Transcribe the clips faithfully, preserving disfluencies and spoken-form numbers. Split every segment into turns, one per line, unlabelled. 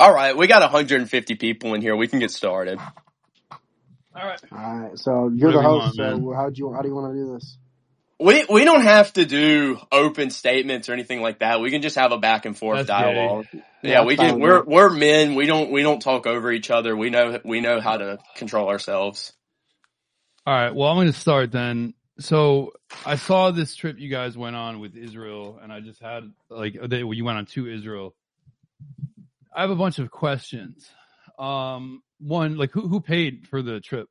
All right, we got one hundred fifty people in here. We can get started.
All right.
All right. So you're
Whatever
the
you
host.
want,
so how do you how do you want to do this?
We we don't have to do open statements or anything like that. We can just have a back and forth
That's
dialogue.
gay.
Yeah,
Yeah,
we
fine
can.
with
We're
me.
we're men. We don't we don't talk over each other. We know we know how to control ourselves.
All right. Well, I'm going to start then. So I saw this trip you guys went on with Israel, and I just had like they, you went on to Israel. I have a bunch of questions. Um, one, like who who paid for the trip?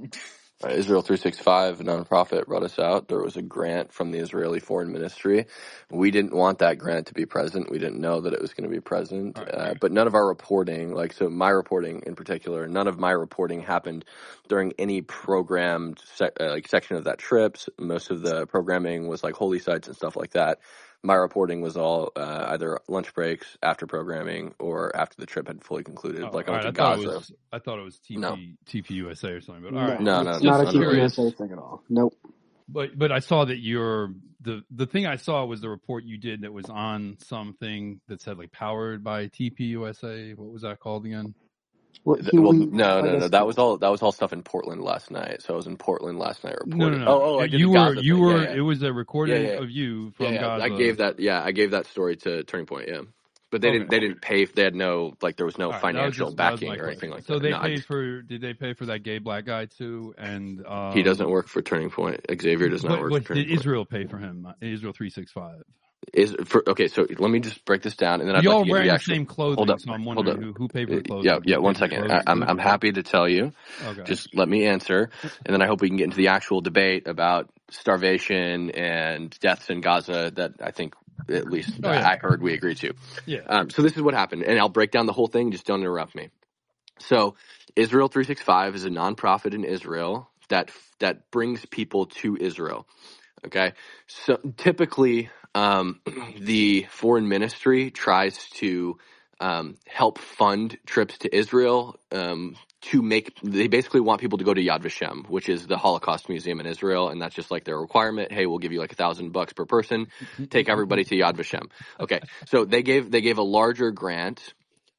Uh, Israel three sixty-five, a nonprofit, brought us out. There was a grant from the Israeli Foreign Ministry. We didn't want that grant to be present. We didn't know that it was going to be present.
All right.
Uh, but none of our reporting, like so my reporting in particular, none of my reporting happened during any programmed sec- uh, like section of that trip. Most of the programming was like holy sites and stuff like that. My reporting was all uh, either lunch breaks, after programming, or after the trip had fully concluded.
Oh,
like I
all
went
right.
to
I thought
Gaza.
it was I thought it was T P
No.
T P U S A or something. But
No,
all right.
No, no,
it's
no,
not a
no,
T P
no.
U S A thing at all. Nope.
But but I saw that your the the thing I saw was the report you did that was on something that said like powered by T P U S A. What was that called again?
Well,
Th-
he,
Well,
we,
no,
like
no,
I
no.
said-
That was all. That was all stuff in Portland last night. So I was in Portland last night
No,
reporting.
no, no.
Oh, oh, I did
you
the
were
Gaza
you
thing.
were.
Yeah, yeah.
It was a recording
Yeah, yeah.
of you from
Yeah, yeah.
Gaza.
I gave that. Yeah, I gave that story to Turning Point. Yeah, but they
Okay.
didn't. They didn't pay. They had no like. There was no
All right, that was
financial
just- that was
backing
my
or anything
question.
like
so
that.
they
No, I
paid
just-
for. Did they pay for that gay black guy too? And um,
he doesn't work for Turning Point. Xavier does not
What,
work
what
for Turning
did
Point.
Israel pay for him? Israel three six five.
Is for okay. So let me just break this down, and then I'd
Y'all
like to get
wearing
the
the
actual.
same clothing,
Hold up.
so I'm
Hold
wondering
up.
who, who paid for the clothing.
Yeah, yeah.
Who
One
paid for the
second. I,
clothing
I'm
too?
I'm happy to tell you.
Okay.
Just let me answer, and then I hope we can get into the actual debate about starvation and deaths in Gaza that I think at least
Oh, yeah.
I heard we agreed to.
Yeah.
Um, so this is what happened, and I'll break down the whole thing. Just don't interrupt me. So Israel three sixty-five is a nonprofit in Israel that that brings people to Israel. Okay, so typically um, the foreign ministry tries to um, help fund trips to Israel um, to make. They basically want people to go to Yad Vashem, which is the Holocaust Museum in Israel, and that's just like their requirement. Hey, we'll give you like a thousand bucks per person. Take everybody to Yad Vashem. Okay, so they gave they gave a larger grant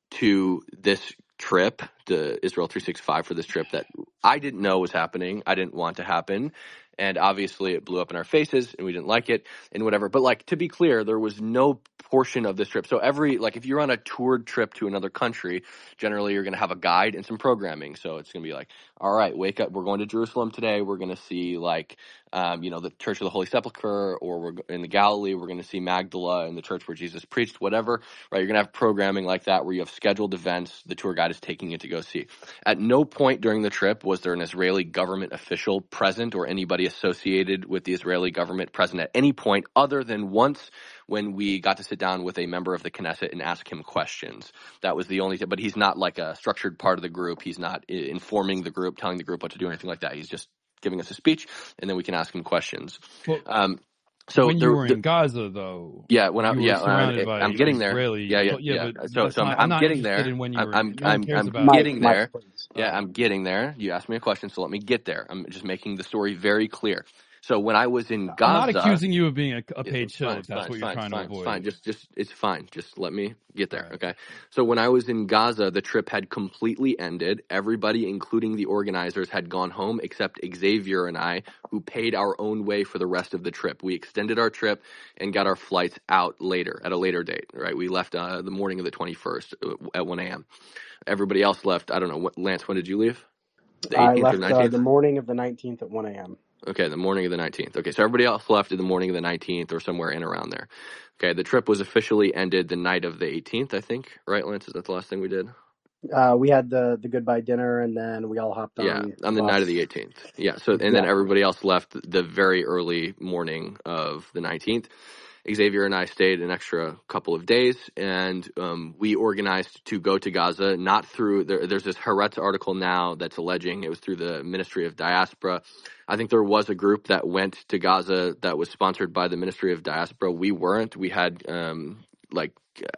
to this trip, the Israel three sixty-five for this trip that I didn't know was happening. I didn't want to happen. And obviously it blew up in our faces and we didn't like it and whatever. But like, to be clear, there was no portion of this trip. So every, like if you're on a toured trip to another country, generally you're going to have a guide and some programming. So it's going to be like, all right, wake up. We're going to Jerusalem today. We're going to see like, um, you know, the Church of the Holy Sepulchre, or we're in the Galilee. We're going to see Magdala and the church where Jesus preached, whatever, right? You're going to have programming like that where you have scheduled events. The tour guide is taking you to go see. At no point during the trip was there an Israeli government official present or anybody associated with the Israeli government present at any point other than once when we got to sit down with a member of the Knesset and ask him questions. That was the only thing, but he's not like a structured part of the group. He's not I- informing the group, telling the group what to do, anything like that. He's just giving us a speech, and then we can ask him questions.
Well,
Um, so
when
there-
you were
the-
in Gaza, though,
yeah, when I
you were
yeah,
surrounded
I'm,
by
I'm getting there.
Israeli-
Yeah, yeah,
Well, yeah,
yeah.
but
So,
that's
so I'm,
not-
I'm
I'm not
getting
interested
there.
in when you
I'm,
were-
I'm,
no one
I'm,
cares
I'm
about-
Mike,
getting
Mike,
there.
please.
Yeah, I'm getting there. You asked me a question, so let me get there. I'm just making the story very clear. So when I was in Gaza,
I'm not accusing you of being a, a paid
it's
shill.
fine,
If
it's
that's
fine,
what
it's
you're
fine,
trying
it's
to
fine,
avoid.
It's fine. Just, just, it's fine. Just let me get there.
All right.
Okay. So when I was in Gaza, the trip had completely ended. Everybody, including the organizers, had gone home except Xavier and I, who paid our own way for the rest of the trip. We extended our trip and got our flights out later, at a later date. Right. We left uh, the morning of the twenty-first at one a.m. Everybody else left. I don't know. What, Lance, when did you leave? The
I
eighteenth or
left uh,
nineteenth?
the morning of the nineteenth at one a.m.
Okay, the morning of the nineteenth. Okay, so everybody else left in the morning of the nineteenth or somewhere in around there. Okay, the trip was officially ended the night of the eighteenth, I think. Right, Lance? Is that the last thing we did?
Uh, we had the, the goodbye dinner, and then we all hopped on.
Yeah, on the
bus.
night of the eighteenth. Yeah, so and then
Exactly.
everybody else left the very early morning of the nineteenth. Xavier and I stayed an extra couple of days, and um, we organized to go to Gaza, not through, there, there's this Haaretz article now that's alleging it was through the Ministry of Diaspora. I think there was a group that went to Gaza that was sponsored by the Ministry of Diaspora. We weren't. We had, um, like,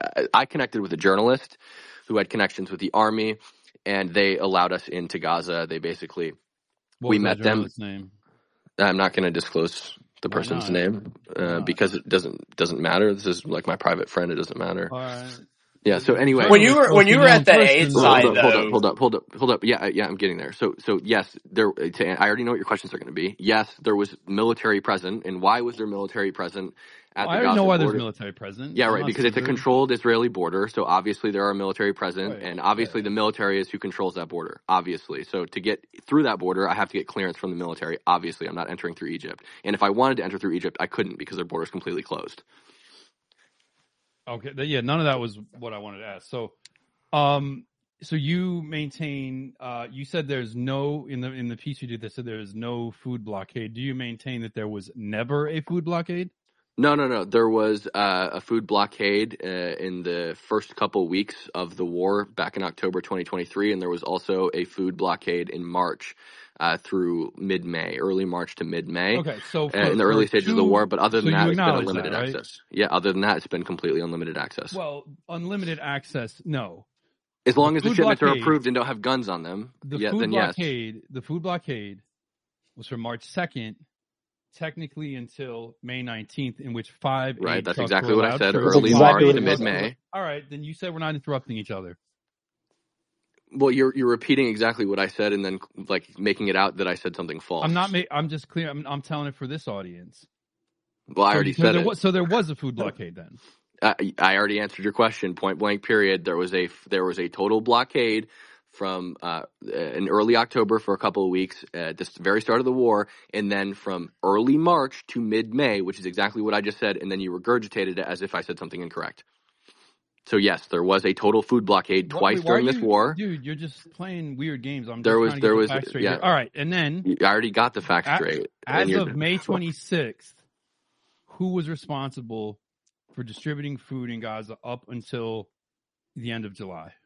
I connected with a journalist who had connections with the army, and they allowed us into Gaza. They basically,
What
we
was
met
that
them.
journalist's name?
I'm not going to disclose the
Why
person's
not?
name
Why
uh,
not?
because it doesn't doesn't matter. This is like my private friend. It doesn't matter.
All right.
Yeah. So anyway,
when you were when you were at the aid
hold
side,
up, hold up,
though,
hold up, hold up, hold up. Yeah, yeah, I'm getting there. So, so yes, there. To, I already know what your questions are going to be. Yes, there was military present, and why was there military present at
well,
the
I already
Gaza
know why
border?
there's military present.
Yeah,
I'm
right,
not
because it's a
stupid.
controlled Israeli border, so obviously there are military present,
Right,
and obviously
yeah.
the military is who controls that border, obviously. So to get through that border, I have to get clearance from the military. Obviously, I'm not entering through Egypt. And if I wanted to enter through Egypt, I couldn't because their border is completely closed.
Okay, th- yeah, none of that was what I wanted to ask. So, um, so you maintain, uh, you said there's no in the in the piece you did. They said there is no food blockade. Do you maintain that there was never a food blockade?
No, no, no. There was uh, a food blockade uh, in the first couple weeks of the war back in October twenty twenty-three, and there was also a food blockade in March uh, through mid-May, early March to mid-May.
Okay, so for,
uh, in the early stages
two,
of the war. But other than
so
that,
you
it's been
acknowledge
unlimited
that, right?
access. Yeah, other than that, it's been completely unlimited access.
Well, unlimited access, no.
As long
the
as the
food
shipments
blockade,
are approved and don't have guns on them,
The
yeah,
food
then yes.
blockade, the food blockade was from March second, technically until May nineteenth, in which five
Right,
aid
that's
trucks
exactly
were
what I
allowed
said,
through.
early
exactly
March
what
to
it was.
mid-May.
All right, then you said we're not interrupting each other.
Well, you're you're repeating exactly what I said and then like making it out that I said something false.
I'm not. Ma- I'm just clear. I'm, I'm telling it for this audience.
Well, I
So,
already
so
said
there
it.
was, so there was a food blockade then.
I, I already answered your question. Point blank. Period. There was a there was a total blockade from uh, in early October for a couple of weeks at the very start of the war, and then from early March to mid May, which is exactly what I just said, and then you regurgitated it as if I said something incorrect. So yes, there was a total food blockade twice
Wait, why
during
are
this
you-
war.
Dude, you're just playing weird games. I'm
There
just
was-
trying to
there
get
was-
the facts straight
yeah.
here. All right, and then
I already got the facts
As-
straight.
as
and you're-
of May twenty-sixth, who was responsible for distributing food in Gaza up until the end of July?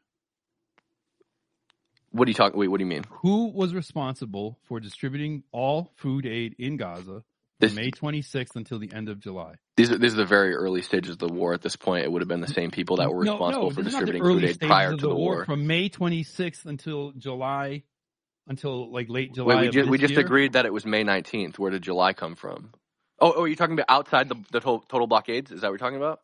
What are you talking? Wait, what do you mean?
Who was responsible for distributing all food aid in Gaza from
This-
May twenty-sixth until the end of July?
These are these are the very early stages of the war. At this point, it would have been the same people that were
No,
responsible
no,
for
this is not the
distributing
early
food aid
stages
prior
of
to the war.
From May twenty-sixth until July, until like late July.
Wait, we
of
just we
this
just
year?
agreed that it was May nineteenth. Where did July come from? Oh, oh, you're talking about outside the the total, total blockades? Is that what you're talking about?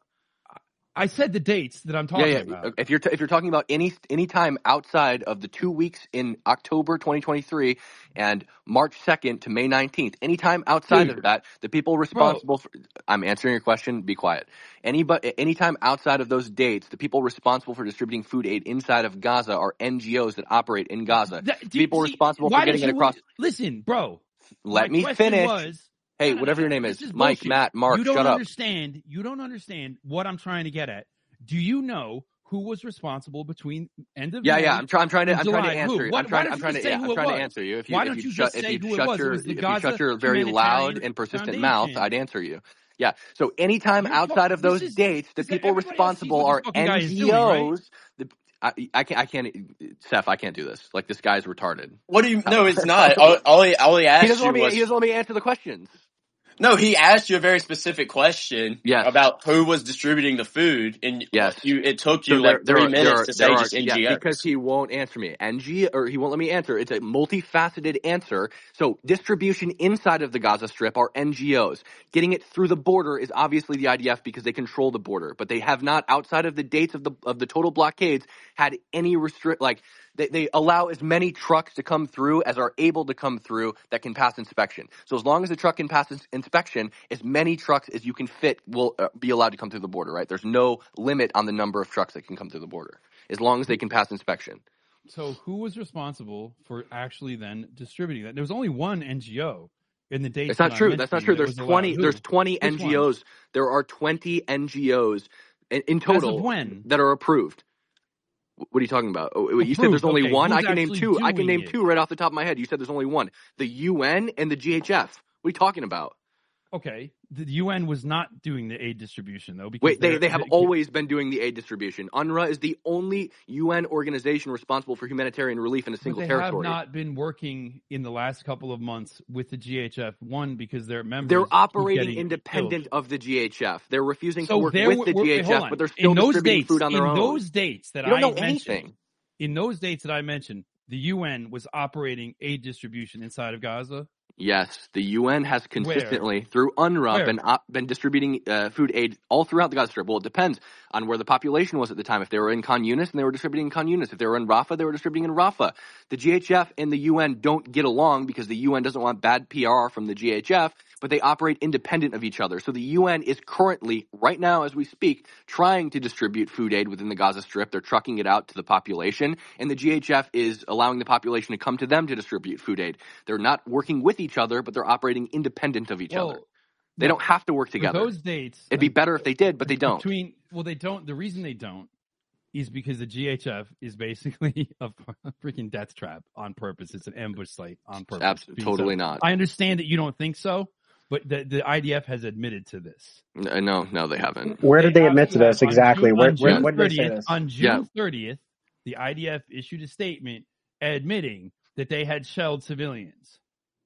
I said the dates that I'm talking
yeah, yeah.
about.
If you're t- if you're talking about any any time outside of the two weeks in October twenty twenty-three and March second to May nineteenth, any time outside
Dude.
of that, the people responsible for I'm answering your question. Be quiet. Any but any time outside of those dates, the people responsible for distributing food aid inside of Gaza are N G Os that operate in Gaza.
That- do-
people
see,
responsible
why
for getting
did
it
you-
across.
Listen, bro.
Let
my
me
question
finish.
Was,
Hey,
no, no,
whatever
no,
your name
this
is,
is
Mike,
bullshit.
Matt, Mark,
you don't
shut up.
understand. You don't understand what I'm trying to get at. Do you know who was responsible between end of
Yeah,
May
yeah. I'm trying. I'm trying to.
and
I'm trying to
July?
answer
Who?
you.
Why-
I'm trying.
why
I'm
don't
trying
you
to.
just say
Yeah,
who
I'm
it
trying to
was?
answer you. If you,
Why
if
don't
you
you
shut,
just
if
say
you
who it
shut
was? It
your,
was the
if you
Gaza
shut your very loud
Humanitarian
and persistent
Foundation.
mouth, I'd answer you. Yeah. So anytime
You're-
outside of
this
those
is-
dates, the
is that
people
everybody else sees
responsible
what
are
this fucking guy
N
is
G
doing, right?
Os. The, I, I can't. I can't. Seth, I can't do this. Like this guy's retarded.
what do you? No, it's not. All, all he all he
He
asked
doesn't
you
let me.
was
He doesn't let me answer the questions.
no. He asked you a very specific question
Yes.
about who was distributing the food, and
Yes.
you it took you
So there-
like
there
three
are-
minutes
there are-
to say
there are-
just N G Os.
yeah, because he won't answer me. N G or he won't let me answer. It's a multifaceted answer. So distribution inside of the Gaza Strip are N G Os. Getting it through the border is obviously the I D F because they control the border, but they have not, outside of the dates of the of the total blockades, had any restrict like they, they allow as many trucks to come through as are able to come through that can pass inspection. So as long as the truck can pass ins- inspection, as many trucks as you can fit will uh, be allowed to come through the border, right? There's no limit on the number of trucks that can come through the border as long as they can pass inspection.
So who was responsible for actually then distributing that? There was only one N G O in the dates.
It's not
that I
true. That's not
mentioned
true.
that
There's
was allowed.
twenty.
Who?
There's twenty
Which
N G Os. There are twenty N G Os in, in total
As of when?
that are approved. What are you talking about? Oh, you said
Approved,
there's only
okay.
one.
Who's
I can name
actually
two. I can
doing
name
it?
two right off the top of my head. You said there's only one. The U N and the G H F. What are you talking about?
Okay, the U N was not doing the aid distribution though. Because
Wait, they,
they're-
they have
they-
always been doing the aid distribution. UNRWA is the only U N organization responsible for humanitarian relief in a
But
single
they
territory.
have not been working in the last couple of months with the G H F. One, because their members
They're
keep
operating
getting
independent
killed.
of the G H F. They're refusing
So
to work
there
with
were-
the
were-
G
wait,
H F,
hold on.
but they're still
in those
distributing
dates,
food on their
in
own.
those dates that
You don't
I
know
mentioned,
anything.
in those dates that I mentioned, the U N was operating aid distribution inside of Gaza.
Yes, the U N has consistently, where? through UNRWA, where? been uh, been distributing uh, food aid all throughout the Gaza Strip. Well, it depends on where the population was at the time. If they were in Khan Yunis, and they were distributing in Khan Yunis. If they were in Rafah, they were distributing in Rafah. The G H F and the U N don't get along because the U N doesn't want bad P R from the G H F, but they operate independent of each other. So the U N is currently, right now as we speak, trying to distribute food aid within the Gaza Strip. They're trucking it out to the population, and the G H F is allowing the population to come to them to distribute food aid. They're not working with each other, but they're operating independent of each well, other. They don't have to work together.
Those dates,
it'd be better if they did, but they don't.
Between well, they don't. The reason they don't is because the G H F is basically a, a freaking death trap on purpose. It's an ambush site on purpose.
Absolutely, totally so, not.
I understand that you don't think so, but the, the I D F has admitted to this.
No, no, they haven't.
Where did they, they admit to this exactly?
June,
where,
on
where,
June
where did they say
thirtieth,
this?
on June thirtieth, the I D F issued a statement admitting that they had shelled civilians.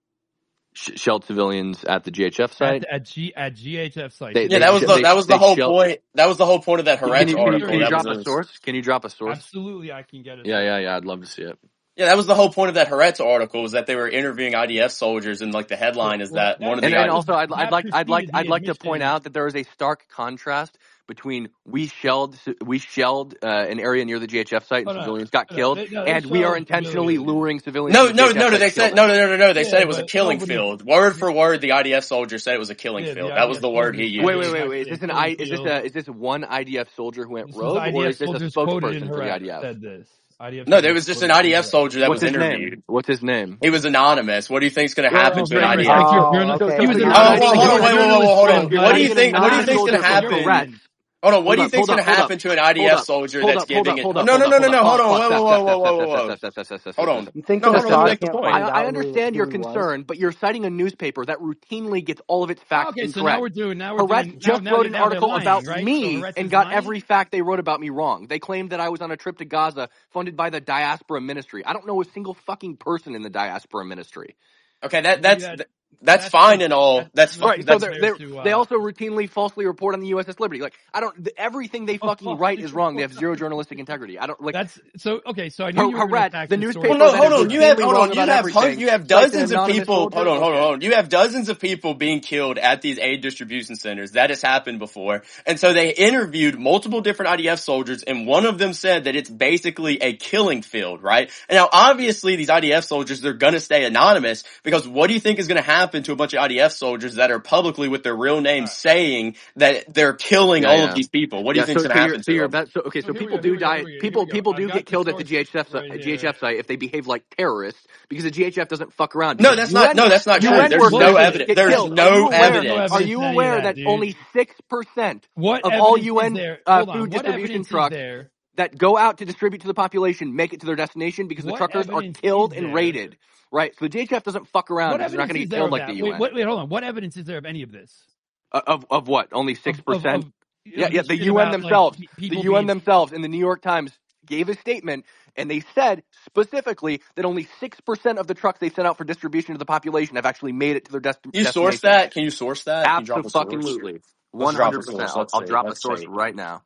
Shelled civilians at the G H F site
at, at G at G H F site.
They, yeah, they, that was the
they,
that was the whole
shelled.
point. That was the whole point of that Haaretz
can you,
article.
Can you,
that
drop
was
a source? Can you drop a source?
Absolutely, I can get it.
Yeah, yeah, yeah. I'd love to see it.
Yeah, that was the whole point of that Haaretz article, was that they were interviewing I D F soldiers, and like the headline is that one of the
and,
guys.
And also, I'd, I'd like I'd like I'd like to point out that there is a stark contrast between we shelled we shelled uh, an area near the G H F site and civilians got killed, and we are intentionally luring civilians.
No, no, no, no. They said no, no, no, no, no. They said it was a killing field. Word for word, the I D F soldier said it was a killing field. That was the word he used.
Wait, wait, wait, wait. Is this an I? Is this a? Is this one I D F soldier who went rogue, or is this a spokesperson for the I D F?
Said this. I D F
no, there was just an I D F soldier that
What's
was
his
interviewed.
Name? What's his name?
He was anonymous. What do you think's going to happen to an I D F?
Oh, okay.
He was
oh, hold on, wait, wait, wait, hold on. What do you think? What do you think's going to happen? Hold on, what do you think's going to happen to an I D F soldier that's giving it? No, no, no, no, no, hold on, whoa, whoa, whoa, whoa, whoa, whoa. Hold on.
You think
no,
the
hold on, make the
can't
point.
find
I,
out
I understand
who,
your
who he
concern,
was?
but you're citing a newspaper that routinely gets all of its facts
okay,
incorrect.
so now we're doing, now we're
Haaretz
doing,
just
now,
wrote
now,
an article
lying,
about
right?
me
so
and got
lying?
every fact they wrote about me wrong. They claimed that I was on a trip to Gaza funded by the Diaspora Ministry. I don't know a single fucking person in the Diaspora Ministry.
Okay, that that's that, that's, that's fine and all. That's
right.
Right,
so
that's,
they're, they're, uh, they also routinely falsely report on the U S S Liberty. Like I don't, the, everything they fucking oh, write is wrong. They have zero journalistic integrity. I don't like.
That's so okay. So I knew you were
Haaretz,
attack
the
this
newspaper.
Well, no, hold on. You have hold on. You have
everything.
you have dozens
like
of people. Hold on, hold on, hold on. You have dozens of people being killed at these aid distribution centers. That has happened before, and so they interviewed multiple different I D F soldiers, and one of them said that it's basically a killing field, right? And now, obviously, these I D F soldiers, they're going to stay anonymous because what do you think is going to happen to a bunch of I D F soldiers that are publicly with their real names saying that they're killing
yeah,
all
yeah.
of these people? What do
yeah,
you think is
so,
going to
so
happen
so
to them?
That, so, okay, so,
so
people
go,
do
go,
die.
go,
people
go.
people do
I've
get killed at the G H F
right
G H F site if they behave like terrorists because the G H F doesn't fuck around.
No, that's not. No, that's not true. There's no evidence. There's no evidence.
Are you aware that only six percent
of
all U N food distribution trucks that go out to distribute to the population make it to their destination because the truckers are killed and raided? Right, so the G H F doesn't fuck around. They're not going to get killed like the U N.
Wait, wait, wait, hold on. What evidence is there of any of this?
Uh, of of what? Only six percent. Yeah, yeah. The U N
about,
themselves,
like,
the U N being... themselves, in the New York Times gave a statement, and they said specifically that only six percent of the trucks they sent out for distribution to the population have actually made it to their dest-
you
destination.
You source that? Can you source that?
Absolutely, one hundred percent. I'll, I'll drop a source right now.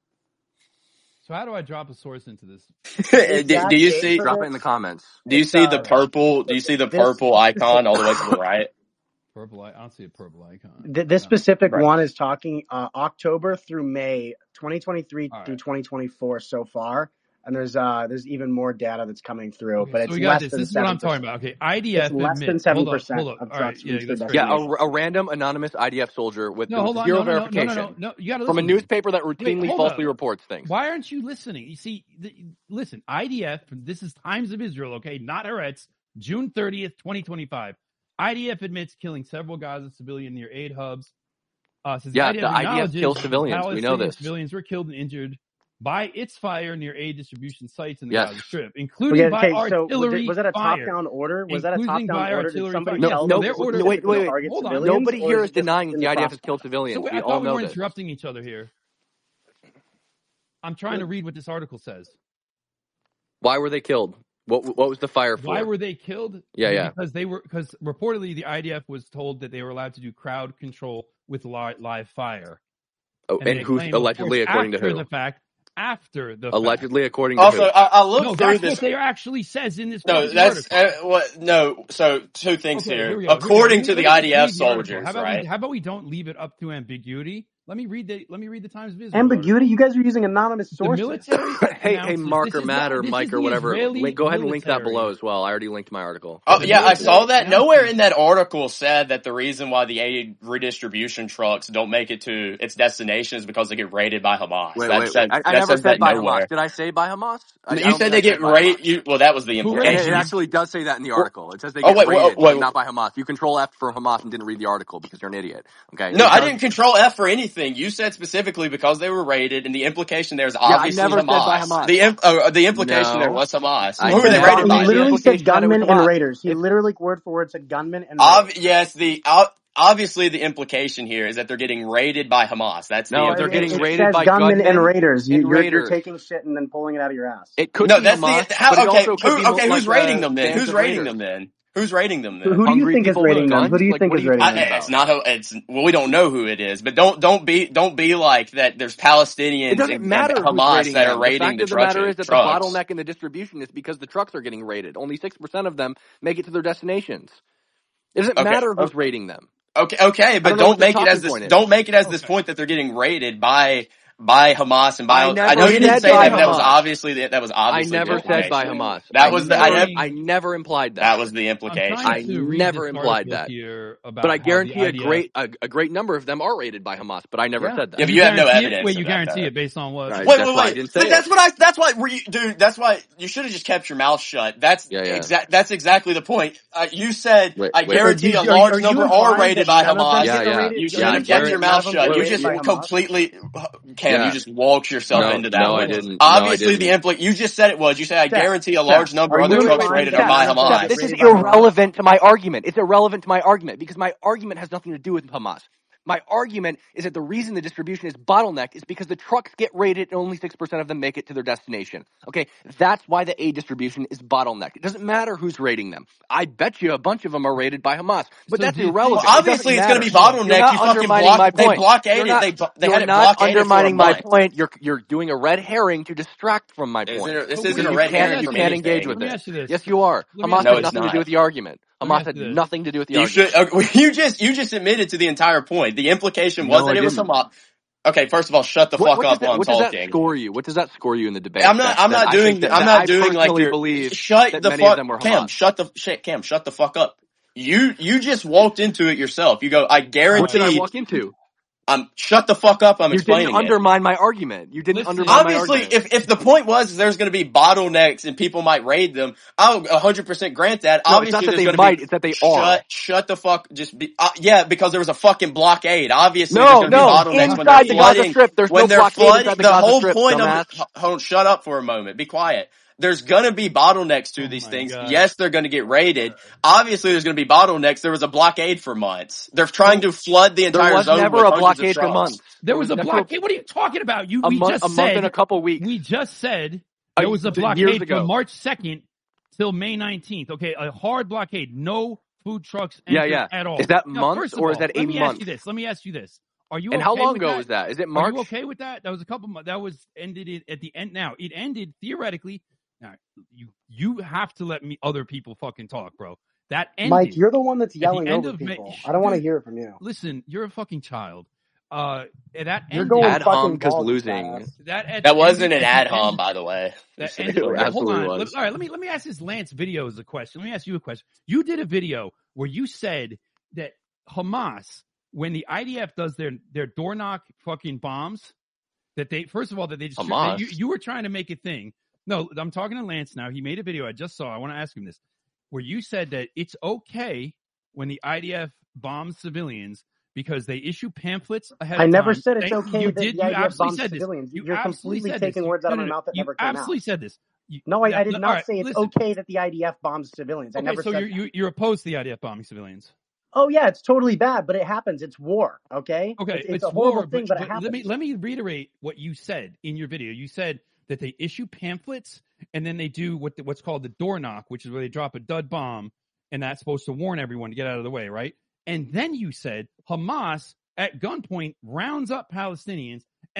So how do I drop a source into this?
do, do you see?
Drop it in the comments.
Do you see the purple? Do you see the purple icon all the way to the right?
Purple. I don't see a purple icon.
This specific right. one is talking uh, October through May, twenty twenty-three right. through twenty twenty-four so far, and there's uh there's even more data that's coming through,
okay,
but
so
it's
we got
less
this.
than
this is
seven
what I'm talking about. Okay, I D F
it's less
admit,
than seven
hold
percent
up,
of
right,
trucks.
yeah,
yeah a, a random anonymous I D F soldier with
no, hold on,
zero
no, no,
verification
no, no, no, no, you gotta
from a
listen.
newspaper that routinely
Wait,
falsely
up.
reports things.
Why aren't you listening? You see, the, listen, I D F. This is Times of Israel. Okay, not Haaretz. June thirtieth, twenty twenty-five. I D F admits killing several Gaza civilian near aid hubs. Uh, says
yeah,
I D F
the I D F kills civilians. We know this.
Civilians were killed and injured by its fire near aid distribution sites in the
yes.
Gaza Strip, including
okay,
by
okay,
artillery
so was, it, was that a
fire.
top-down order? Was that a top-down order? Did somebody
fire.
tell
no,
them
no,
to
wait, wait,
target
hold on.
civilians?
Nobody here is denying that the I D F has killed civilians.
So wait,
we
I
all
thought we
know
were
this.
interrupting each other here. I'm trying to read what this article says.
Why were they killed? What what was the fire for?
Why were they killed?
Yeah, yeah.
Because they were because reportedly the I D F was told that they were allowed to do crowd control with live, live fire.
Oh, and, and who's allegedly, according to who?
The fact, after the
allegedly,
fact.
according to
also,
who?
I, I looked
no,
through
that's
this.
what they actually says in this.
No, that's uh, what. No, so two things
okay,
here.
here we go.
According
here we go.
to the I D F
the
soldiers,
how about
right?
We, how about we don't leave it up to ambiguity? Let me read the let me read the Times of Israel.
Ambiguity?
Article.
You guys are using anonymous sources.
The military.
hey, hey, Mark or Matt or Mike or whatever. Link, go ahead and link that below as well. I already linked my article.
Oh, yeah, I saw that. Nowhere in that article said that the reason why the aid redistribution trucks don't make it to its destination is because they get raided by Hamas.
Wait,
that
wait,
said,
wait. I, I
that
never
says
said
that
by
nowhere.
Hamas. Did I say by Hamas? I,
you
I
said they get raided. Well, that was the implication.
It, it actually does say that in the article. It says they
oh,
get
wait,
raided,
wait, wait,
but not by Hamas. You control F for Hamas and didn't read the article because you're an idiot. Okay.
No,
it
I
does,
didn't control F for anything. You said specifically because they were raided, and the implication there is obviously
yeah, I never
Hamas.
Said by Hamas.
The imp, uh, the implication
no.
there was Hamas.
I
Who were they raided by?
He literally said gunmen and raiders. He literally word for word said gunmen and
Ob-
raiders.
Yes, the uh, obviously the implication here is that they're getting raided by Hamas. That's
no,
the
they're getting
it
raided
says
by
gunmen,
gunmen
and raiders. You,
and
you're,
raiders.
you're taking shit and then pulling it out of your ass.
It could
no,
be
that's
Hamas,
the how,
but it
okay.
also could
Who,
be
okay,
like
who's raiding
uh,
them then? Who's raiding
raiders.
them then? Who's raiding them then?
Who, who do you think is raiding them? Who do you
like,
think is raiding
I,
them?
it's not who. It's well, we don't know who it is, but don't don't be don't be like that. There's Palestinians
it doesn't
and,
matter
and Hamas that are
them.
raiding
the fact
the,
of the
trucks.
matter is that the bottleneck in the distribution is because the trucks are getting raided. Only six percent of them make it to their destinations. It doesn't
okay.
matter who's
okay.
raiding them.
Okay, okay, but don't, don't make it as this. Is. Don't make it as this point that they're getting raided by by Hamas and by. I, I know you didn't say that. But that was obviously the, that was obviously.
I never said by Hamas.
That
I
was the.
Never,
I never.
I never implied that.
That was the implication.
I never implied that. But I guarantee a great a, a great number of them are raided by Hamas. But I never
yeah.
said that.
Yeah, but you, you have no evidence.
It? Wait, you
that,
guarantee
though.
it based on what?
Right,
wait,
wait, wait. wait. That's what I. That's why. Were you, dude? That's why you should have just kept your mouth shut. That's yeah, yeah. exact. That's exactly the point. Uh, you said wait, I wait, guarantee wait, a large are, number are raided by Hamas.
Yeah, yeah.
You should have kept your mouth shut. You just completely. Cam, you just walked yourself into that.
No, I didn't.
Obviously,
no, I didn't.
the impl- you just said it was. You said I guarantee a large number of other trucks raided are by Hamas.
This is irrelevant to my argument. It's irrelevant to my argument because my argument has nothing to do with Hamas. My argument is that the reason the distribution is bottlenecked is because the trucks get raided and only six percent of them make it to their destination. Okay, that's why the aid distribution is bottlenecked. It doesn't matter who's raiding them. I bet you a bunch of them are raided by Hamas, but so that's irrelevant.
Well, obviously,
it
it's going to be bottlenecked. You fucking block, they blockaded.
Not,
they they
you're
had it
not
blockaded
undermining
for a
my
month.
point. You're you're doing a red herring to distract from my point.
Isn't it, this
you
isn't a red herring.
You
from
can't
anything.
engage with it. Yes, you are. Hamas
no,
had nothing to do with the argument. Hamas had nothing to do with the
you
argument.
Should, uh, you just you just admitted to the entire point. The implication was
no,
that
I
it was
didn't.
Hamas. Okay, first of all, shut the
what,
fuck
what
up
that,
while I'm
what
talking.
What does that score you? What does that score you in the debate?
I'm not.
That,
I'm
that
not doing.
that,
I'm
that
not doing like you're.
Believe
shut
that
the
many
fuck.
Of them were
Cam, shut the shit. Cam, shut the fuck up. You you just walked into it yourself. You go. I guarantee.
What did I walk into?
I'm shut the fuck up. I'm
you
explaining
didn't undermine it. my argument. You didn't
Listen,
undermine
obviously,
my argument.
if if the point was there's going to be bottlenecks and people might raid them, I'll one hundred percent grant that.
No,
obviously,
it's not that
there's
they
gonna
might.
Be,
it's that they
shut,
are.
Shut the fuck. Just be. Uh, yeah, because there was a fucking blockade. Obviously,
no,
there's going to
no.
be bottlenecks
Inside
when they're
the
flooding.
Gaza Strip, there's
when
no
they're
blockade
flooding,
inside the,
the
Gaza
whole
Strip,
point
dumbass.
of the, hold on, shut up for a moment. Be quiet. There's gonna be bottlenecks to
oh
these things.
God.
Yes, they're gonna get raided. Obviously, there's gonna be bottlenecks. There was a blockade for months. They're trying to flood the entire
there was
zone.
never
with
a blockade
for
months.
There was a blockade. What are you talking about? You
a
we
month,
just
a
said
month and a couple weeks.
We just said there was a blockade from March second till May nineteenth. Okay, a hard blockade. No food trucks
yeah, yeah.
at all.
Is that
now,
months
or
all,
is
that a
let me
month?
Ask you this. Let me ask you this. Are you
and
okay
how long
with
ago
that?
was that? Is it March?
Are you okay with that? That was a couple months. That was ended at the end. Now it ended theoretically. Now you you have to let me other people fucking talk, bro. That ended.
Mike, you're the one that's yelling over people.
May,
I don't want to hear it from you.
Listen, you're a fucking child. Uh, that
you're
ended.
going
ad hom
because
losing.
That,
that wasn't an ad hom, by the way.
That ended,
it
okay, hold on.
was.
Let, all right, let me let me ask this Lance videos a question. Let me ask you a question. You did a video where you said that Hamas, when the I D F does their their door knock fucking bombs, that they first of all that they just
Hamas.
You, you were trying to make a thing. No, I'm talking to Lance now. He made a video I just saw. I want to ask him this, where you said that it's okay when the I D F bombs civilians because they issue pamphlets ahead
I
of
never
time.
said it's
they,
okay
you
that
did,
the I D F
you absolutely
bombs
said
civilians.
This.
You're
You
completely
said
taking
this.
words out
no,
of
no,
my
no.
mouth that
you
never came out.
absolutely said this. You,
no, I, I did
all
not
right,
say it's
listen.
okay that the I D F bombs civilians. I
okay,
never
so
said
you're, you, you're opposed to the I D F bombing civilians.
Oh yeah, it's totally bad, but it happens. It's war, okay?
Okay,
it's, it's,
it's
a horrible
war,
thing,
but,
but, it
but
happens.
let me let me reiterate what you said in your video. You said that they issue pamphlets and then they do what the, what's called the door knock, which is where they drop a dud bomb, and that's supposed to warn everyone to get out of the way, right? And then you said Hamas at gunpoint rounds up Palestinians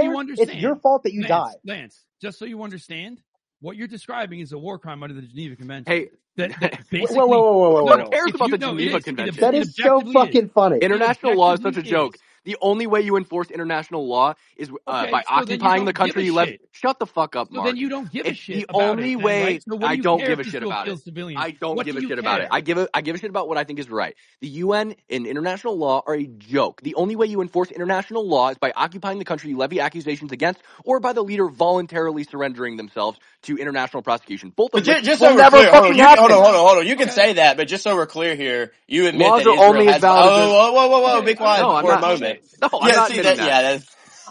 so you understand,
it's your fault that you
Lance,
die.
Lance, just so you understand, what you're describing is a war crime under the Geneva Convention.
Hey,
that, that basically,
whoa, whoa, whoa, whoa, whoa,
no
whoa.
one cares about
you,
the
no,
Geneva
is,
Convention.
That is so fucking
is.
funny.
International law is such a
is.
joke. The only way you enforce international law is uh,
okay,
by
so
occupying the country you left. Shut the fuck up,
so
Mark.
then you don't give a
it's
shit
the
about
only
it, then,
way.
right? So
I
do
don't
give
a shit about it.
Civilians?
I don't
what
give
do
a shit
care?
about it. I give a I give a shit about what I think is right. The U N and international law are a joke. The only way you enforce international law is by occupying the country you levy accusations against, or by the leader voluntarily surrendering themselves to international prosecution. Both of
just,
which
just
will
so we're
never
clear, hold
fucking
on, you,
happen.
hold on, hold on, hold on. You can
okay.
say that, but just so we're clear here, you admit
Laws
that
are
Israel
only
has.
as valid
Oh,
as
whoa, whoa, whoa, whoa!
Okay,
Be quiet
no, I'm
for
not,
a moment.
No, I'm
yeah,
not
see
admitting
that.
that.
Yeah, that's.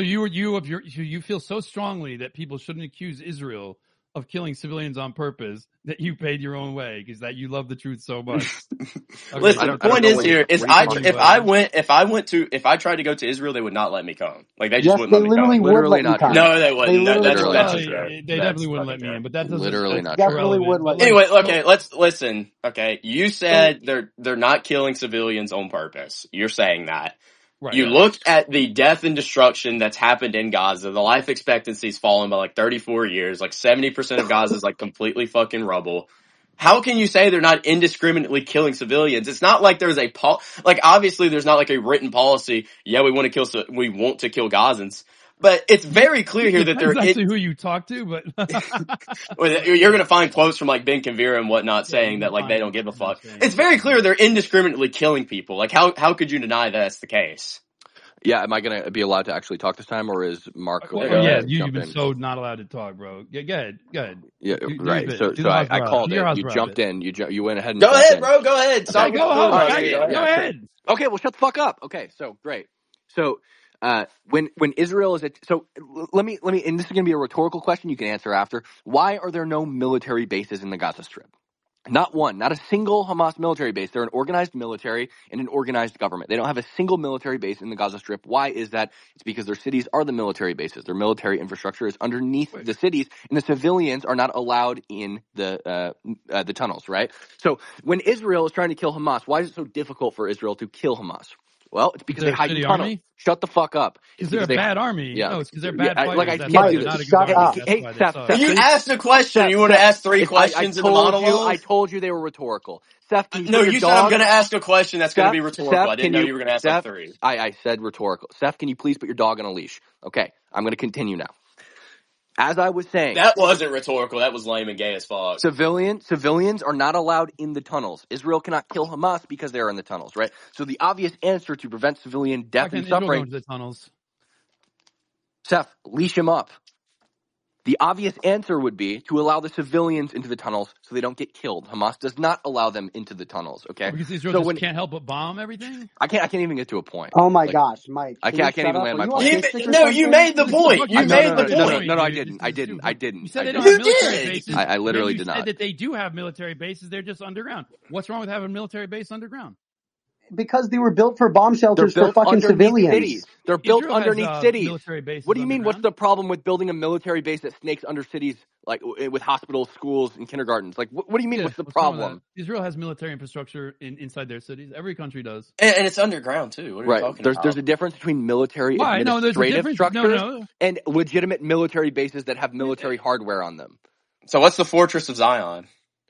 So you you of your so you feel so strongly that people shouldn't accuse Israel of killing civilians on purpose that you paid your own way because that you love the truth so much. Okay.
Listen, the point is here is I if
about?
I went if I went to if I tried to go to Israel, they would not let me come. Like they just
Yes,
wouldn't
they
let me
literally
come.
would
Literally
let
not
you come.
No, they wouldn't.
They
That, that's
literally
that's
Well,
true.
they
That's
definitely wouldn't let
fucking
me
true.
in, but that doesn't.
Literally
that's
not
Definitely
irrelevant.
would let
But,
you
like,
Anyway,
so-
okay, let's listen. Okay, you said they're they're not killing civilians on purpose. You're saying that.
right,
You
right.
look at the death and destruction that's happened in Gaza. The life expectancy's fallen by like thirty-four years. Like seventy percent of Gaza is like completely fucking rubble. How can you say they're not indiscriminately killing civilians? It's not like there's a pol- like obviously there's not like a written policy. Yeah, we want to kill ci- we want to kill Gazans, but it's very clear here that they're
Depends actually
in-
who you talk to, but
you're going to find quotes from like Ben Kavira and whatnot
Yeah,
saying
you
that
can
like they
find
don't give a fuck.
saying
It's very clear they're indiscriminately killing people. Like how how could you deny that's the case?
Yeah, am I going to be allowed to actually talk this time, or is Mark?
Well,
Go
yeah,
ahead,
you,
jump
you've been
in?
so not allowed to talk, bro. Yeah, go ahead, go ahead.
Yeah,
Do- do
right.
your
So,
bit. Do
so
the
I,
house
I
rabbit.
called
Do your
it.
house
You
rabbit.
jumped in. You ju- you went ahead and
Go
jumped
ahead,
in.
bro. Go ahead. Stop
Okay,
with
go
the
home.
bullshit.
Faggot.
yeah,
Go
yeah, sure.
ahead.
Okay, well, shut the fuck up. Okay, so great. So uh, when when Israel is at, so l- let me let me and this is going to be a rhetorical question. You can answer after. Why are there no military bases in the Gaza Strip? Not one, not a single Hamas military base. They're an organized military and an organized government. They don't have a single military base in the Gaza Strip. Why is that? It's because their cities are the military bases. Their military infrastructure is underneath
Wait.
the cities, and the civilians are not allowed in the uh, uh, the tunnels, right? So when Israel is trying to kill Hamas, why is it so difficult for Israel to kill Hamas? Well, it's because
They're
they
a
hide in
shitty
tunnels.
army?
Shut the fuck up. It's
Because they're a
because they-
bad army.
Yeah.
No, it's because they're bad
Yeah, I-
fighters.
like I
That's
can't
why
do
they're
this.
not a good
Shut
army.
up.
That's
Hey,
why they
Seth,
suck.
Seth,
You
Seth,
asked a question.
Seth,
You want to
Seth,
ask three
If I, I
questions in the
told you,
monologue?
I told you they were rhetorical. Seth, can you
No,
put your
you said I'm
dog-
going to ask a question that's going to
Seth,
be rhetorical.
Seth,
I didn't
can
know
you,
you were going to ask
Seth,
like three.
I, I said rhetorical. Seth, can you please put your dog on a leash? Okay, I'm going to continue now. As I was saying,
That wasn't rhetorical. That was lame and gay as fuck.
civilian civilians are not allowed in the tunnels. Israel cannot kill Hamas because they're in the tunnels, right? So the obvious answer to prevent civilian
Why
death
can't
and
Israel go
suffering,
into the tunnels?
Seth, leash him up. The obvious answer would be to allow the civilians into the tunnels so they don't get killed. Hamas does not allow them into the tunnels. Okay,
Because Israel
so
just
when
can't help but bomb everything?
I can't, I can't even get to a point.
Oh my
Like,
gosh, Mike!
I
can
can't-
you
I can't
shut
even
up?
land
Are
my
you
point.
You,
autistic or
no, you
something?
made the
This is
point.
fucking
You
no,
made
no,
the
no, no, no,
point.
no, no, I
dude.
didn't.
This
I
is
didn't.
stupid.
I didn't.
You said
I
they
didn't.
don't have
You
military
did.
bases.
I- I
and
literally
then you
did
said
not.
that they do have military bases. They're just underground. What's wrong with having a military base underground?
Because they were built for bomb
They're
shelters for
built
fucking
underneath
civilians.
cities. They're built
Israel has,
underneath
uh,
cities.
military bases
What do you mean? What's
underground.
the problem with building a military base that snakes under cities, like w- with hospitals, schools, and kindergartens? Like, what, what do you mean?
Yeah,
what's the
what's wrong with
problem?
that? Israel has military infrastructure in, inside their cities. Every country does.
And, and it's underground too. What are you
Right.
talking
There's
about?
there's a difference between military
Why? No, there's a
administrative
difference. No,
structures
no.
and legitimate military bases that have military hardware on them.
So what's the Fortress of Zion?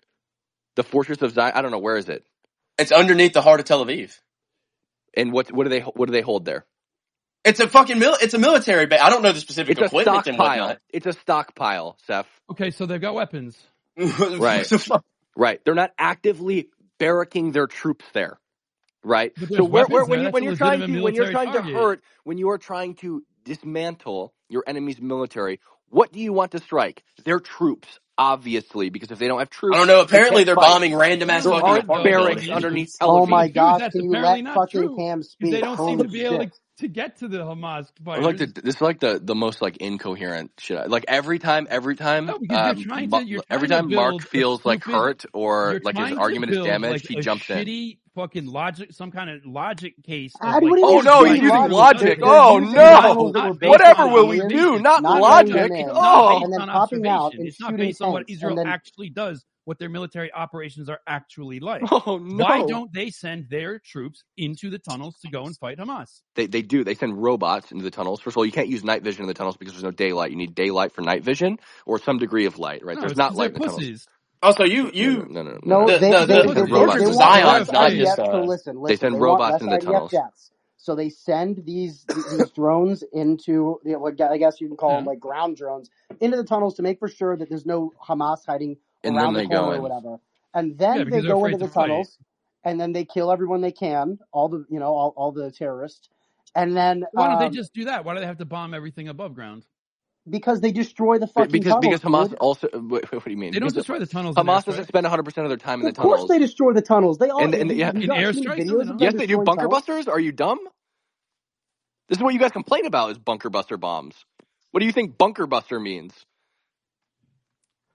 The Fortress of Zion. I don't know, where is it,
It's underneath the heart of Tel Aviv.
and what what do they what do they hold there?
It's a fucking mil- It's a military base. I don't know the specific
It's a
equipment and
stockpile.
whatnot.
It's a stockpile, Seth.
Okay, so they've got weapons.
Right.
Right. Right. They're not actively barracking their troops there. Right.
But
So
there's
where, where,
weapons
when
there.
you
That's
when
a
you're trying
legitimate
to when you're
military
trying to
target.
hurt, when you are trying to dismantle your enemy's military, what do you want to strike? Their troops, obviously, because if they don't have troops,
I don't know.
they
Apparently
can't
they're
fight.
bombing random ass
There
fucking
aren't
apartment
barracks
buildings.
underneath Tel
Oh
Aviv.
my
Dude,
gosh,
that's
can you
apparently
let
not
fucking
true.
Cam
Because
speak?
they don't seem
Holy
to be able to,
shit.
to get to the Hamas
I
fighters.
like the, this is like the, the most like incoherent shit. Like every time, every time,
No, because you're
um,
trying
Ma-
to- you're
every
trying to
time Mark
build a
feels like
stupid-
hurt or
You're
like his
trying to
argument is
build,
damaged,
like,
he
a
jumps in.
shitty fucking logic, some kind of logic case. Of
How do you
like,
even
Oh
use
no,
shitty
he's using
logic?
logic.
They're
Oh
using
no!
tunnels that were built
Whatever
by
will we
aliens,
do? Not
not
logic.
letting them in,
Oh,
and then
on
popping out
observation.
and
It's not
shooting
based on what
tanks,
Israel
and then
actually does, what their military operations are actually like.
oh no!
Why don't they send their troops into the tunnels to go and fight Hamas?
They they do. They send robots into the tunnels. First of all, you can't use night vision in the tunnels because there's no daylight. You need daylight for night vision or some degree of light. Right?
No,
there's
it's
not
'cause
light
they're
in the tunnels.
pussies.
Also, you you
No, no, no.
no,
no,
The-
they,
the-
they,
the
they, they,
Fortress
they
of
want
Zion's
less
not
I D F.
just, uh,
So listen, listen,
they send
they
robots
want
into
less
the
I D F
tunnels.
jets. So they send these these drones into, you know, what I guess you can call them
Yeah.
like ground drones, into the tunnels to make for sure that there's no Hamas hiding
And
around
then
the
they go
corner or
in.
whatever. And then
Yeah,
they
because they're
go
afraid
into the
to fight.
tunnels, and then they kill everyone they can, all the you know all, all the terrorists, and then
Why don't
um,
they just do that? Why do they have to bomb everything above ground?
because they destroy the
Be-
fucking
Because
tunnels,
because Hamas
dude.
also. What, what do you mean?
They don't
Because
destroy the tunnels in
Hamas
airstrikes.
doesn't spend one hundred percent of their time in the
Of course
tunnels.
they destroy the tunnels. They all
And- and-
have
yeah.
you
In
not seen
airstrikes, no,
videos
they
of
don't.
them
Yes, they do.
destroying
Bunker
tunnels?
busters? Are you dumb? This is what you guys complain about: is bunker buster bombs. What do you think bunker buster means?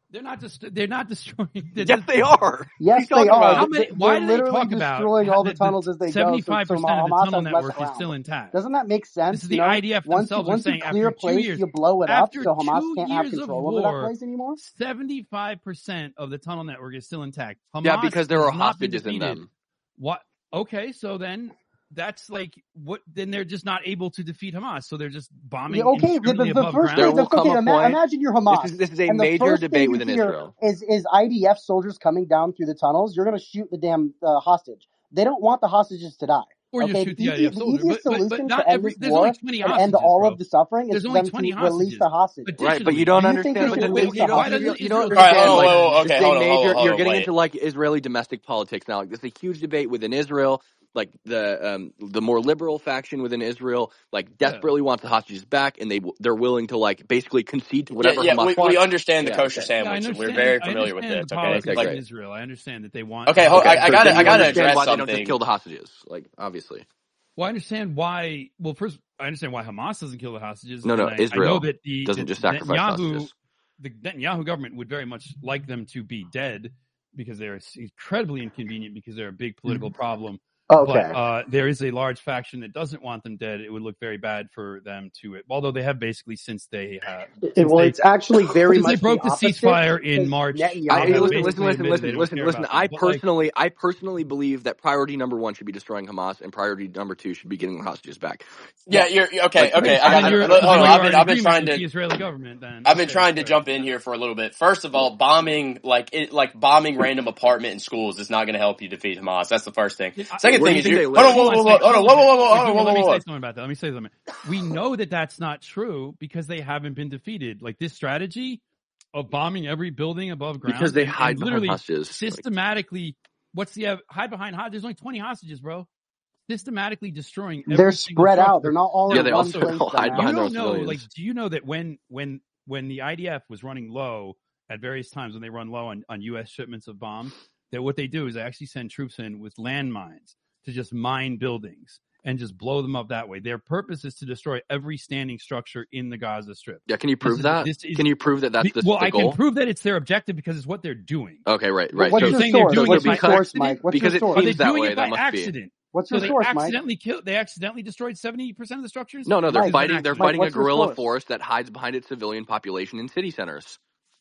They're not just. They're not destroying. They're
yes,
just,
they are.
Yes, they are.
How many,
They're
why do they
literally
talk about
destroying all the
that
tunnels as they
seventy-five
go? So, so
percent of the
Hamas
tunnel
has
network
around.
is still intact.
Doesn't that make sense?
This is the
you know?
I D F
once
themselves
you, once
are saying
you clear a
after two
place,
years,
you blow it up,
after
so Hamas
two
can't have
years of
control
war,
over that place anymore.
seventy-five percent of the tunnel network is still intact. Hamas
Yeah, because there
has
are
not been
hostages in
defeated.
them.
What? Okay, so then that's like what? Then they're just not able to defeat Hamas, so they're just bombing.
Yeah, okay, the, the, the
above
first
ground.
thing, the, okay, ima- imagine you're Hamas.
This is this is a
and the
major
first
debate
thing
within
you hear
Israel.
Is is I D F soldiers coming down through the tunnels? You're going to shoot the damn uh, hostage. They don't want the hostages to die.
Or
okay,
you shoot
the,
the I D F
the
soldier.
easiest
but, but,
solution
but not
to end
every,
this
there's
war
only twenty
and
hostages,
end all
bro.
of the suffering
there's
is for
only
them
twenty
to
hostages.
release the hostage.
Right, but you don't
Do you
understand.
think
But
they
the,
should
you,
release
you
the
don't, you,
hostages?
you don't
All right,
understand.
hold on,
Like,
hold on, okay,
this is a
hold on,
major.
hold on, hold
You're
on,
getting
wait.
into like Israeli domestic politics now. Like, this is a huge debate within Israel. Like the um, the more liberal faction within Israel, like desperately yeah. wants the hostages back, and they they're willing to like basically concede to whatever
yeah, yeah,
Hamas
we,
wants.
we understand the
yeah,
kosher
okay.
sandwich.
Yeah,
We're very familiar with this.
The
Okay,
okay,
like,
in Israel, I understand that they want.
Okay, hold,
okay
I, I
so
gotta, I gotta
understand
address
why
something.
They don't just kill the hostages, like obviously.
Well, I understand why. Well, first, I understand why Hamas doesn't kill the hostages.
No, no,
I,
Israel
I know that the,
doesn't
the,
just sacrifice
Netanyahu,
hostages.
The Netanyahu government would very much like them to be dead because they're incredibly inconvenient because they're a big political problem.
Okay.
But uh, there is a large faction that doesn't want them dead. It would look very bad for them to, although they have basically since they have.
It, well,
they,
it's actually very much
they broke
the,
the ceasefire in March.
I, listen, listen, listen, listen, listen, listen. I personally, like, I personally believe that priority number one should be destroying Hamas, and priority number two should be getting the hostages back.
Yeah, you're okay.
Like,
okay,
I
got,
hold
on. I've been, I've been trying to.
The Israeli government. Then
I've been
okay,
trying to
right.
jump in here for a little bit. First of all, bombing like it, like bombing random apartment in schools is not going to help you defeat Hamas. That's the first thing. Second
Where
thing
do
is,
you
you, hold on, whoa, whoa, whoa, hold on, whoa, whoa, whoa, whoa, whoa,
Let me
whoa.
say something about that. Let me say something. We know that that's not true because they haven't been defeated. Like this strategy of bombing every building above ground
because they
and,
hide
and
behind
literally
hostages.
Systematically, what's the uh, hide behind hostages? There's only twenty hostages, bro. Systematically destroying. Every
They're spread out. They're not all
yeah,
in
they
one
also
place.
hide
you
behind
don't know,
civilians.
like, do you know that when when when the I D F was running low at various times when they run low on, on U S shipments of bombs, that what they do is they actually send troops in with landmines to just mine buildings and just blow them up that way. Their purpose is to destroy every standing structure in the Gaza Strip.
Yeah, can you prove
is,
that?
Is,
can you prove that that's the,
well,
the
I
goal?
can prove that it's their objective because it's what they're doing.
Okay, right, right.
What's
so,
your source? What's your
because,
source, Mike? What's
because
your source?
it
Are they
seems that
doing
way.
it by
That must
accident?
be.
What's
so
your
they
source, Mike?
accidentally killed. They accidentally destroyed seventy percent of the structures.
No, no, they're
Mike,
fighting. They're
Mike,
fighting a guerrilla
source?
force that hides behind its civilian population in city centers.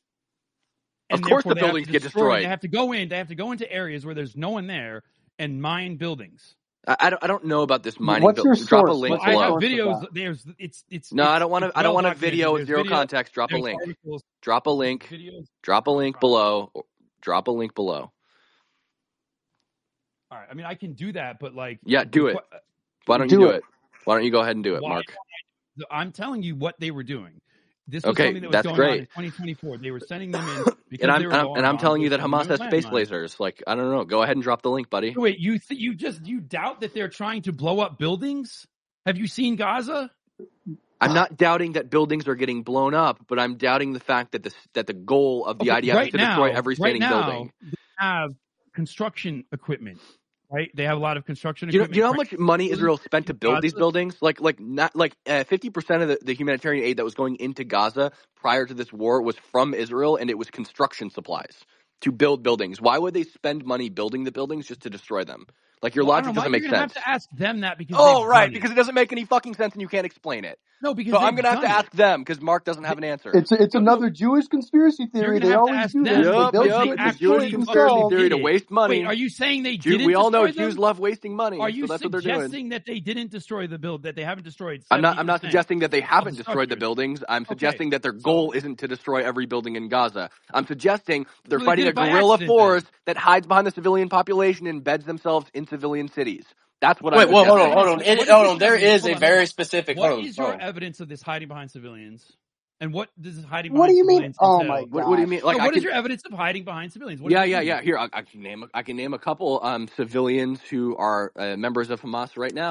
And
of course, the
they
buildings get
destroy,
destroyed.
They have to go in. They have to go into areas where there's no one there and mine buildings.
I, I don't. I don't know about this mining.
What's your
build. Drop a
source?
link
What's
I
your
have
below.
videos. There's it's it's.
No,
it's,
I don't want to. I don't want a video with zero
video,
context. Drop a link.
Articles,
Drop a link.
videos.
Drop a link below. Drop a link below.
All right. I mean, I can do that, but like.
Yeah, do it. Why don't
do
you do
it.
it? Why don't you go ahead and do it,
Why,
Mark?
I'm telling you what they were doing. This was
Okay,
something that was
that's
going
great.
on in twenty twenty-four. They were sending them in because
And I'm,
they were
I'm
low
and
on
I'm telling you that
bombs.
Hamas has space
landmines.
lasers. Like, I don't know. Go ahead and drop the link, buddy.
Wait, you th- you just you doubt that they're trying to blow up buildings? Have you seen Gaza?
I'm not doubting that buildings are getting blown up, but I'm doubting the fact that the that the goal of the
Okay,
I D F
right
is to
now,
destroy every standing
right now,
building.
They have construction equipment, right? They have a lot of construction
Do you know,
equipment.
do you know how much money Israel spent to build these buildings? Like, like not like uh, fifty percent of the, the humanitarian aid that was going into Gaza prior to this war was from Israel, and it was construction supplies to build buildings. Why would they spend money building the buildings just to destroy them? Like, your
well,
logic
know,
doesn't
Mike,
make
you're
sense.
Have to ask them that because
oh,
they've
right,
done
because
it.
it doesn't make any fucking sense and you can't explain it.
No, because
so I'm
going
to have to ask
it.
them because Mark doesn't have an answer.
It's a, it's another Jewish conspiracy theory. They always do this.
Yep,
they
yep,
it
it's a Jewish conspiracy theory to waste money.
Wait, are you saying they
Jew,
didn't
We all know
destroy them?
Jews love wasting money.
Are you
so that's what they're doing.
suggesting that they didn't destroy the build, that they haven't destroyed
I'm not. I'm not suggesting that they haven't destroyed the buildings. I'm suggesting
okay.
that their goal
so,
isn't to destroy every building in Gaza. I'm suggesting they're
so
fighting
they
a guerrilla force
then.
that hides behind the civilian population and embeds themselves in civilian cities. That's what
Wait,
I'm
well, hold
suggesting.
on, hold on. It, hold on. There is a very specific.
What
hold on,
is your
hold on.
evidence of this hiding behind civilians? And what does hiding behind
What do you mean?
civilians
Oh
entail?
my god!
What, what do you mean? Like,
so
I
what
can,
is your evidence of hiding behind civilians? What
yeah,
do you
yeah,
mean?
yeah. Here, I, I can name. I can name a couple um, civilians who are uh, members of Hamas right now.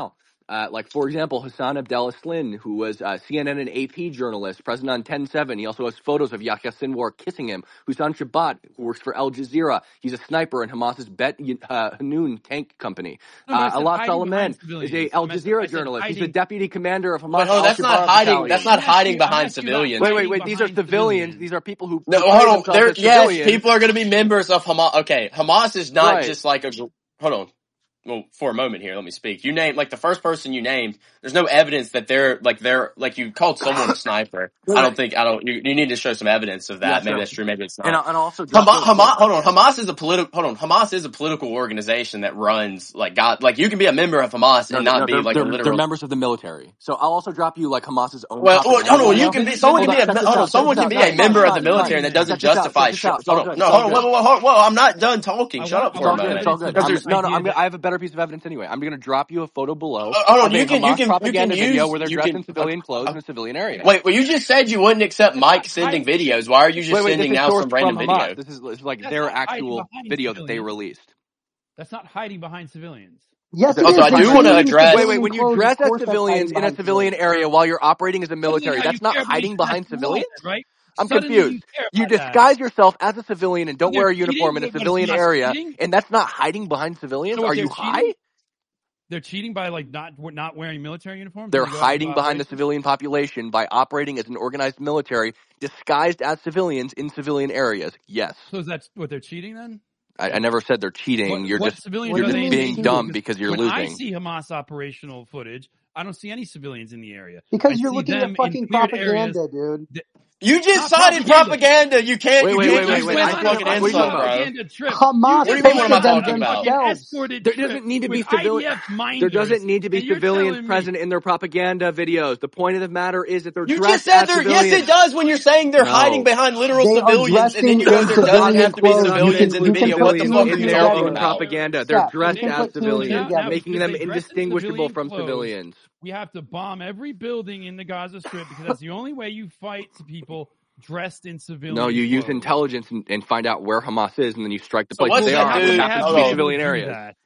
Uh, like, for example, Hassan Abdel-Aslin, who was a C N N and A P journalist, present on ten seven. He also has photos of Yahya Sinwar kissing him. Hussein Shabbat, who works for Al Jazeera. He's a sniper in Hamas's Bet uh, Hanun tank company.
No,
uh, Alaa Salman is a Al Jazeera journalist. He's the deputy commander of Hamas.
But, oh, that's not hiding.
Battalion.
That's not hiding behind civilians.
Wait, wait, wait. These are civilians. civilians. These are people who.
No, hold on. There, yes, people are going to be members of Hamas. Okay, Hamas is not right. just like a. Hold on. Well, for a moment here, let me speak. You name like the first person you named. There's no evidence that they're like they're like you called someone a sniper. I don't think I don't. You, you need to show some evidence of that. Yeah, maybe sure. that's true. Maybe it's not.
And, and also,
Hamas, Hamas. Hold on. Hamas is a political. Hold on. Hamas is a political organization that runs like God. Like you can be a member of Hamas and no, not no, be like
they're,
a literal.
They're members of the military. So I'll also drop you like Hamas's own.
Well, hold on. You can be. Someone can be a. Hold on. Someone can be a member of the military and that doesn't justify. Hold on. No, hold on. Whoa, whoa, whoa. I'm not done talking. Shut up for a minute.
No, no. I have a better piece of evidence anyway. I'm going to drop you a photo below.
Uh, hold on, you can, you can,
propaganda
you can
video
use,
where they're
you
dressed
can,
in civilian clothes
uh,
in a civilian area.
Wait, well, you just said you wouldn't accept Mike sending videos. Why are you just
wait, wait,
sending now some random video?
This is, this is like That's their actual video civilians. that they released.
That's not hiding behind civilians.
Yes,
also, I do want to address.
Wait, wait. When you dress as civilians in a civilian area while you're operating as a military, that's not hiding behind civilians,
right?
I'm confused. You, you disguise that. yourself as a civilian and don't wear a uniform in a civilian area, cheating? and that's not hiding behind civilians?
So
Are you
cheating?
high?
They're cheating by like not not wearing military uniforms?
They're hiding behind the civilian population by operating as an organized military disguised as civilians in civilian areas. Yes.
So is that what they're cheating then?
I, I never said they're cheating.
What,
you're
what
just you're just being dumb because you're
when
losing.
I see Hamas operational footage, I don't see any civilians in the area.
Because
I
you're looking at fucking propaganda, areas. dude.
The,
You just cited propaganda. You can't.
Wait,
you
wait,
can't
wait,
just
wait,
win
wait.
fucking
I,
insult, bro.
Hamas.
What do you mean? What am I talking about?
There doesn't need to be civilians. There doesn't need to be civilians present in their propaganda videos. The point of the matter is that they're
you
dressed
just said
as
they're.
civilians.
Yes, it does. When you're saying they're
no.
hiding behind literal
they
civilians, and then you go, there doesn't have to be civilians in the video. What the fuck are you talking about?
Propaganda. They're dressed as civilians, making them indistinguishable from civilians.
We have to bomb every building in the Gaza Strip because that's the only way you fight people dressed in civilian
No, you
clothes.
use intelligence and, and find out where Hamas is, and then you strike the
so
place they are.
Dude,
have to be civilian areas.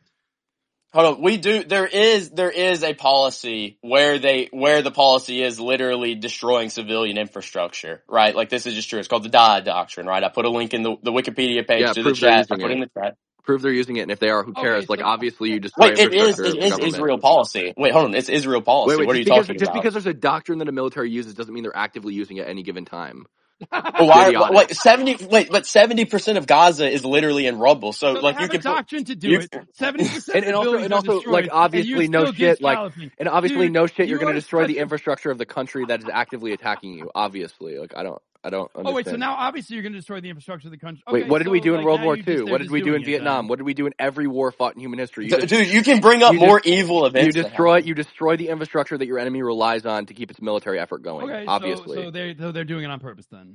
Hold on, we do. There is there is a policy where they where the policy is literally destroying civilian infrastructure, right? Like this is just true. It's called the D A doctrine, right? I put a link in the, the Wikipedia page
yeah,
to the chat. I put
it
in the chat.
Prove they're using it, and if they are, who cares?
Okay,
like
so,
obviously, you destroy.
Wait, it is it is Israel policy. Wait, hold on, it's Israel policy.
Wait, wait,
what are you
because,
talking
just
about?
Just because there's a doctrine that a military uses doesn't mean they're actively using it at any given time.
Well, why, wait, seventy. Wait, but seventy percent of Gaza is literally in rubble. So,
so
like, you can
doctrine to do you, it. Seventy percent,
and, and also, and also, like, obviously, no shit. Like, and obviously,
Dude,
no shit. You're
you
going to destroy
such...
the infrastructure of the country that is actively attacking you. Obviously, like, I don't. I don't understand.
Oh wait, so now obviously you're going to destroy the infrastructure of the country. Okay,
wait, what did
so,
we do in
like,
World War Two?
What
What did we do in Vietnam?
It,
what did we do in every war fought in human history?
You Dude, just, you can bring up
you
more
just,
evil events.
You destroy, you destroy the infrastructure that your enemy relies on to keep its military effort going.
Okay,
obviously,
so, so they're so they're doing it on purpose then.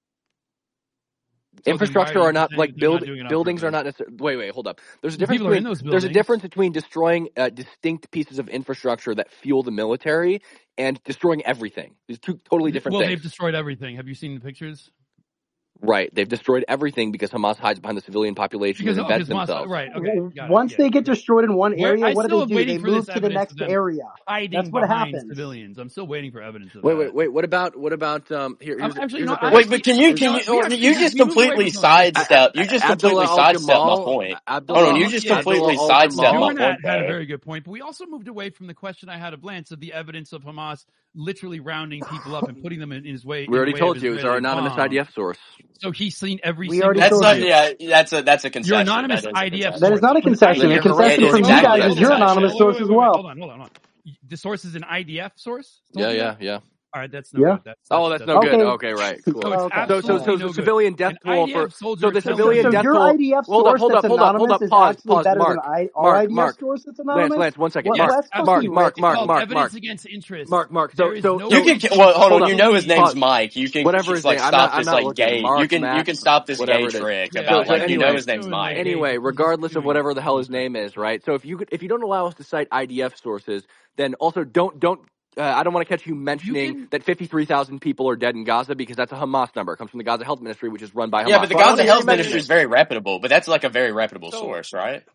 So infrastructure are not like build not buildings are not necessarily. Wait, wait, hold up. There's a difference. Between, there's a difference between destroying uh, distinct pieces of infrastructure that fuel the military and destroying everything. These two totally different
well,
things.
Well, they've destroyed everything. Have you seen the pictures?
Right, they've destroyed everything because Hamas hides behind the civilian population
because,
and embeds
oh,
themselves.
Right, okay.
Once
it,
they
yeah.
get destroyed in one area,
Where,
what do they do? They move to the next area. That's what happens.
Civilians. I'm still waiting for evidence of
wait,
that.
Wait, wait, wait. What about what about um? Here, here's,
actually,
here's
no,
a
wait, but can you can you or you just completely sidestep? You just completely sidestep my point. Hold on, you just completely sidestep my point.
Had a very good point, but we also moved away from the question I had of Lance of the evidence of Hamas literally rounding people up and putting them in his way.
We already told you it's our anonymous I D F source.
So he's seen every.
We
single
already
That's not, yeah, that's a that's a concession.
Your anonymous I D F.
That is not a concession. The concession from you guys is your anonymous source as well.
Hold on, hold on, hold on. The source is an I D F source.
Yeah, yeah, yeah.
All right, that's no
yeah.
good. That's, that's,
oh, that's, that's no
okay.
good. Okay, right. Cool.
So,
okay.
so, so, so, so
no
civilian death toll for so the civilian
so
death
your
toll.
I D F
hold up, hold up, hold up, hold up. Pause, pause. Mark,
I,
Mark,
Mark,
Mark.
That's anonymous?
Lance, Lance, one second.
What,
Mark,
Mark,
Mark, Mark, Mark, Mark,
evidence
Mark.
against interest.
Mark, Mark. So, so,
no
you can. Well, hold on.
Hold
you know his name's
pause.
Mike. You can
whatever
just like
name.
stop
I'm
this
not, I'm
like gay.
Mark,
you can
Matt,
you can stop this gay
trick
yeah.
so,
about
so
like
anyway,
you know his name's Mike.
Anyway, regardless of whatever the hell his name is, right? So if you could, if you don't allow us to cite I D F sources, then also don't don't. Uh, I don't want to catch you mentioning you can, that fifty-three thousand people are dead in Gaza because that's a Hamas number. It comes from the Gaza Health Ministry, which is run by Hamas.
Yeah, but the Gaza Health Ministry is very reputable, but that's like a very reputable so, source, right?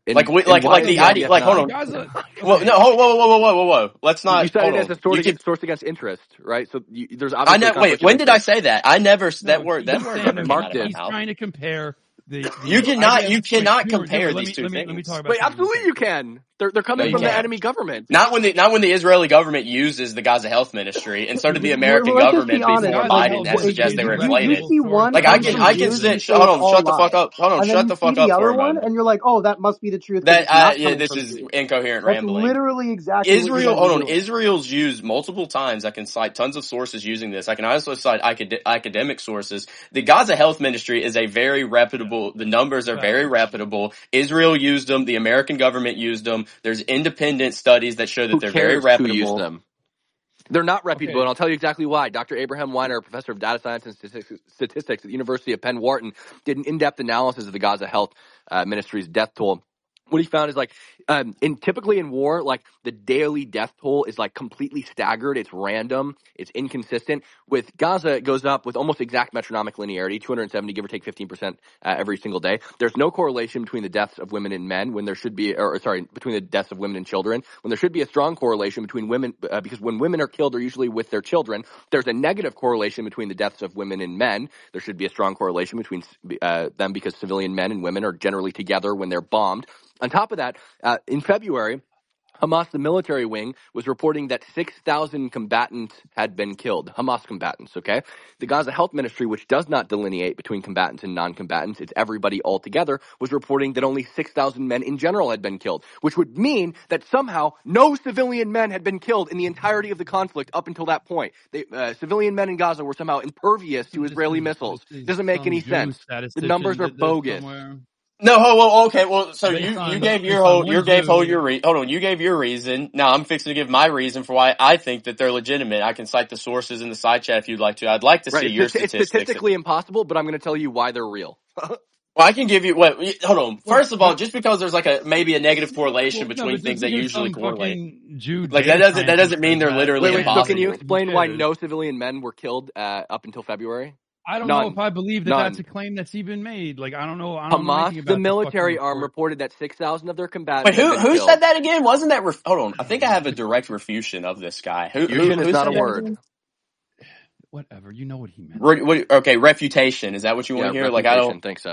And,
like, we,
and
like,
why
like
is
the
the I
idea,
D F
like, hold
not?
on.
Gaza,
Well,
okay.
no, hold, whoa, whoa, whoa, whoa, whoa, whoa. Let's not.
You said
hold
it as
on.
a source
You
against,
can,
source against interest, right? So you, there's
I
obviously a
know. Wait,
conflict of
when did I
interest.
say that? I never. That
No,
word. That
he's
word
saying
never
that
came
Mark
out of my
did.
he's
mouth.
trying to compare the, the
You cannot.
I D F.
You cannot
Wait, Humor,
compare
Humor, let
these
me
two
let me
things.
let me talk about
Wait,
something.
absolutely you can. They're they're
No,
coming
you
from the
can't.
enemy government.
Not when the not when the Israeli government uses the Gaza Health Ministry, and so did the
Well,
American
let's just be
government
honest.
before
Gaza
Like,
Biden
Health
has
wh-
suggested they
is
were
a
you, you
inflated.
see
reputable source
one
Like
that
I
has
can
been
official
I can
news,
used.
and
sit.
you
Sh-
say
hold
it's
on.
all
Shut the fuck
lies.
up. Hold on.
And then
Shut
you
the
see
fuck
the
up for
other
a
one,
moment.
and you're like, oh, that must be the truth because
That
it's
uh,
not
yeah,
coming
this
from
is
you.
incoherent
That's
rambling.
literally exactly what you
Israel,
guys
hold
are
on.
doing.
Israel's used multiple times. I can cite tons of sources using this. I can also cite acad- academic sources. The Gaza Health Ministry is a very reputable. The numbers are very reputable. Israel used them. The American government used them. There's independent studies that show that
Who
they're very
cares who used
reputable.
them? They're not reputable,
Okay.
and I'll tell you exactly why. Doctor Abraham Weiner, professor of data science and statistics, statistics at the University of Penn Wharton, did an in-depth analysis of the Gaza Health uh, Ministry's death toll. What he found is like, um, in typically in war, like the daily death toll is like completely staggered. It's random. It's inconsistent. With Gaza, it goes up with almost exact metronomic linearity, two hundred seventy, give or take fifteen percent uh, every single day. There's no correlation between the deaths of women and men when there should be, or sorry, between the deaths of women and children when there should be a strong correlation between women, uh, because when women are killed, they're usually with their children. There's a negative correlation between the deaths of women and men. There should be a strong correlation between uh, them because civilian men and women are generally together when they're bombed. On top of that, uh, in February, Hamas, the military wing, was reporting that six thousand combatants had been killed. Hamas combatants, okay? The Gaza Health Ministry, which does not delineate between combatants and non-combatants, it's everybody all together, was reporting that only six thousand men in general had been killed, which would mean that somehow no civilian men had been killed in the entirety of the conflict up until that point. They, uh, civilian men in Gaza were somehow impervious to
This
Israeli
is,
missiles.
this is
Doesn't make
some
any
Jew
sense. The
statistician
numbers are
did this
bogus.
somewhere.
No, oh, well, okay, well, so
Based
you,
on-
you gave your
based on
whole,
one
you gave
Jew.
whole your re- hold on, you gave your reason. Now I'm fixing to give my reason for why I think that they're legitimate. I can cite the sources in the side chat if you'd like to. I'd like to
Right.
see
It's,
your
it's, it's
statistics.
statistically impossible, but I'm going to tell you why they're real.
Well, I can give you, wait, hold on. First of all, just because there's like a, maybe a negative correlation
Well, no,
between
but
things
just
that
because
usually
some
correlate.
fucking Jew
Like,
data
that doesn't- that
scientist
doesn't mean
says
they're
that.
literally
Wait, wait. So can you
impossible.
explain why
Who
no civilian men were killed uh, up until February?
I don't
None.
know if I believe that
None.
that's a claim that's even made. Like, I don't know. I don't know
Hamas,
anything about
the military
this
arm,
report.
reported that six thousand of their
Wait,
combatants
who,
had been
who
killed.
said that again? Wasn't that, ref- hold on. I think I have a direct refutation of this guy. Who, who,
Refutation
who
is not
said
a
that
word.
again?
Whatever. You know what he meant.
Re- what, okay, refutation. Is that what you want
Yeah,
to hear? Like, I
reputation.
don't,
Thanks, Seth.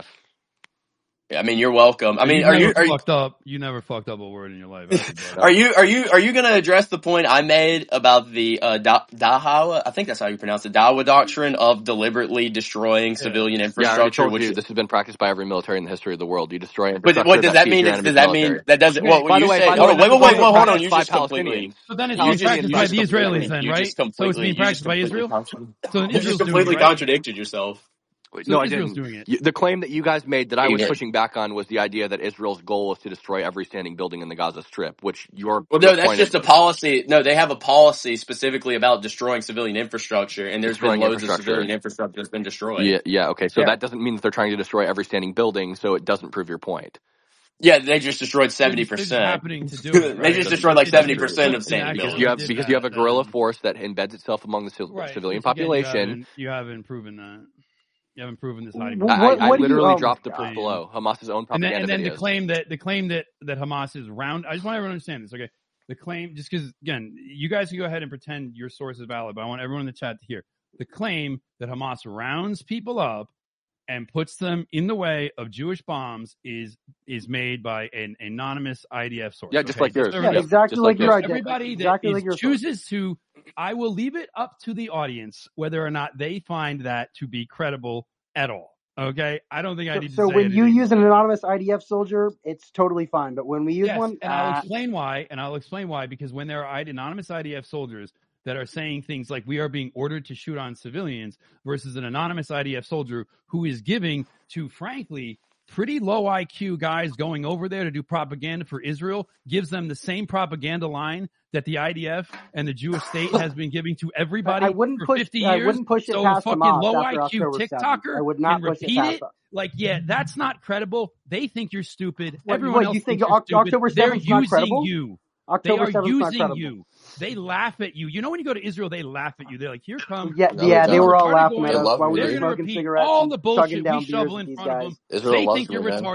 I mean, you're welcome. I mean,
you
are
never
you, are you,
fucked up? You never fucked up a word in your life. Actually,
Are you are you are you going to address the point I made about the uh, da- Dahawa? I think that's how you pronounce it. Dawa doctrine of deliberately destroying
Yeah.
civilian
Yeah, I already
infrastructure.
told
which
you this has been practiced by every military in the history of the world. You destroy
but
infrastructure
what does
that
that
feeds
mean?
your
Is,
enemy's
does that
military.
mean that doesn't?
Okay,
Well, when
By
you
the way,
say,
by the
hold
way,
on, wait,
that's
wait, wait,
also
wait, hold on.
practiced
You
by
just completely,
Palestinians.
So then it's
you
being
just,
practiced
you
by
just
the
completely,
Israelis, then,
you
right?
just
So it's
completely,
being
you just
practiced by
completely,
Israel.
contra-
So then
you just
Israel's doing
completely
it, right?
contradicted yourself.
So
No, I
Israel's
didn't.
doing it.
You- The claim that you guys made that I was
David.
pushing back on was the idea that Israel's goal is to destroy every standing building in the Gaza Strip, which your,
Well,
your
no, that's
point
just
is
a policy. No, they have a policy specifically about destroying civilian infrastructure, and there's been
destroying
loads of
infrastructure.
civilian infrastructure that's been destroyed.
Yeah, yeah, okay. So
Yeah.
that doesn't mean that they're trying to destroy every standing building, so it doesn't prove your point.
Yeah, they just destroyed
They're
seventy
just, they're just
percent.
happening to do it,
They
right?
just
Doesn't-
destroyed like
If
seventy
they
percent of
just
standing
actually
Because
buildings.
you have
did
because you have a
that,
guerrilla
then-
force that embeds itself among the civ-
Right,
civilian
which again, you
population.
haven't, you haven't proven that. You haven't proven this hiding.
What-
I,
what-
I
what do you-
literally
oh my
dropped the
God.
proof below. Hamas's own
And then,
propaganda
and then the
videos.
claim that the claim that that Hamas is round. I just want everyone to understand this, okay? The claim, just because again, you guys can go ahead and pretend your source is valid, but I want everyone in the chat to hear the claim that Hamas rounds people up and puts them in the way of Jewish bombs is is made by an anonymous I D F source.
Yeah, just
okay?
like yours.
so
Yeah,
everybody-
exactly
just
like
like
your
yours.
idea.
Everybody that
Exactly
is-
like your source.
chooses to, I will leave it up to the audience whether or not they find that to be credible at all. Okay, I don't think I
So,
need to
so
say
when you
anything.
use an anonymous I D F soldier, it's totally fine. But when we use
Yes,
one,
and I'll
ah,
explain why. And I'll explain why because when there are anonymous I D F soldiers that are saying things like we are being ordered to shoot on civilians versus an anonymous I D F soldier who is giving to, frankly, pretty low I Q guys going over there to do propaganda for Israel, gives them the same propaganda line that the I D F and the Jewish state has been giving to everybody
I wouldn't
for
push.
fifty
I
years.
wouldn't push it
So
past
a fucking
Hamas
low
after
I Q
October seventh.
TikToker
I would not
can
push it
repeat
past
it.
that.
Like, yeah, that's not credible. They think you're stupid.
What-
Everyone
what,
else
you think
thinks you're
Oc-
stupid.
October
They're
seventh is not
using
credible?
you. They
October
are
seventh is not
using
credible.
you. They laugh at you. You know when you go to Israel, they laugh at you. They're like, here come.
Yeah,
No,
yeah,
they
they
don't.
were all
retarded
laughing
boys.
at
They
us
love
while
me,
we
They're
were
dude.
going to
smoking
repeat
cigarettes
all
and
the
chugging
bullshit
down
we
beers
shovel
with
in
these
front of
guys.
them.
Israel
They
loves
think
me,
you're
man.
retarded.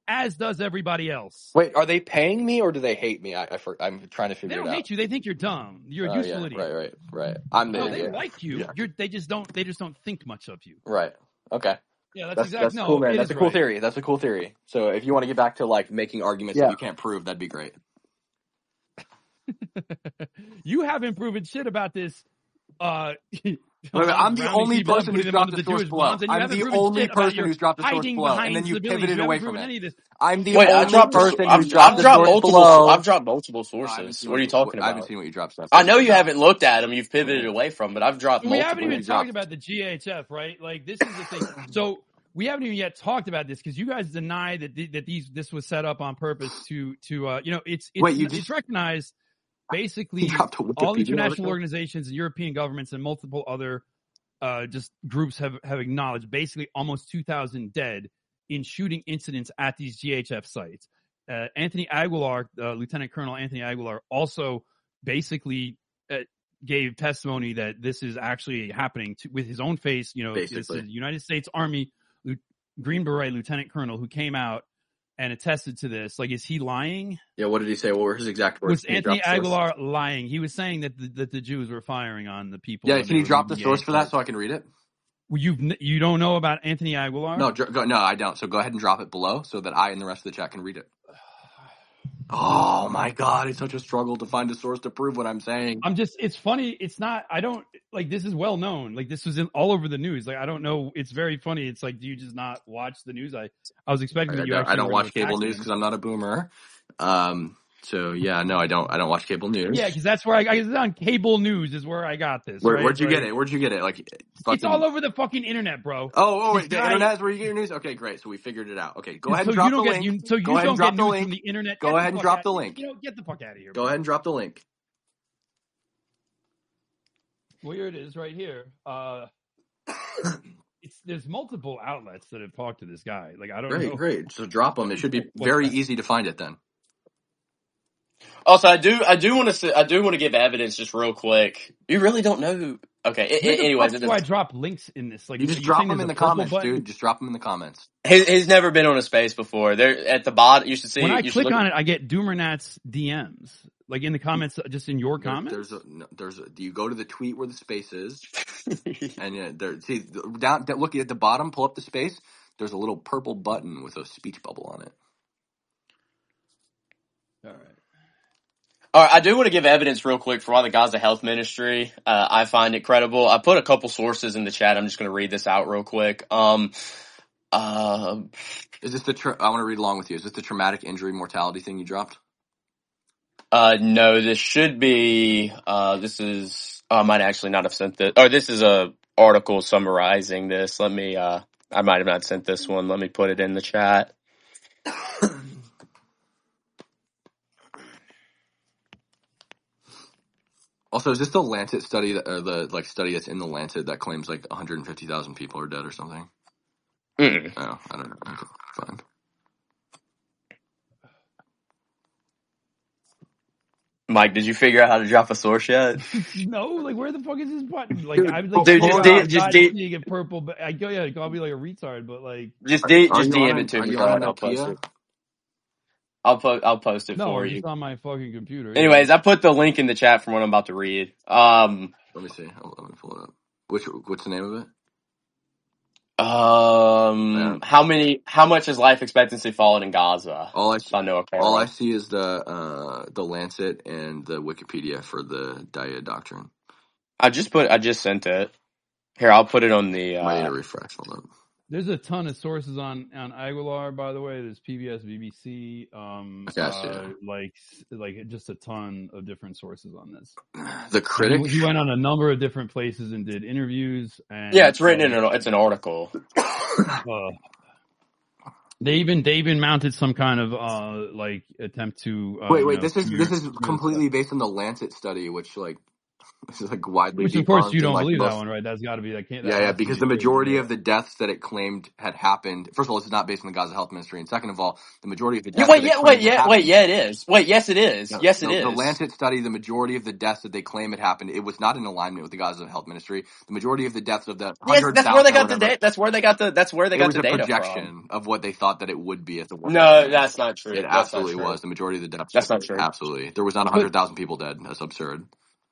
as does everybody else.
Wait, are they paying me or do they hate me? I, I I'm trying to figure
They
it
don't
out.
hate you. They think you're dumb. You're a
uh,
useful
yeah,
idiot.
Right, right, right. I'm the
no,
idiot.
they like you.
Yeah.
You're, they just don't. They just don't think much of you.
Right. Okay.
Yeah, that's,
That's
exactly.
that's
no,
cool, man.
it
That's
is
a cool
right.
theory. That's a cool theory. So if you want to get back to like making arguments
Yeah.
that you can't prove, that'd be great.
You haven't proven shit about this. Uh,
Wait, wait, I'm the only person who's dropped the source below. I'm the only person who's dropped the source below, and then you pivoted away from it. I'm the
Wait,
only
I dropped,
person
I've,
who's dropped
I've
the
dropped
source
multiple.
below.
I've dropped multiple
No, I haven't
sources.
seen
What are you
what-
talking
I haven't
about?
seen what you dropped. Stuff.
I know you haven't looked at them. You've pivoted away from, but I've dropped
We
multiple.
haven't even
you dropped.
talked about the G H F, right? Like this is the thing. So we haven't even yet talked about this because you guys deny that th- that these this was set up on purpose to to uh you know it's it's
Wait, you
it's
just-
recognized basically
You dropped a
all
Wikipedia
international
article?
organizations and European governments and multiple other uh just groups have have acknowledged basically almost two thousand dead in shooting incidents at these G H F sites. Uh, Anthony Aguilar, uh, Lieutenant Colonel Anthony Aguilar, also basically uh, gave testimony that this is actually happening to, with his own face. You know,
Basically.
this is United States Army Green Beret Lieutenant Colonel who came out and attested to this. Like, is he lying?
Yeah, what did he say? What were his exact words?
Was
Can you
Anthony
drop the source?
Aguilar lying? He was saying that the, that the Jews were firing on the people.
Yeah,
when
can
they
you
were
drop the
leaving
source for that
Gaza.
so I can read it?
Well, you've n- you don't know about Anthony Aguilar?
No, dr- go, no, I don't. So go ahead and drop it below so that I and the rest of the chat can read it. Oh my God, it's such a struggle to find a source to prove what I'm saying.
I'm just, it's funny. It's not, I don't, like, this is well known. Like, this was in all over the news. Like, I don't know. It's very funny. It's like, do you just not watch the news? I, I was expecting
I,
that you
I,
actually
I don't
were
watch
gonna
cable
attack
news
him.
because I'm not a boomer. Um, so yeah, no, I don't. I don't watch cable news.
Yeah, because that's where I, I it's on cable news is where I got this.
Where,
right?
where'd you
Like,
get it? Where'd you get it? Like, fucking...
It's all over the fucking internet, bro.
Oh, oh,
This
wait, the
guy-
internet is where you get your news. Okay, great. So we figured it out. Okay, go
so
ahead and
you
drop
don't
the
get,
link.
You, so you
Go ahead
don't
and drop
get
the
news
link.
from the internet.
Go
Get the
ahead and
fuck
drop
out-
the link.
You know, get the fuck out of here.
Go
bro.
ahead and drop the link.
Well, here it is, right here. Uh, it's there's multiple outlets that have talked to this guy. Like, I don't
Great,
know.
great. So drop them. It should be
What's
very
that?
easy to find it then.
Also, I do, I do want to, I do want to give evidence just real quick. You really don't know who. Okay. I,
Where the
anyways,
fuck
it
do I
doesn't-
drop links in this? Like,
You just
you're
drop
saying
them
there's
in
a
the
purple
comments,
button?
dude. Just drop them in the comments.
He's, he's never been on a space before. They're at the bottom. You should see.
When I
you should
click
look-
on it, I get Doomernat's D Ms. Like in the comments, just in your
There-
comments.
There's a, no, there's a, you go to the tweet where the space is, and yeah, there. See down, look at the bottom. Pull up the space. There's a little purple button with a speech bubble on it.
All right.
All right, I do want to give evidence real quick for why the Gaza Health Ministry, uh, I find it credible. I put a couple sources in the chat. I'm just going to read this out real quick. Um, uh,
Is this the? Tra- I want to read along with you. Is this the traumatic injury mortality thing you dropped?
uh, no, this should be, uh, this is, oh, I might actually not have sent this, or this is a article summarizing this. Let me, uh, I might have not sent this one. Let me put it in the chat.
Also, is this the Lancet study, that, or the like study that's in the Lancet that claims like one hundred fifty thousand people are dead or something?
Mm-mm.
Oh, I don't know. Okay, fine.
Mike, did you figure out how to drop a source yet?
No, like where the fuck is this button? Like
Dude,
I was like,
dude,
oh,
just
God,
D-
I'm
just
not
D-
seeing it purple, but I go, yeah, I'll be like a retard, but like,
Just, D-
Are
just
you
D M
on-
it to
are
me,
you
bro,
on
and I'll post
Nokia?
it. I'll post, I'll post it
no,
for
I'm
you.
just on my fucking computer.
Anyways, I put the link in the chat from what I'm about to read. Um,
Let me see. Hold on, let me pull it up. Which what's the name of it?
um,
Yeah.
how many, how much has life expectancy fallen in Gaza?
All I
By Noah Carroll.
all I see is the uh, the Lancet and the Wikipedia for the Dyad doctrine.
I just put, I just sent it. Here, I'll put it on the,
Might need
uh,
to refresh. Hold up.
There's a ton of sources on on Aguilar, by the way. There's P B S, B B C, um,
Okay, I see
uh,
it.
like like just a ton of different sources on this.
The critic.
He, he went on a number of different places and did interviews. And
yeah, it's written in an, it's an article.
Uh, they even they even mounted some kind of uh like attempt to uh,
Wait,
you
wait.
know,
This is
smear-
this is
smear
completely
stuff.
based on the Lancet study, which like This is like widely
Which, of course,
debunked
you
and
don't
like
believe
most.
that one, right? That's got to be that can't. That
Yeah, yeah,
has to be
because the
true.
majority
Yeah.
of the deaths that it claimed had happened. First of all, this is not based on the Gaza Health Ministry, and second of all, the majority of the
Yeah,
deaths
wait,
that it
yeah,
claimed
wait,
had
yeah, wait,
happened.
yeah, it is. Wait, yes, it is.
No,
Yes, it
the, the
is.
Lancet study, the majority of the deaths that they claim had happened, it was not in alignment with the Gaza Health Ministry. The majority of the deaths of the
Yes,
hundred
that's where they
thousand or
got the
whatever,
data. That's where they got the. That's where they
it
got
was
the
a
data from.
projection of what they thought that it would be at the worst
No,
time.
that's not true.
It
That's not
absolutely
true.
was. The majority of the deaths.
That's not true.
Absolutely. There was not
But-
one hundred thousand people dead. That's absurd.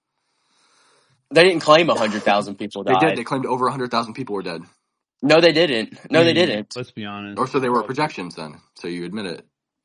They didn't claim one hundred thousand people
They
died.
did. They claimed over one hundred thousand people were dead.
No, they didn't. No,
I
they
mean,
didn't.
Let's be honest.
Or so they were projections then. So you admit it.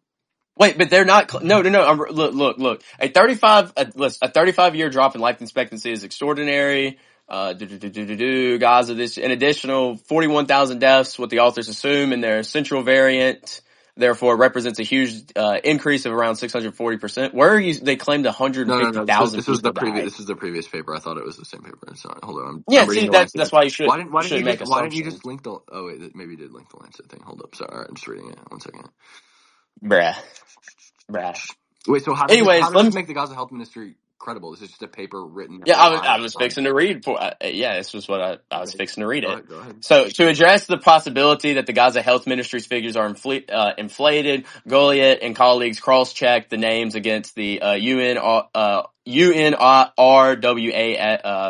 Wait, but they're not. Cl- no, no, no. I'm, look, look, look. A thirty-five, a, listen, a thirty-five year drop in life expectancy is extraordinary. Uh, do, do, do, do, do, do, Gaza, this, an additional forty-one thousand deaths, what the authors assume in their central variant. Therefore, it represents a huge uh, increase of around six hundred forty percent. Where are you? They claimed one hundred fifty thousand
No, no, no. This, this was the
people
previous.
died.
This is the previous paper. I thought it was the same paper. Sorry, hold on. I'm,
Yeah,
I'm
see,
reading the
that's
Lancet.
that's why you should.
Why didn't Why didn't you
make
just Why didn't you
assumptions.
just link the? Oh wait, maybe you did link the Lancet thing. Hold up. Sorry, all right, I'm just reading it. One second.
Bruh, bruh.
Wait, so how does
Anyways,
this, how does
let
this
me-
make the Gaza Health Ministry credible? This is just a paper written.
Yeah, I was,
by-
I was
by-
fixing to read. For, uh, yeah, this was what I, I was fixing to read
Go
it.
ahead, go ahead.
So, to address the possibility that the Gaza Health Ministry's figures are infl- uh, inflated, Goliath and colleagues cross-checked the names against the uh, U N uh, U N R W A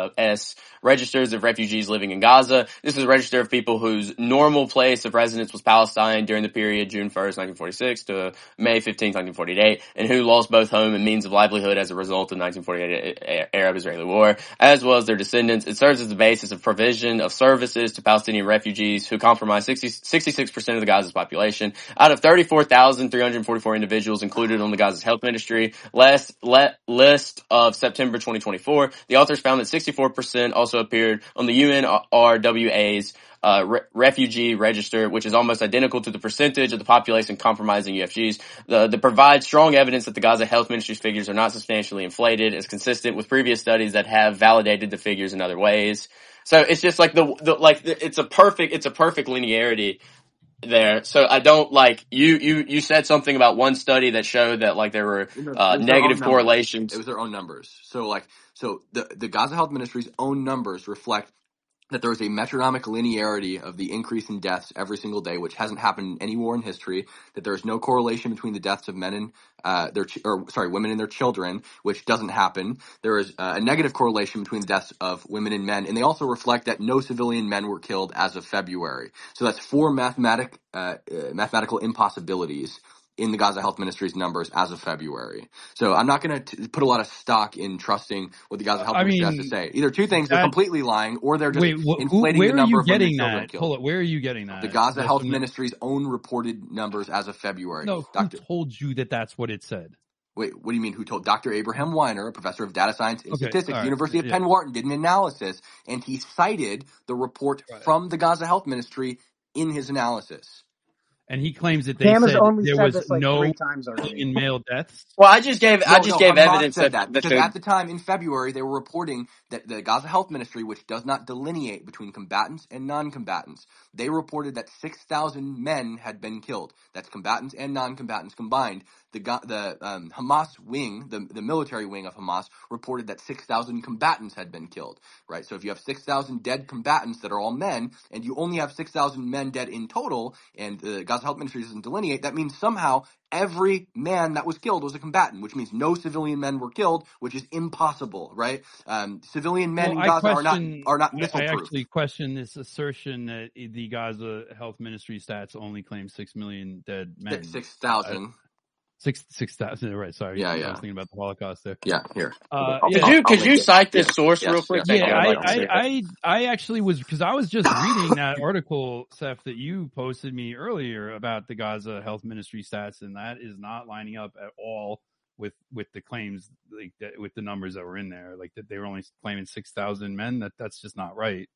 S registers of refugees living in Gaza. This is a register of people whose normal place of residence was Palestine during the period June first, nineteen forty-six to May fifteenth, nineteen forty-eight, and who lost both home and means of livelihood as a result of nineteen forty-eight Arab-Israeli war, as well as their descendants. It serves as the basis of provision of services to Palestinian refugees who comprise sixty-six percent of the Gaza's population. Out of thirty-four thousand three hundred forty-four individuals included on the Gaza's Health Ministry list, let, list of September twenty twenty-four, the authors found that sixty-four percent also appeared on the U N R W A's uh, re- refugee register, which is almost identical to the percentage of the population comprising U F Gs. The, the provides strong evidence that the Gaza Health Ministry's figures are not substantially inflated, as consistent with previous studies that have validated the figures in other ways. So it's just like the, the like the, it's a perfect it's a perfect linearity there. So I don't like you you you said something about one study that showed that like there were uh, negative correlations.
It was their own numbers. So like so the the Gaza Health Ministry's own numbers reflect that there is a metronomic linearity of the increase in deaths every single day, which hasn't happened in any war in history. That there is no correlation between the deaths of men and uh, their ch- or sorry, women and their children, which doesn't happen. There is uh, a negative correlation between the deaths of women and men, and they also reflect that no civilian men were killed as of February. So that's four mathematic uh, uh, mathematical impossibilities in the Gaza Health Ministry's numbers as of February. So I'm not going to put a lot of stock in trusting what the Gaza Health
I
Ministry
mean,
has to say. Either two things, they're
that-
completely lying, or they're just
Wait, wh- who,
inflating
where
the
are
number
you
of women
getting
and children
that?
killed.
Hold on, where are you getting that?
The Gaza
That's
Health
from the-
Ministry's own reported numbers as of February.
No, who
Doctor
told you that that's what it said?
Wait, what do you mean who told? Doctor Abraham Weiner, a professor of data science and
Okay,
statistics,
all right,
University of
yeah.
Penn Wharton, did an analysis, and he cited the report
Right.
from the Gaza Health Ministry in his analysis.
And he claims that they
Cam has
said
only
there
said
was
this like
no
three times already.
in male deaths.
Well, I just gave I
No,
just
no,
gave
Hamas
evidence
said
that,
that
that
because
the-
at the time in February they were reporting that the Gaza Health Ministry, which does not delineate between combatants and non-combatants, they reported that six thousand men had been killed. That's combatants and non-combatants combined. The Ga- the um, Hamas wing, the the military wing of Hamas, reported that six thousand combatants had been killed. Right. So if you have six thousand dead combatants that are all men, and you only have six thousand men dead in total, and the Gaza Health Ministry doesn't delineate, that means somehow every man that was killed was a combatant, which means no civilian men were killed, which is impossible, right? Um, civilian men
Well,
in
I
Gaza are not
question-
are not
I
missile proof.
actually question this assertion that the Gaza Health Ministry stats only claim six million dead men.
Six thousand.
Six six thousand. Right. Sorry.
Yeah,
I
yeah.
was thinking about the Holocaust there.
Yeah, here.
Uh,
I'll-
yeah.
could you
I'll
could
link
you
it.
cite this
Yeah.
source
Yes,
real quick?
yes,
Thank
Yeah,
you. I'd
I,
like to see it.
I, I, I actually was because I was just reading that article, Seth, that you posted me earlier about the Gaza Health Ministry stats, and that is not lining up at all with with the claims, like that, with the numbers that were in there, like that they were only claiming six thousand men. That that's just not right.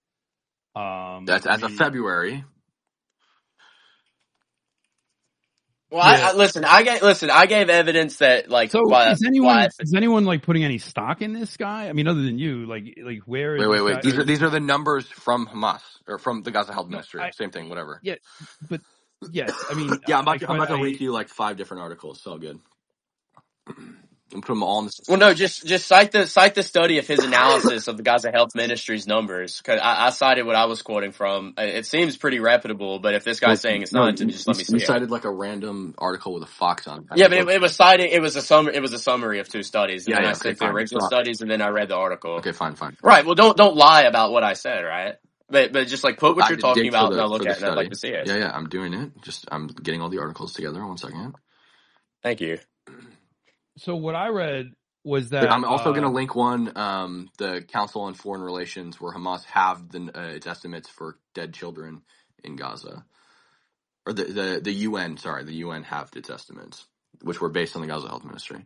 Um,
That's
I
as of
mean,
February.
Well, I,
Yeah.
I, listen, I gave listen, I gave evidence that like
So
why,
is anyone
why-
is anyone like putting any stock in this guy? I mean, other than you, like like where? Is
Wait, wait,
this
wait.
guy-
These are these are the numbers from Hamas or from the Gaza Health
No,
Ministry.
I-
Same thing, whatever.
Yeah, but yes, I mean,
Yeah, I'm about
I-
to, I'm about to
I-
link you like five different articles. It's all good. And put them all in the
Well, no, just just cite the cite the study of his analysis of the Gaza Health Ministry's numbers, because I, I cited what I was quoting from. It seems pretty reputable, but if this guy's
well,
saying it's
no,
not, then just let me see
you
it.
cited like a random article with a fox on it.
Yeah, but it, it was citing. It was a summary. It was a summary of two studies, and
Yeah,
then
yeah,
I
okay,
sent the
fine.
original
So-
studies, and then I read the article.
Okay, fine, fine.
Right. Well, don't don't lie about what I said, right? But but just like put what
I
you're
did
talking
dig for
about,
the-
and I'll look
for the
at it, and I'd like
study.
to see it.
Yeah, yeah, I'm doing it. Just I'm getting all the articles together. One second.
Thank you.
So what I read was that
I'm also
uh,
going to link one, um, the Council on Foreign Relations, where Hamas have the, uh, its estimates for dead children in Gaza. Or the, the, the U N, sorry, the U N have its estimates, which were based on the Gaza Health Ministry.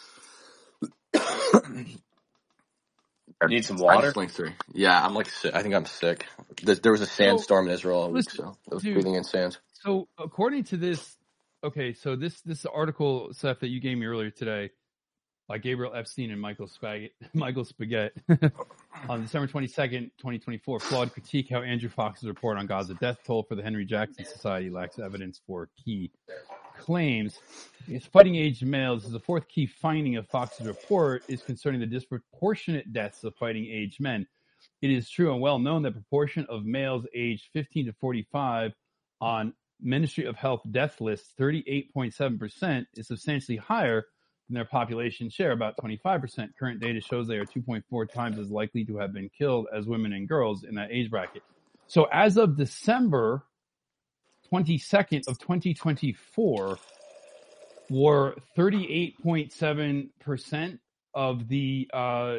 Need some
I
water.
just linked three. Yeah, I'm like sick. I think I'm sick. There, there was a sandstorm in Israel a week,
listen,
so I was
dude.
breathing in sand.
So according to this, okay, so this this article, Seth, that you gave me earlier today, by Gabriel Epstein and Michael Spaghetti, Michael Spaghetti, on December twenty-second, twenty twenty-four, flawed critique how Andrew Fox's report on Gaza death toll for the Henry Jackson Society lacks evidence for key claims. It's fighting age males. The fourth key finding of Fox's report is concerning the disproportionate deaths of fighting age men. It is true and well known that proportion of males aged fifteen to forty-five on Ministry of Health death list, thirty-eight point seven percent, is substantially higher than their population share, about twenty-five percent. Current data shows they are two point four times as likely to have been killed as women and girls in that age bracket. So as of December twenty-second of twenty twenty-four, were thirty-eight point seven percent of the, uh,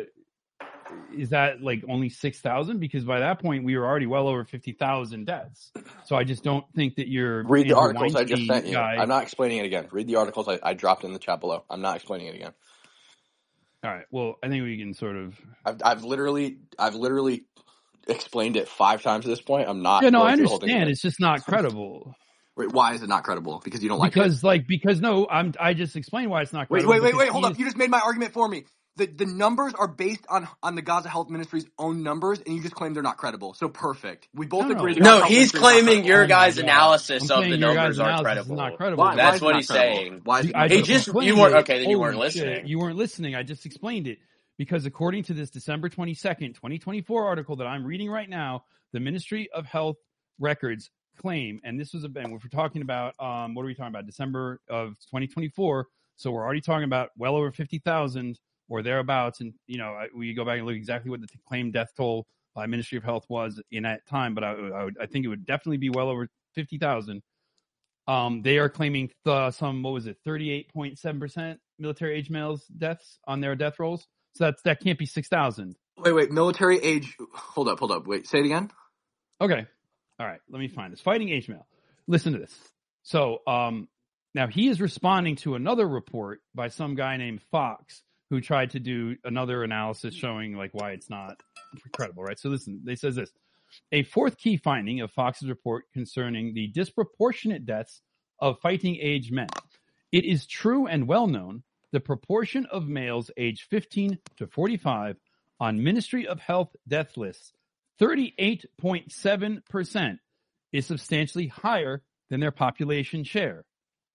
is that like only six thousand? Because by that point, we were already well over fifty thousand deaths. So I just don't think that you're
Read the
Andrew
articles I just
Weinstein
sent you.
guy.
I'm not explaining it again. Read the articles I, I dropped in the chat below. I'm not explaining it again.
All right. Well, I think we can sort of.
I've, I've literally, I've literally explained it five times at this point. I'm not.
Yeah, no,
going
I
through the whole thing
understand.
again.
It's just not credible.
Wait, why is it not credible? Because you don't like
Because,
it?
like, because no, I'm. I just explained why it's not
Wait,
credible.
wait, wait,
because
wait. Hold
he
up.
is-
You just made my argument for me. The the numbers are based on on the Gaza Health Ministry's own numbers, and you just claim they're not credible. So perfect. We both
No, no.
agree. The
No,
Gaza Health
he's
Ministry is not
claiming
credible.
your
Oh my
guys'
God.
analysis
I'm
of
saying
the
your
numbers
guys'
are
analysis is
credible.
not credible.
Why,
That's
why is
what
it
he's
not credible?
saying.
Why is it
I
not
He
just
credible?
just
explained
you weren't
it.
okay. Then you weren't
Holy shit,
listening.
You weren't listening. I just explained it because according to this December twenty-second, twenty twenty-four article that I'm reading right now, the Ministry of Health records claim, and this was a and if we're talking about um, what are we talking about? December of twenty twenty-four. So we're already talking about well over fifty thousand or thereabouts, and you know we go back and look exactly what the claimed death toll by Ministry of Health was in that time, but I, I, would, I think it would definitely be well over fifty thousand. Um, they are claiming th- some, what was it, thirty-eight point seven percent military age males deaths on their death rolls. So that's, that can't be six thousand.
Wait, wait. Military age. Hold up, hold up. Wait, say it again.
Okay. All right. Let me find this. Fighting age male. Listen to this. So, um, now he is responding to another report by some guy named Fox who tried to do another analysis showing like why it's not credible, right? So listen, they says this. A fourth key finding of Fox's report concerning the disproportionate deaths of fighting age men. It is true and well known the proportion of males aged fifteen to forty-five on Ministry of Health death lists, thirty-eight point seven percent, is substantially higher than their population share.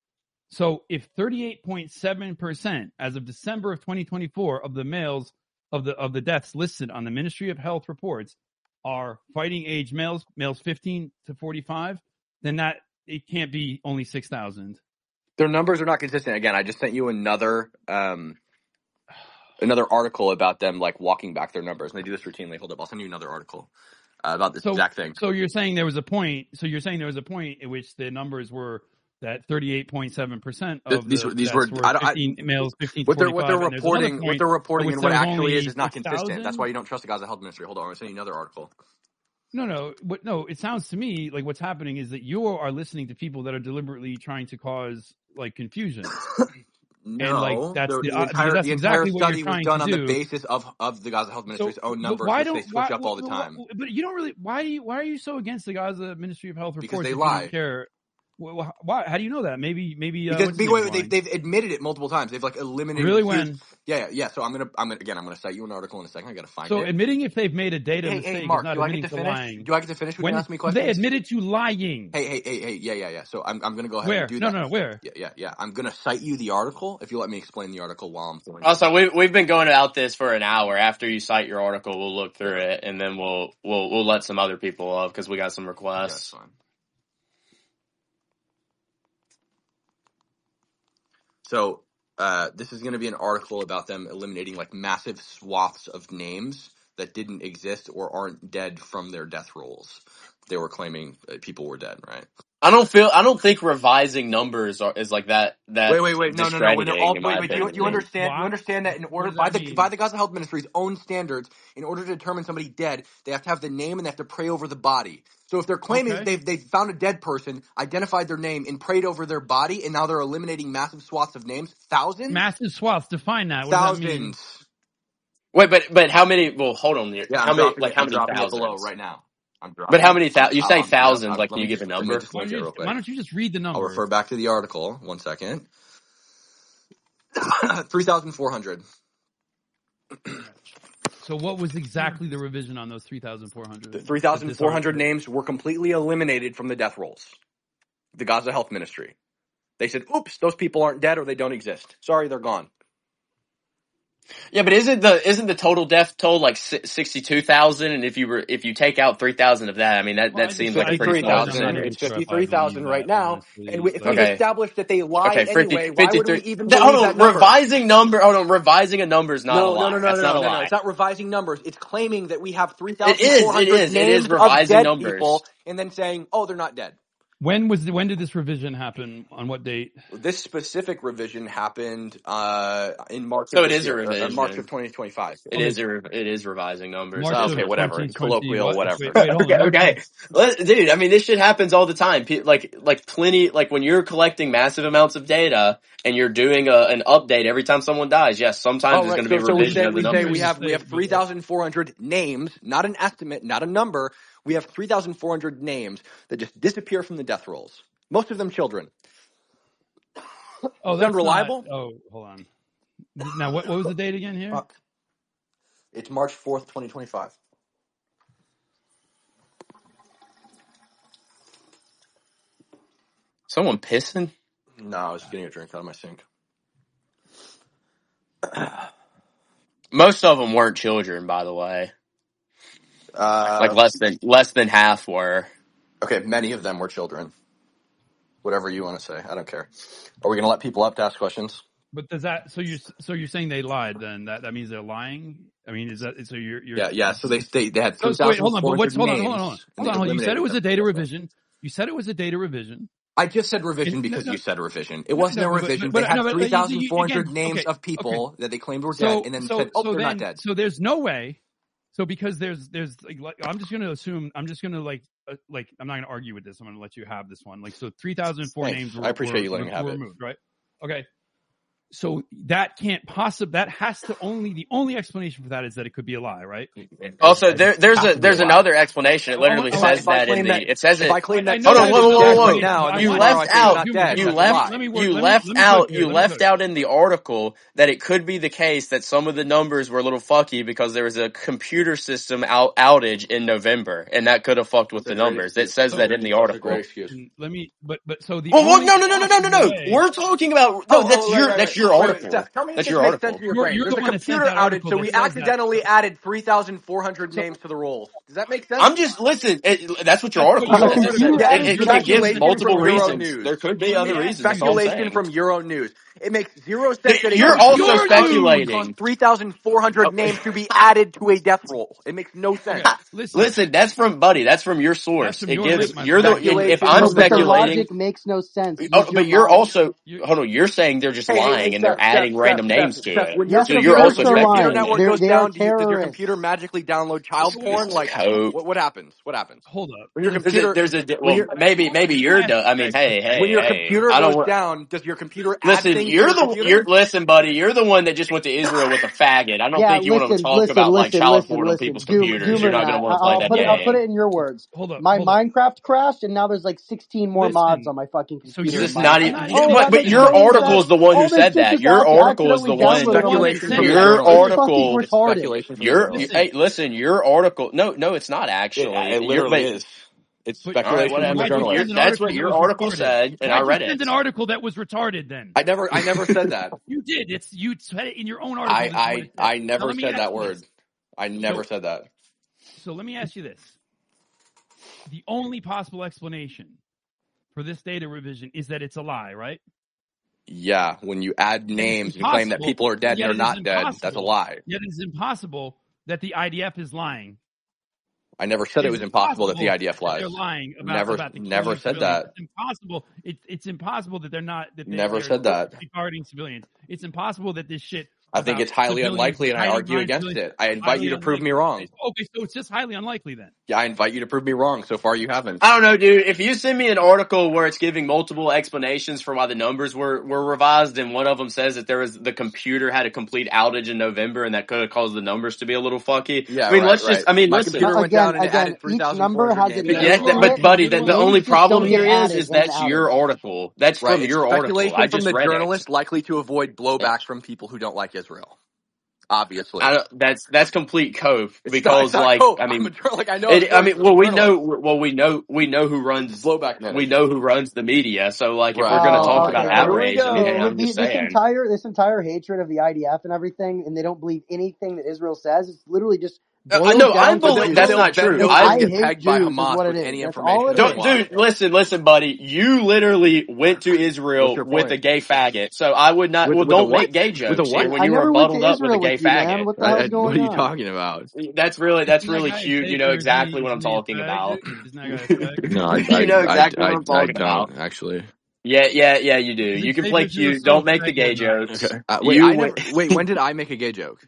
So if thirty-eight point seven percent as of December of twenty twenty-four of the males of the of the deaths listed on the Ministry of Health reports are fighting age males, males fifteen to forty-five, then that it can't be only six thousand.
Their numbers are not consistent. Again, I just sent you another um, another article about them like walking back their numbers, and they do this routinely. Hold up, I'll send you another article uh, about this
So,
exact thing.
so you're saying there was a point. So you're saying there was a point at which the numbers were that thirty-eight point seven percent of
These
the
were- these
deaths
were-
were
I don't- I-
fifteen, males fifteen to
What they're
forty-five.
what they're
and there's another
reporting, what
point
they're reporting,
at
and
which
what
there was
actually
only
is is not
six
consistent.
thousand?
That's why you don't trust the Gaza Health Ministry. Hold on, I'm sending you another article.
No, no, what, no. It sounds to me like what's happening is that you are listening to people that are deliberately trying to cause like confusion.
No,
like, that's
the,
the-
the
uh,
entire,
that's
the
exactly
entire
what you're
study was
trying
done
to
on
do.
the basis of, of the Gaza Health Ministry's
So,
own
but
numbers,
why
which
don't
they switch
why,
up all the
why-
time.
But you don't really. Why do you? Why are you so against the Gaza Ministry of Health
Because
reports?
they
if you
lie.
don't care. Why? How do you know that? Maybe, maybe.
Uh, because wait, wait, they've, they've admitted it multiple times. They've like eliminated.
Really? When?
Yeah, yeah. So I'm gonna, I'm gonna, again, I'm gonna cite you an article in a second. I gotta find
so
it.
So admitting if they've made a data
hey,
mistake
hey, Mark,
is not
do I
admitting
get to,
to
finish?
lying.
Do I get to finish when, when you ask me questions?
They admitted to lying.
Hey, hey, hey, hey, yeah, yeah, yeah. So I'm, I'm gonna go ahead
where?
and do
no,
that.
No, no, where?
Yeah, yeah, yeah. I'm gonna cite you the article if you let me explain the article while I'm doing.
Also, we we've been going about this for an hour. After you cite your article, we'll look through it and then we'll we'll we'll let some other people up because we got some requests.
Yeah, that's fine. So uh, this is going to be an article about them eliminating like massive swaths of names that didn't exist or aren't dead from their death rolls. They were claiming that people were dead, right?
I don't feel. I don't think revising numbers are, is like that. That
wait, wait, wait, no, no, no. When they're all, wait, wait. Do you, do you understand? Do you understand that in order by the mean? by the Gaza Health Ministry's own standards, in order to determine somebody dead, they have to have the name and they have to pray over the body. So if they're claiming okay. they've they've found a dead person, identified their name, and prayed over their body, and now they're eliminating massive swaths of names, thousands,
massive swaths. Define that. What
thousands.
Does that mean?
Wait, but but how many? Well, hold on.
Yeah,
how
I'm
many?
Dropping,
like how
I'm
many thousands?
Below right now.
But how many thousands? You say
I'm,
thousands.
I'm,
like,
I'm,
can you give a number?
Why don't you, why don't you just read the number?
I'll refer back to the article. One second. three thousand four hundred.
So what was exactly the revision on those three thousand four hundred?
The three thousand four hundred names were completely eliminated from the death rolls. The Gaza Health Ministry. They said, oops, those people aren't dead or they don't exist. Sorry, they're gone.
Yeah, but isn't the isn't the total death toll like sixty-two thousand? And if you were if you take out three thousand of that, I mean that,
well,
that seems like a pretty small percentage.
It's fifty-three thousand right now. And we, if
okay.
we've established that they lied
okay, fifty,
anyway, why would we even believe
hold on,
that number?
revising number. Hold on, revising a number is not
no,
a lie.
No, no, no,
That's
no,
not
no,
a
no,
lie.
no. It's not revising numbers. It's claiming that we have three thousand four hundred
it is, it
names
is revising
of dead
numbers.
people, and then saying, oh, they're not dead.
When was the, when did this revision happen? On what date?
This specific revision happened uh, in March.
So
of
it is
year,
a revision.
Uh, March of twenty twenty-five.
It okay. is a, it is revising numbers.
March
okay, whatever.
Colloquial,
what? whatever.
Wait, wait,
okay,
on,
okay. Let, dude, I mean, this shit happens all the time. Like, like plenty. Like when you're collecting massive amounts of data and you're doing a, an update every time someone dies. Yes, sometimes
oh,
there's
right.
going to
so,
be a revision
so we say,
of the
we
numbers.
Say we have we have three thousand four hundred names, not an estimate, not a number. We have three thousand four hundred names that just disappear from the death rolls. Most of them children.
Oh,
that's
sound
reliable?
Not, oh, hold on. Now, what, what was the date again here?
Uh, it's March fourth, twenty twenty-five.
Someone pissing?
No, I was getting a drink out of my sink.
Most of them weren't children, by the way.
Uh,
like less than less than half were.
Okay, many of them were children. Whatever you want to say, I don't care. Are we going to let people up to ask questions?
But does that so you so you're saying they lied? Then that, that means they're lying. I mean, is that so? You're, you're
yeah yeah. So they they, they had
so, so wait, hold on. But what's hold on hold on hold on.
Hold on,
hold on. You said it was a data revision. You said it was a data revision.
I just said revision because no, no, you said revision. It wasn't no, a revision. But, but, they had no, three thousand four hundred again, names okay, of people okay. that they claimed were dead,
so,
and then
so,
said, "Oh,
so
they're
then,
not dead."
So there's no way. So because there's there's like I'm just going to assume I'm just going to like uh, like I'm not going to argue with this. I'm going to let you have this one. Like so, three thousand four names. Were,
I appreciate
were,
you letting
were,
me have
were
it.
Removed, right? Okay. So that can't possibly. That has to only the only explanation for that is that it could be a lie, right?
Also, there, there's a there's another explanation. It literally
oh,
says
if I
that in the.
That,
it says
if
it.
I claim that.
Hold on, whoa, whoa, whoa, whoa!
Now,
you left out. You left. You left out. You left out in the article that it could be the case that some of the numbers were a little fucky because there was a computer system out outage in November, and that could have fucked with the numbers. It says that in the article.
Let me. But but so the.
Well, well no, no, no, no, no, no, no. We're talking about. No, that's your that's your article. That's your article.
Your you're, you're There's the a computer outage, so we accidentally that. added three thousand four hundred so, names to the rolls. Does that make sense?
I'm just, listen, it, that's what your article says. It, it, it, it gives multiple reasons. There could be other reasons.
Speculation from Euro News. It makes zero sense that
you're also speculating.
three thousand four hundred names to be added to a death roll. It makes no sense.
Okay, listen,
listen, that's from Buddy. That's from your source.
From
it
your
gives.
list,
You're the. If I'm
no,
speculating,
the logic makes no sense.
Oh, but you're lying. also. Hold on. You're saying they're just hey, lying hey, hey, and they're Steph, adding Steph, random
Steph,
names
Steph,
to
Steph,
it.
You're,
so you're also
speculating.
speculating.
Your network goes down. Do you, does your computer magically download child porn? Like, what, what happens? What happens?
Hold up.
When your computer,
there's a. Well, maybe maybe you're. I mean, hey, hey.
When your
hey,
computer goes down, does your computer add
listen?
things
you're the you're listen, buddy. You're the one that just went to Israel with a faggot. I don't
Yeah,
think you
listen,
want to talk
listen,
about like
listen,
child
listen,
porn on
listen.
people's
Goom-
computers. You're not going to
Goomer
want to play
I'll
that
put it, I'll put it
game.
in your words.
Hold up.
My
hold up.
Minecraft crashed, and now there's like sixteen more
Listen,
mods on my fucking
so
computer.
you're
This is
in
not
Minecraft.
even.
not
Oh,
even-
but,
that
but
makes
your
no
article
sense.
is the one
All
who
this
said
shit
that.
just
Your
accidentally
article is the one.
downloaded on my
Speculation from
computer.
the
Your
journalist.
It's fucking
article.
It's
retarded.
speculation from the
Your
journalist.
hey, listen. Your article. No, no, it's not
It,
actually.
it
You're,
literally
but,
is. It's
But-
all right,
speculation from the
whatever.
Why'd you
Your,
journalist.
send an
that's what
article
your
that was
article
retarded?
said, and
Why'd
I read
you send
it.
an article that was retarded then?
I never, I never said that.
You did. It's you said it in your own article.
I,
This is what
I,
it said.
I
Now,
never
let me
said
ask
that
you
word.
this.
I never
So-
said that.
So let me ask you this. The only possible explanation for this data revision is that it's a lie, right?
Yeah, when you add names and claim that
impossible,
people are dead
yet
and they're
it is
not dead, that's a
impossible.
lie.
Yet it's impossible that the I D F is lying.
I never said it
It
was
is
impossible that the
impossible
I D F
that
lies.
They're lying about,
Never-
about the
never
killing of
said
civilians.
that.
It's impossible. It's it's impossible that they're not. That they,
Never
they're
said that.
Regarding civilians, it's impossible that this shit.
I think
about
it's highly
civilians
unlikely, and I
hiding
argue
behind
against
civilians
it. I
is
invite
highly
you to prove me
unlikely.
wrong.
Okay, so it's just highly unlikely then.
Yeah, I invite you to prove me wrong. So far, you haven't.
I don't know, dude. If you send me an article where it's giving multiple explanations for why the numbers were, were revised, and one of them says that there was the computer had a complete outage in November, and that could have caused the numbers to be a little fucky.
Yeah,
I mean,
right,
let's
right.
just. I mean,
My
listen.
computer went
Again,
down and it
again,
added
each
three thousand
number has a
But
name
yeah,
to
that,
it,
but buddy,
and
the,
the
the only
names just
problem
don't get
here is,
added
is
in an
that's your
outage.
article. That's
Right,
from
it's
your article.
speculation
I
from
just
the
read
journalist, likely to avoid blowback from people who don't like Israel. Obviously,
it. I don't, that's that's complete cope
It's
because,
not, it's not
like,
cope.
I
I'm
mean,
a jour- like I know.
it, I mean, well, we know,
journalist.
well, we know, we know who runs
Blowback
we
minutes.
know who runs the media. So, like, if
Right.
we're going to
Oh,
talk
okay.
about
Here we
outrage,
go.
I mean,
Th-
I'm
th-
just
this
saying.
entire this entire hatred of the I D F and everything, and they don't believe anything that Israel says. It's literally just
Uh,
boils
no,
down
I
to
believe
Jews.
that's
they'll-
not
then
true.
they'll
I,
get
hate
pegged by
Jews is
Hamas
what it
with
is.
any
That's
information
all it
they
Don't,
is.
want.
dude, listen, listen, buddy. You literally went to
What's
Israel
your
with
point?
a gay faggot. So I would not.
With-
well,
with a
don't
what?
make gay
With a
jokes
what?
here when
I
you
never
were
went to
bundled up with a
Israel
gay
with you, man.
faggot.
What the
I-
hell's
I-
going
what are you
on?
talking about?
That's really that's
Isn't that
really
guy a
cute. You
fake,
know
or is
exactly
he-
what I'm
isn't he a
talking
fag?
about.
Isn't that guy a fag?
No, I,
You know
I,
exactly
I,
what I'm
I, I
talking about.
don't actually.
Yeah, yeah, yeah. You do.
Is it
You can
safe
play
to assume
cute.
so?
Don't make the
Fag
gay
or not?
jokes.
Okay. Uh, wait,
You
I
went-
never, wait. When did I make a gay joke?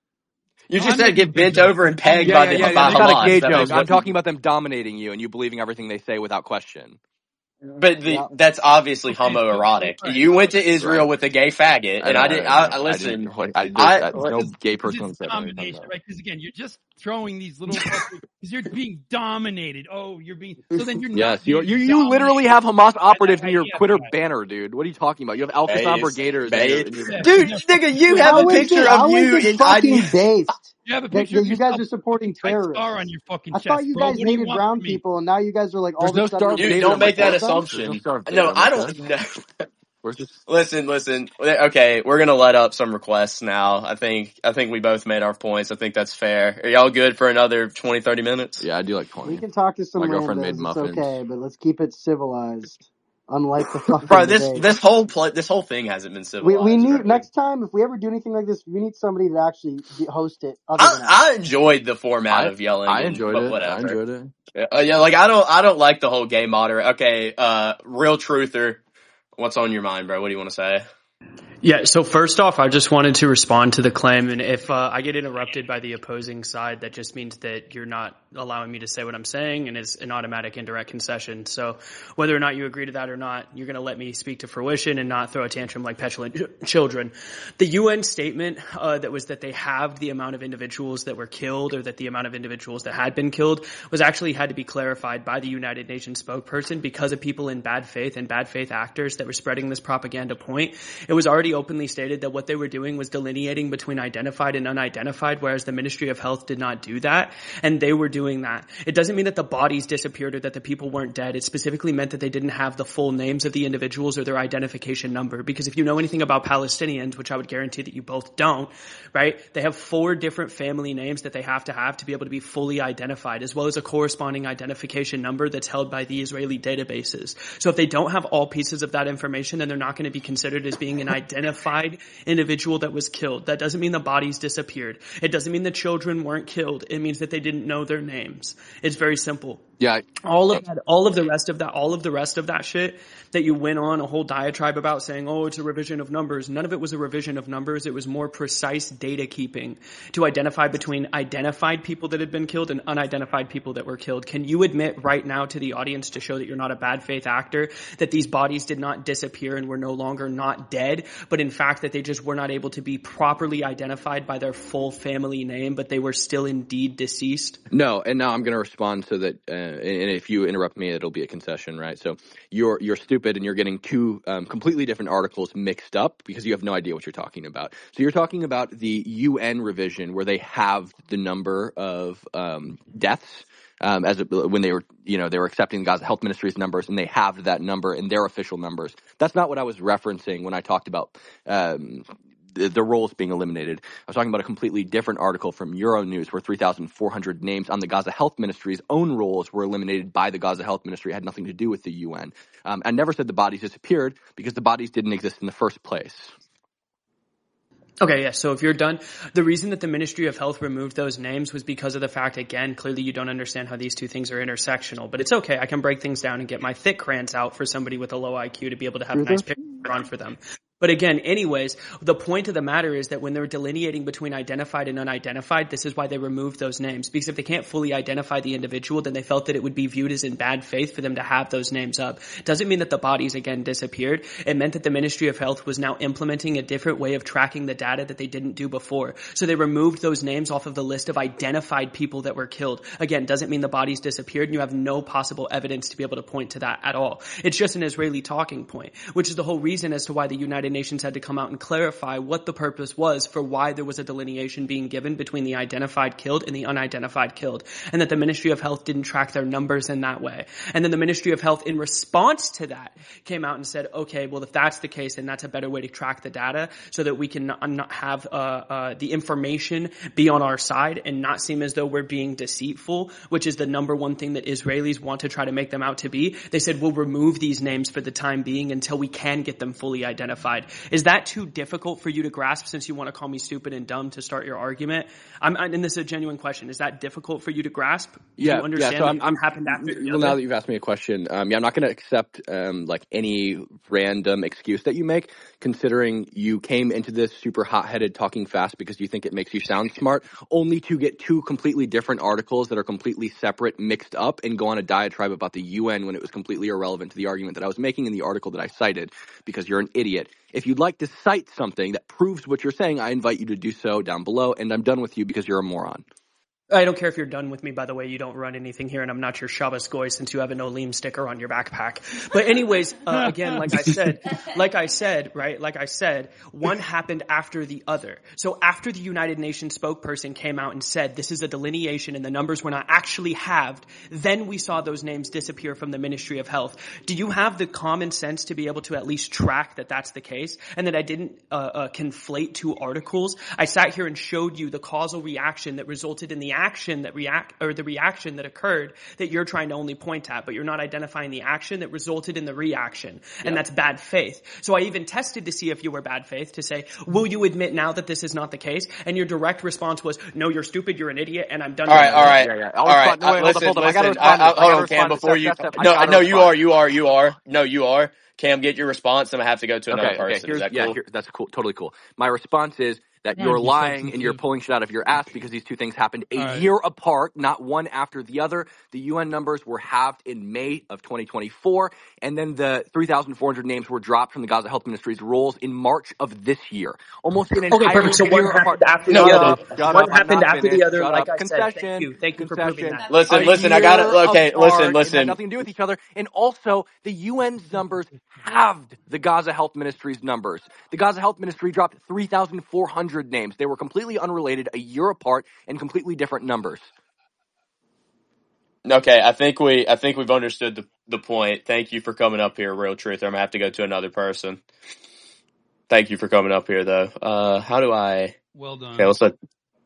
You
No,
just
I'm
said
making
get bent
gay jokes.
over and pegged
Yeah,
by
yeah,
the
yeah.
by
That's not
Hamas.
a gay
That
joke.
was
I'm
what-
talking about them dominating you and you believing everything they say without question.
But the,
Yeah.
that's obviously
Okay, so-
homoerotic.
right.
You went to Israel
Right.
with a gay faggot, and I, did. I, I listen.
didn't- I, I,
I-
that, no gay person
Because
said
it's domination,
that.
right? Because again, you're just throwing these little because you're being dominated. Oh, you're being so then you're
Yes,
not
you
being
you, you
dominated.
literally have Hamas operatives in your
idea,
Twitter
right.
banner, dude. What are you talking about? You have Al
Base,
Qassam Brigaders in your, in your
Yeah.
Dude, nigga, you have
How
a
is
picture
it,
of
how
you
is it
in
fucking
I D.
based
You have a
that,
picture
that
of
you guys
yourself
are supporting
with a tight star
terrorists?
on your fucking
I
chest,
thought you
bro.
guys
What do you
hated
want
brown
from me?
people, and now you guys are like all
There's
of
no
a sudden
Star of
Dude,
David
don't
on my
make that
chest.
assumption.
There's no Star of
No,
David on my
I don't.
chest.
No.
Where's this?
Listen, listen. Okay, we're gonna let up some requests now. I think I think we both made our points. I think that's fair. Are y'all good for another twenty, thirty minutes?
Yeah, I do like
We
twenty.
can talk to some
My girlfriend
randos.
made
It's
muffins.
okay, but let's keep it civilized. Unlike the fucking
Bro, this
debate.
this whole pl- this whole thing hasn't been
we
civilized.
we need
really.
next time if we ever do anything like this, we need somebody to actually be- host it. Other than us.
I, I enjoyed the format
I,
of yelling.
I
and-
enjoyed
but
it.
Whatever.
I enjoyed it.
Yeah, uh, yeah, like I don't I don't like the whole gay moderate. Okay, uh, real truther. What's on your mind, bro? What do you want to say?
Yeah, so first off, I just wanted to respond to the claim, and if uh, I get interrupted by the opposing side, that just means that you're not allowing me to say what I'm saying, and it's an automatic indirect concession. So whether or not you agree to that or not, you're going to let me speak to fruition and not throw a tantrum like petulant children. The U N statement uh, that was that they halved the amount of individuals that were killed, or that the amount of individuals that had been killed, was actually had to be clarified by the United Nations spokesperson because of people in bad faith and bad faith actors that were spreading this propaganda point. It was already openly stated that what they were doing was delineating between identified and unidentified, whereas the Ministry of Health did not do that, and they were doing that. It doesn't mean that the bodies disappeared or that the people weren't dead. It specifically meant that they didn't have the full names of the individuals or their identification number, because if you know anything about Palestinians, which I would guarantee that you both don't, right, they have four different family names that they have to have to be able to be fully identified, as well as a corresponding identification number that's held by the Israeli databases. So if they don't have all pieces of that information, then they're not going to be considered as being an identified individual that was killed. That doesn't mean the bodies disappeared. It doesn't mean the children weren't killed. It means that they didn't know their names. It's very simple.
Yeah.
All of that, all of the rest of that, all of the rest of that shit that you went on a whole diatribe about saying, oh, it's a revision of numbers. None of it was a revision of numbers. It was more precise data keeping to identify between identified people that had been killed and unidentified people that were killed. Can you admit right now to the audience, to show that you're not a bad faith actor, that these bodies did not disappear and were no longer not dead, but in fact that they just were not able to be properly identified by their full family name, but they were still indeed deceased?
No, and now I'm going to respond so that, uh, and if you interrupt me, it'll be a concession, right? So you're you're stupid and you're getting two um, completely different articles mixed up because you have no idea what you're talking about. So you're talking about the U N revision where they have the number of um, deaths um, as a, when they were, you know, they were accepting the Gaza Health Ministry's numbers, and they have that number in their official numbers. That's not what I was referencing when I talked about Um, the, the roles being eliminated. I was talking about a completely different article from Euronews where three thousand four hundred names on the Gaza Health Ministry's own roles were eliminated by the Gaza Health Ministry. It had nothing to do with the U N. Um, I never said the bodies disappeared because the bodies didn't exist in the first place.
Okay, yeah, so if you're done, the reason that the Ministry of Health removed those names was because of the fact, again, clearly you don't understand how these two things are intersectional, but it's okay. I can break things down and get my thick crayons out for somebody with a low I Q to be able to have a nice picture on for them. But again, anyways, the point of the matter is that when they're delineating between identified and unidentified, this is why they removed those names. Because if they can't fully identify the individual, then they felt that it would be viewed as in bad faith for them to have those names up. Doesn't mean that the bodies, again, disappeared. It meant that the Ministry of Health was now implementing a different way of tracking the data that they didn't do before. So they removed those names off of the list of identified people that were killed. Again, doesn't mean the bodies disappeared, and you have no possible evidence to be able to point to that at all. It's just an Israeli talking point, which is the whole reason as to why the United Nations had to come out and clarify what the purpose was for why there was a delineation being given between the identified killed and the unidentified killed, and that the Ministry of Health didn't track their numbers in that way. And then the Ministry of Health, in response to that, came out and said, okay, well, if that's the case, then that's a better way to track the data so that we can not, not have uh, uh, the information be on our side and not seem as though we're being deceitful, which is the number one thing that Israelis want to try to make them out to be. They said, we'll remove these names for the time being until we can get them fully identified. Is that too difficult for you to grasp, since you want to call me stupid and dumb to start your argument? I'm, and this is a genuine question. Is that difficult for you to grasp?
Yeah,
Do you understand
yeah. So I'm, I'm
happened after the
well,
other?
now that you've asked me a question, um, yeah, I'm not going to accept um, like any random excuse that you make, considering you came into this super hot-headed, talking fast because you think it makes you sound smart, only to get two completely different articles that are completely separate, mixed up, and go on a diatribe about the U N when it was completely irrelevant to the argument that I was making in the article that I cited, because you're an idiot. If you'd like to cite something that proves what you're saying, I invite you to do so down below, and I'm done with you because you're a moron.
I don't care if you're done with me, by the way. You don't run anything here, and I'm not your Shabbos Goy since you have an Olim sticker on your backpack. But anyways, uh, again, like I said, like I said, right, like I said, one happened after the other. So after the United Nations spokesperson came out and said this is a delineation and the numbers were not actually halved, then we saw those names disappear from the Ministry of Health. Do you have the common sense to be able to at least track that that's the case and that I didn't uh, uh, conflate two articles? I sat here and showed you the causal reaction that resulted in the action that react or the reaction that occurred that you're trying to only point at, but you're not identifying the action that resulted in the reaction. And yeah. That's bad faith. So I even tested to see if you were bad faith to say, will you admit now that this is not the case? And your direct response was, no, you're stupid, you're an idiot, and I'm done.
All right, all right,
yeah, yeah.
all right.
No, wait,
listen,
hold on, hold on.
listen. I, I, hold on, Cam, before you.
Step, step.
No, no, you
respond.
are, you are, you are. No, you are. Cam, get your response. I'm gonna have to go to another
okay,
person.
Okay, here's,
is that
yeah,
cool?
here, that's cool, totally cool. My response is that
Yeah,
you're
he's
lying
so
and you're pulling shit out of your ass because these two things happened a
right.
year apart, not one after the other. The U N numbers were halved in May of twenty twenty-four, and then the three thousand four hundred names were dropped from the Gaza Health Ministry's rolls in March of this year. Almost an entire
okay, perfect. So one
year
happened
apart.
after
No,
the
shut
other.
up, shut
one
up,
happened after
finished.
the other.
Shut
like
up.
I
Concession,
said, thank you, thank you for proving that.
Listen,
A
listen. I got it. Okay,
apart.
listen, listen.
It had nothing to do with each other, and also the U N's numbers halved the Gaza Health Ministry's numbers. The Gaza Health Ministry dropped three thousand four hundred names. They were completely unrelated, a year apart, and completely different numbers.
Okay, I think we, I think we've understood the the point. Thank you for coming up here, Real Truth. I'm gonna have to go to another person. Thank you for coming up here, though. Uh, how do I?
Well done.
Okay, let's let.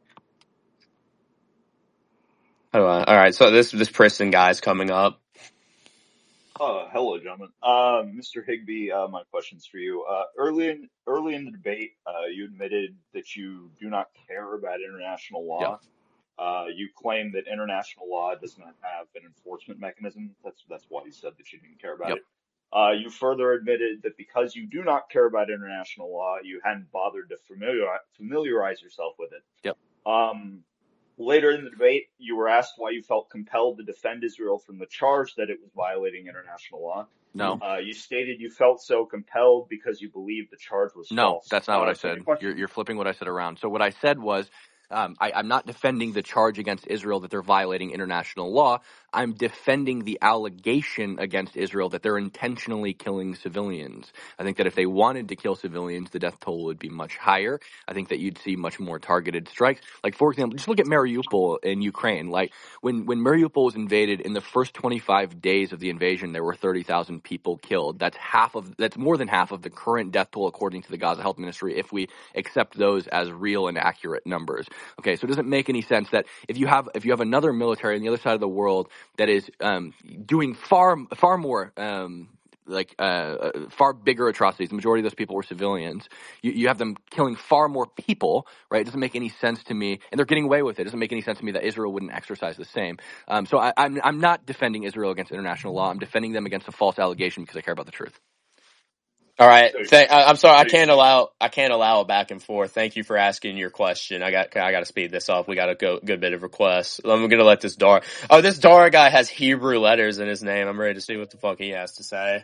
How do I? All right, so this this Preston guy's coming up.
Uh, hello, gentlemen. Uh, Mister Higbee, uh, my question's for you. Uh, early in early in the debate, uh, you admitted that you do not care about international law. Uh, you claim that international law does not have an enforcement mechanism. That's that's why you said that you didn't care about
Yep.
it. Uh, you further admitted that because you do not care about international law, you hadn't bothered to familiar, familiarize yourself with it.
Yep.
Um, later in the debate, you were asked why you felt compelled to defend Israel from the charge that it was violating international law.
No.
Uh, you stated you felt so compelled because you believed the charge was
No,
false.
that's not
Uh,
what I
so my
said.
question-
You're, you're flipping what I said around. So what I said was, um, I, I'm not defending the charge against Israel that they're violating international law. I'm defending the allegation against Israel that they're intentionally killing civilians. I think that if they wanted to kill civilians, the death toll would be much higher. I think that you'd see much more targeted strikes. Like, for example, just look at Mariupol in Ukraine. Like, when, when Mariupol was invaded, in the first twenty-five days of the invasion, there were thirty thousand people killed. That's half of, that's more than half of the current death toll according to the Gaza Health Ministry, if we accept those as real and accurate numbers. Okay, so it doesn't make any sense that if you have if you have another military on the other side of the world that is um, doing far far more um, like uh, far bigger atrocities. The majority of those people were civilians. You, you have them killing far more people, right? It doesn't make any sense to me, and they're getting away with it. It doesn't make any sense to me that Israel wouldn't exercise the same. Um, so I, I'm I'm not defending Israel against international law. I'm defending them against a false allegation because I care about the truth.
All right.
So-
Th- I- I'm sorry. I
so-
can't allow. I can't allow a back and forth. Thank you for asking your question. I got. I got to speed this up. We got a go, good bit of requests. I'm gonna let this Dara. Oh, this Dara guy has Hebrew letters in his name. I'm ready to see what the fuck he has to say.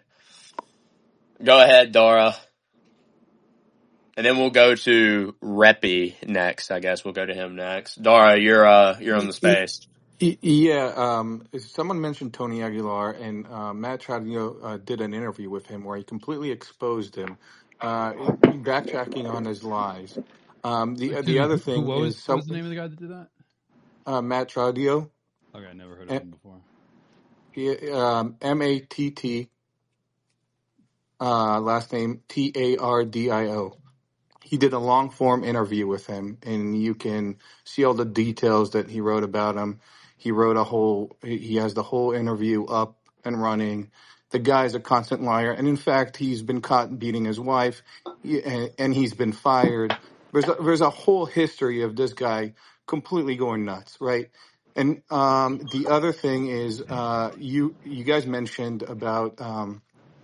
Go ahead, Dara. And then we'll go to Reppy next. I guess we'll go to him next. Dara, you're uh, you're on the space.
Y- Yeah, um, someone mentioned Tony Aguilar, and uh, Matt Tradino uh, did an interview with him where he completely exposed him, uh, backtracking on his lies. Um, the
Dude,
the other
who-
thing
who, what was,
is
what
some,
was the name of the guy that did that?
uh, Matt Tradino,
Okay, I never heard of him before.
he, um, M A T T, uh, last name T A R D I O. He did a long form interview with him, and you can see all the details that he wrote about him. He wrote a whole, he he has the whole interview up and running. The guy's a constant liar, and in fact, he's been caught beating his wife, he- and and he's been fired. There's a, there's a whole history of this guy completely going nuts, right? And um, the other thing is, uh, you you guys mentioned about um,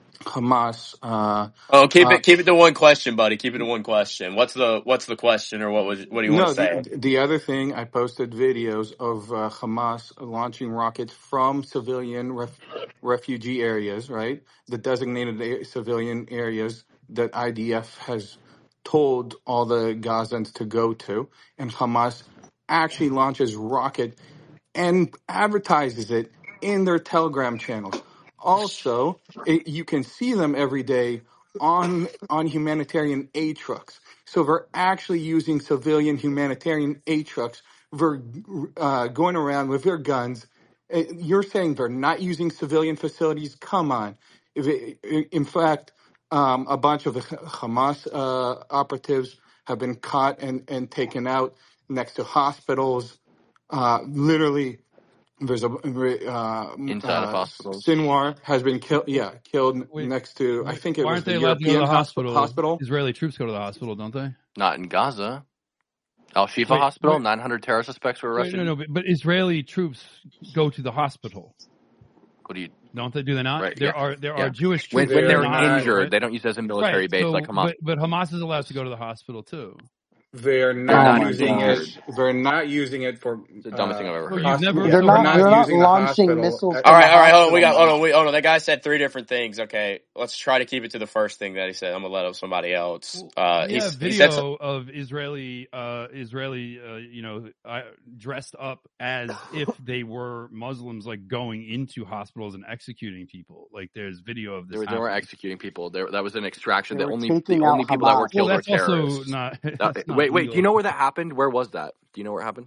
Hamas. Uh,
Oh, keep
uh,
it keep it to one question, buddy. Keep it to one question. What's the what's the question, or what was what do you want
No,
to say?
the, the other thing, I posted videos of uh, Hamas launching rockets from civilian ref, refugee areas, right? The designated a- civilian areas that I D F has told all the Gazans to go to. And Hamas actually launches rocket and advertises it in their Telegram channels. Also, it, you can see them every day on on humanitarian aid trucks. So they're actually using civilian humanitarian aid trucks. They're uh, going around with their guns. Uh, You're saying they're not using civilian facilities? Come on. If it, in fact, um, a bunch of Hamas uh, operatives have been caught and, and taken out next to hospitals. Uh, literally, there's a uh,
Inside of
uh,
hospitals.
Sinwar has been killed. Yeah, killed
Wait,
next to. I
Wait,
think it
why
was
aren't
the
they allowed to go to
European
the
hosp-
hospital?
hospital.
Israeli troops go to the hospital, don't they?
Not in Gaza. Al Shifa
Wait,
Hospital,
wait.
nine hundred terror suspects were
Wait,
arrested.
no, no, but, but Israeli troops go to the hospital,
What do you?
don't they? Do they not?
Right,
There
yeah.
are there
Yeah.
are Jewish
When,
troops
when
in
they're
the hospital,
injured,
right?
they don't use it as a military
Right.
base
So,
like Hamas.
but but Hamas is allowed to go to the hospital too.
They're
They're
not
Oh
not
my
using
gosh.
it. They're not using it for
It's the dumbest thing I've
uh,
ever
So
heard.
you've never.
hospital.
They're
So
They're
not.
not
They're not
using a
launching
hospital.
missiles
Uh,
All
from
right,
the
all right, hold on. We
hospital,
got hold
Matt.
on. We hold on. That guy said three different things. Okay, let's try to keep it to the first thing that he said. I'm gonna let up somebody else.
Well,
Uh,
we
he
have
he said.
video of Israeli, uh, Israeli, uh, you know, uh, dressed up as if they were Muslims, like going into hospitals and executing people. Like there's video of
They
this
were, they were
happening.
executing people. There, that was an extraction.
They
The
were
only the
taking
only
out
people that were
Hamas.
Well,
killed were
that's also
terrorists.
not.
Uh,
That's not
wait, wait. Do you
legal.
know where that happened? Where was that? Do you know where it happened?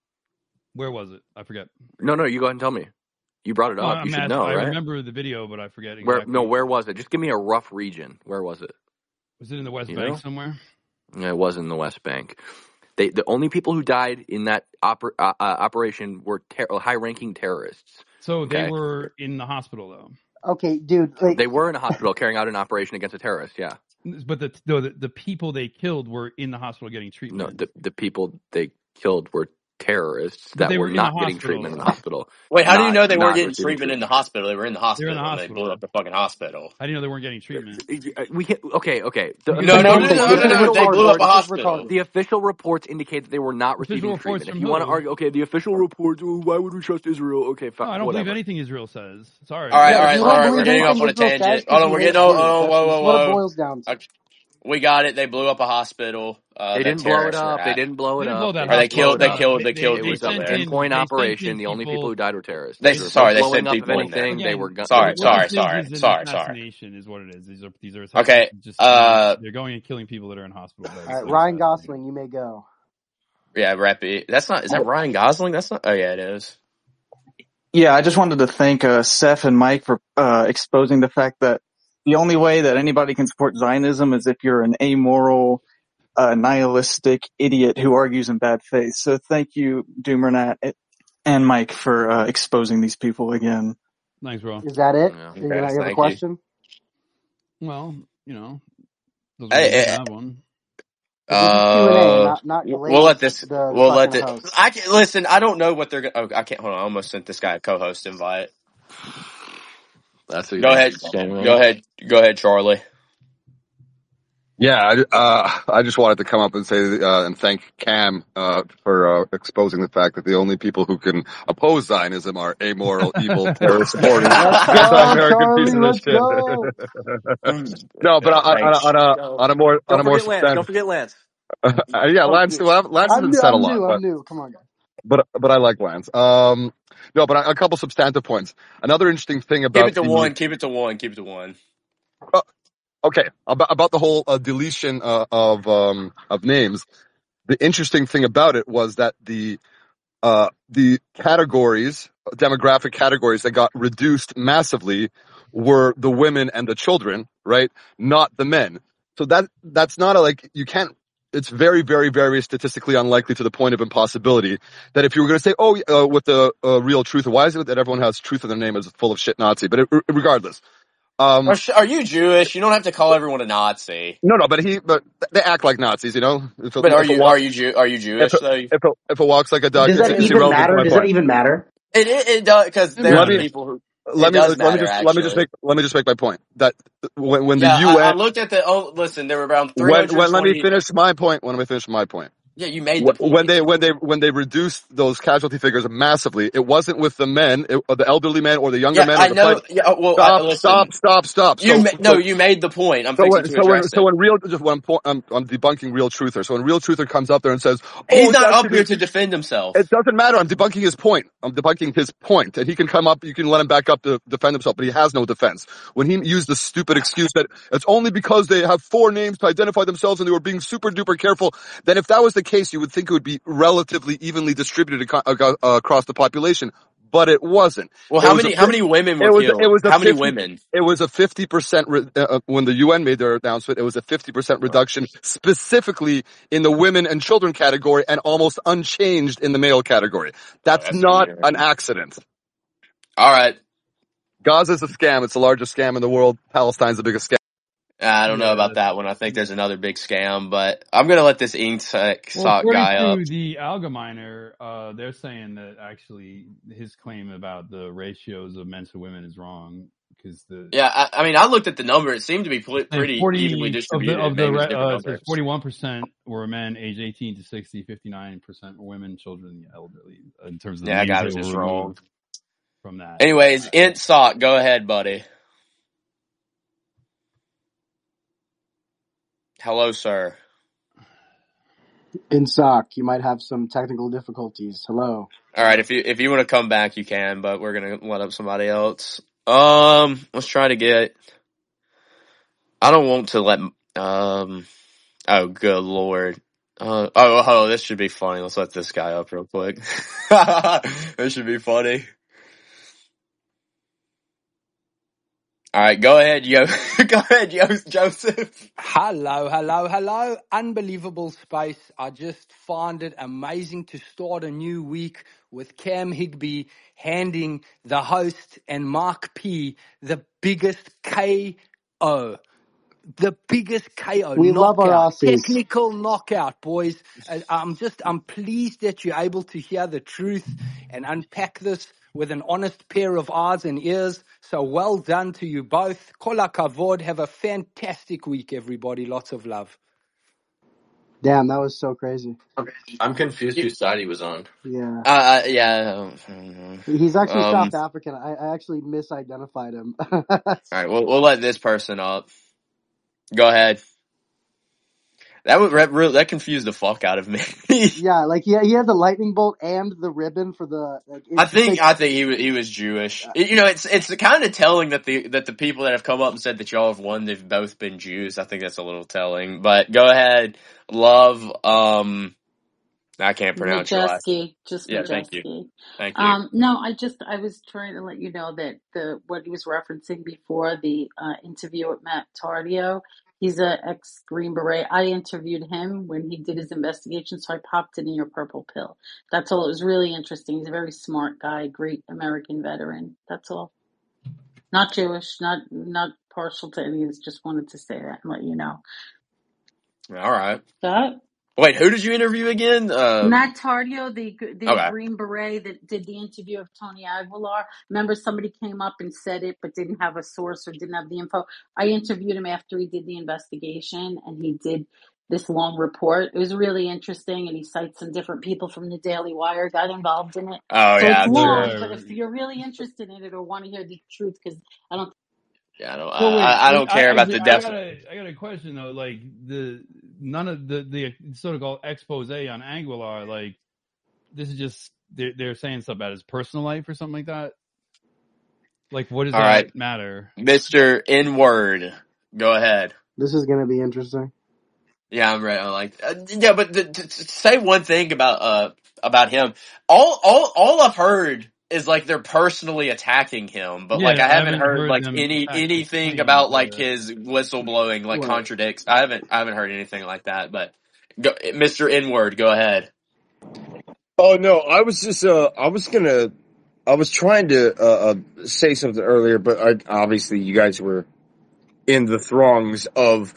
Where was it? I forget.
No, no. You go ahead and tell me. You brought it
No,
up.
I'm
You should
asked,
know,
I
right?
remember the video, but I forget
Where?
exactly.
No, where was it? Just give me a rough region. Where was it?
Was it in the West
You
Bank
know?
somewhere?
Yeah, it was in the West Bank. They, the only people who died in that oper, uh, uh, operation were ter- high-ranking terrorists.
So they
Okay,
were in the hospital though.
Okay, dude. Like,
they were in a hospital carrying out an operation against a terrorist. Yeah.
But the the, the people they killed were in the hospital getting
No,
treatment.
the the people they killed were terrorists
But
that
they
were
were in
not
a
getting
hospital.
treatment in the hospital.
Wait, how do you
Not
know they weren't
not
getting
receiving
treatment in the
treatment.
hospital? They were in the
They're
hospital
in the
when they blew
hospital.
up the fucking hospital.
How do you know they weren't getting treatment?
We can't, okay, okay. The
Because
No,
they
no,
blew
no,
up the
no,
This
no,
is
no, no.
hospital.
They blew up
retarded.
a
This is
hospital.
retarded.
the official reports indicate that they were not
Official
receiving
reports
treatment. If
from
you want to
who?
argue, okay, the official reports, well, why would we trust Israel? Okay,
No,
fine,
I don't
whatever.
believe anything Israel says. Sorry.
All right,
Yeah,
all
if
right,
you
all
don't
right. We're
believe
getting off
anything
on a
Israel
tangent.
says,
Hold
because
on,
you
we're
hate
getting. Oh,
Jews.
oh,
That's,
whoa,
this
whoa,
is what it
whoa.
boils down to.
Okay, we got it. They blew up a hospital. Uh,
They
that
didn't blow it
terrorists were
up. They
at.
didn't blow
They
it
didn't
up.
blow that
They
Or they
didn't blow
hospital
killed.
it
They
up.
up.
killed.
They
They
they,
killed
It
they
was a
people
sent
there.
in
pinpoint
they sent
operation.
in
The only people
people.
who died were terrorists.
They
They were
sorry. They
blowing
sent
up of
people in there.
anything. They
Again,
were gu- they
Sorry,
were
what
sorry,
this is
sorry,
is an
sorry, sorry.
assassination, is what it is. These are these are
Okay.
assassinations. Just
Uh,
they're going and killing people that are in hospital beds.
All right,
and
Ryan
assassinating.
Gosling, you may go.
yeah, Reppy. That's not. Is that Ryan Gosling? That's not. Oh yeah, it is.
Yeah, I just wanted to thank uh, Seth and Mike for uh, exposing the fact that the only way that anybody can support Zionism is if you're an amoral, uh, nihilistic idiot who argues in bad faith. So thank you, Doomernat and Mike, for uh, exposing these people again.
Thanks, bro.
Is that it?
Yeah.
You gonna-
Yes,
you have a
thank you.
question?
Well, you know, doesn't
Hey,
mean you
hey,
have one.
This is Q and A,
uh,
not not
w- we'll let
Glaze,
this.
the, the
We'll let
fucking
it.
host.
I can listen. I don't know what they're gonna. Oh, I can't. Hold on. I almost sent this guy a co-host invite.
That's a
Go ahead. Go ahead. Go ahead, Charlie.
Yeah, I, uh, I just wanted to come up and say uh, and thank Cam uh, for uh, exposing the fact that the only people who can oppose Zionism are amoral, evil, terrorist supporting,
Let's go,
anti-American
Charlie.
pieces of
Let's
shit.
go.
No, but on, on,
Thanks.
on a on a more on
Don't
a more
forget Lance. Don't
substantive.
forget Lance.
Uh, yeah,
Oh,
Lance. Well, Lance
I'm
hasn't
new.
said a
I'm
lot,
new.
but
I'm new. Come on, guys.
but but I like Lance. Um, no, but a couple substantive points. Another interesting thing
Keep
about
it to
the
one. Keep it to one. Keep it to one.
uh, okay about about the whole uh, deletion uh, of um of names. The interesting thing about it was that the uh, the categories, demographic categories that got reduced massively were the women and the children, right? Not the men. So that that's not a, like, you can't, it's very, very, very statistically unlikely to the point of impossibility that if you were going to say, oh, uh, with the uh, real truth, why is it that everyone has truth in their name is full of shit Nazi? But it, regardless. Um,
Are, are you Jewish? You don't have to call everyone a Nazi.
no, no, but he, but they act like Nazis, you know? If it,
But are
if it
you
wa-
are you Jew, are you Jewish
if it,
though?
if it, if it walks like a duck,
Does
it's,
that
it's
even
irrelevant to
matter?
my
Does that
point.
even matter?
It it, it does because
It
there are
Let me,
matters.
people who
let
it
me,
does
let me
matter
just, let me just
actually.
make, let me just make my point that when, when the
Yeah, I, I
U N,
looked at the. Oh, listen, there were around three
when,
hundred
when, let me
twenty.
finish my point, when let me finish my point.
Yeah, you made the
Wh- When
point.
they, when they, when they reduced those casualty figures massively, it wasn't with the men, it, or the elderly men or the younger
Yeah,
men or
I
the
know.
fight.
Yeah, oh, well, I,
Stop,
listen.
stop, stop, stop.
You
So,
ma- no,
so,
you made the point. I'm
So
fixing
when,
to
so when,
address
so
it.
when real, just one point, I'm, I'm debunking Real Truther. So when Real Truther comes up there and says,
He's
"Oh, it's
not up
actually,"
here to defend himself.
it doesn't matter. I'm debunking his point. I'm debunking his point, and he can come up. You can let him back up to defend himself, but he has no defense. When he used the stupid excuse that it's only because they have four names to identify themselves and they were being super duper careful, then if that was the case, you would think it would be relatively evenly distributed aco- uh, across the population. But it wasn't.
Well,
It
how
was a
many how
fif-
many women
it
were
was it
killed?
was a
How many
fifty
women?
it was a fifty percent re- uh, when the U N made their announcement. It was a fifty percent reduction specifically in the women and children category, and almost unchanged in the male category. That's,
Oh, that's
not
weird.
an accident.
All right.
Gaza's a scam. It's the largest scam in the world. Palestine's the biggest scam.
I don't know
Yeah,
about that one. I think there's another big scam, but I'm gonna let this ink sock
Well, according
guy up.
to the Allgemeiner, uh, they're saying that actually his claim about the ratios of men to women is wrong because the
Yeah, I, I mean, I looked at the number. It seemed to be pl- pretty
forty
evenly
of the
distributed.
of the
Maybe it's
re-
different
uh, it says
numbers.
forty-one percent were men aged eighteen to sixty, fifty-nine percent were women, children, and the elderly. In terms of the
Yeah, I
names
got it
that
just
were
wrong.
removed from that.
Anyways, int sock, go ahead, buddy. Hello, sir.
In sock, you might have some technical difficulties. Hello.
All right, if you if you want to come back, you can, but we're gonna let up somebody else. Um, let's try to get. I don't want to let. Um. Oh, good lord. Uh, oh, oh, this should be funny. Let's let this guy up real quick. This should be funny. All right, go ahead, yo. Go ahead, yo, Joseph.
Hello, hello, hello. Unbelievable space. I just find it amazing to start a new week with Cam Higby handing the host and Mark P the biggest K O. the biggest K O,
We love our
knockout,
Aussies.
technical knockout, boys. And I'm just, I'm pleased that you're able to hear the truth and unpack this with an honest pair of eyes and ears. So well done to you both. Kol hakavod. Have a fantastic week, everybody. Lots of love.
Damn, that was so crazy.
I'm confused whose side he was on.
Yeah.
Uh, uh yeah. I don't know.
He's actually
Um,
South African. I, I actually misidentified him.
all right, we'll we'll let this person up. Go ahead. That would that confused the fuck out of me.
Yeah, like he he had the lightning bolt and the ribbon for the. Like,
I think I think he was he was Jewish. You know, it's it's kind of telling that the that the people that have come up and said that y'all have won, they've both been Jews. I think that's a little telling. But go ahead, love. Um, I can't pronounce your last.
Majeski, just
Yeah,
Majeski.
thank you. Thank you.
Um, no, I just I was trying to let you know that the what he was referencing before the uh, interview with Matt Tardio. He's a ex Green Beret. I interviewed him when he did his investigation, so I popped it in your purple pill. That's all. It was really interesting. He's a very smart guy, great American veteran. That's all. Not Jewish, not not partial to any of this. Just wanted to say that and let you know.
All right.
That.
Wait, who did you interview again? Uh,
Matt Tardio, the the
okay.
Green Beret that did the interview of Tony Aguilar. Remember, somebody came up and said it, but didn't have a source or didn't have the info. I interviewed him after he did the investigation, and he did this long report. It was really interesting, and he cites some different people from the Daily Wire got involved in it.
Oh
so
yeah,
it's long,
sure.
but if you're really interested in it or want to hear the truth, because I don't.
Yeah, I don't.
So wait,
I, I don't
I,
care
I,
about
I,
the
I
def.
got a, I got a question though. Like the none of the the sort of called expose on Aguilar. Like this is just they're, they're saying stuff about his personal life or something like that. Like what does
All
that
right.
matter,
Mister N-word? Go ahead.
This is gonna be interesting.
Yeah, I'm right. I like. Uh, yeah, but to, to, to say one thing about uh about him, all all all I've heard is like they're personally attacking him, but
yeah,
like I haven't,
haven't
heard,
heard
like
them
any
attack
anything
claim,
about like
yeah.
his whistleblowing like
Right.
contradicts. I haven't I haven't heard anything like that. But go, Mister N-word, go ahead.
Oh no, I was just uh I was gonna I was trying to uh, uh say something earlier, but I, obviously you guys were in the throngs of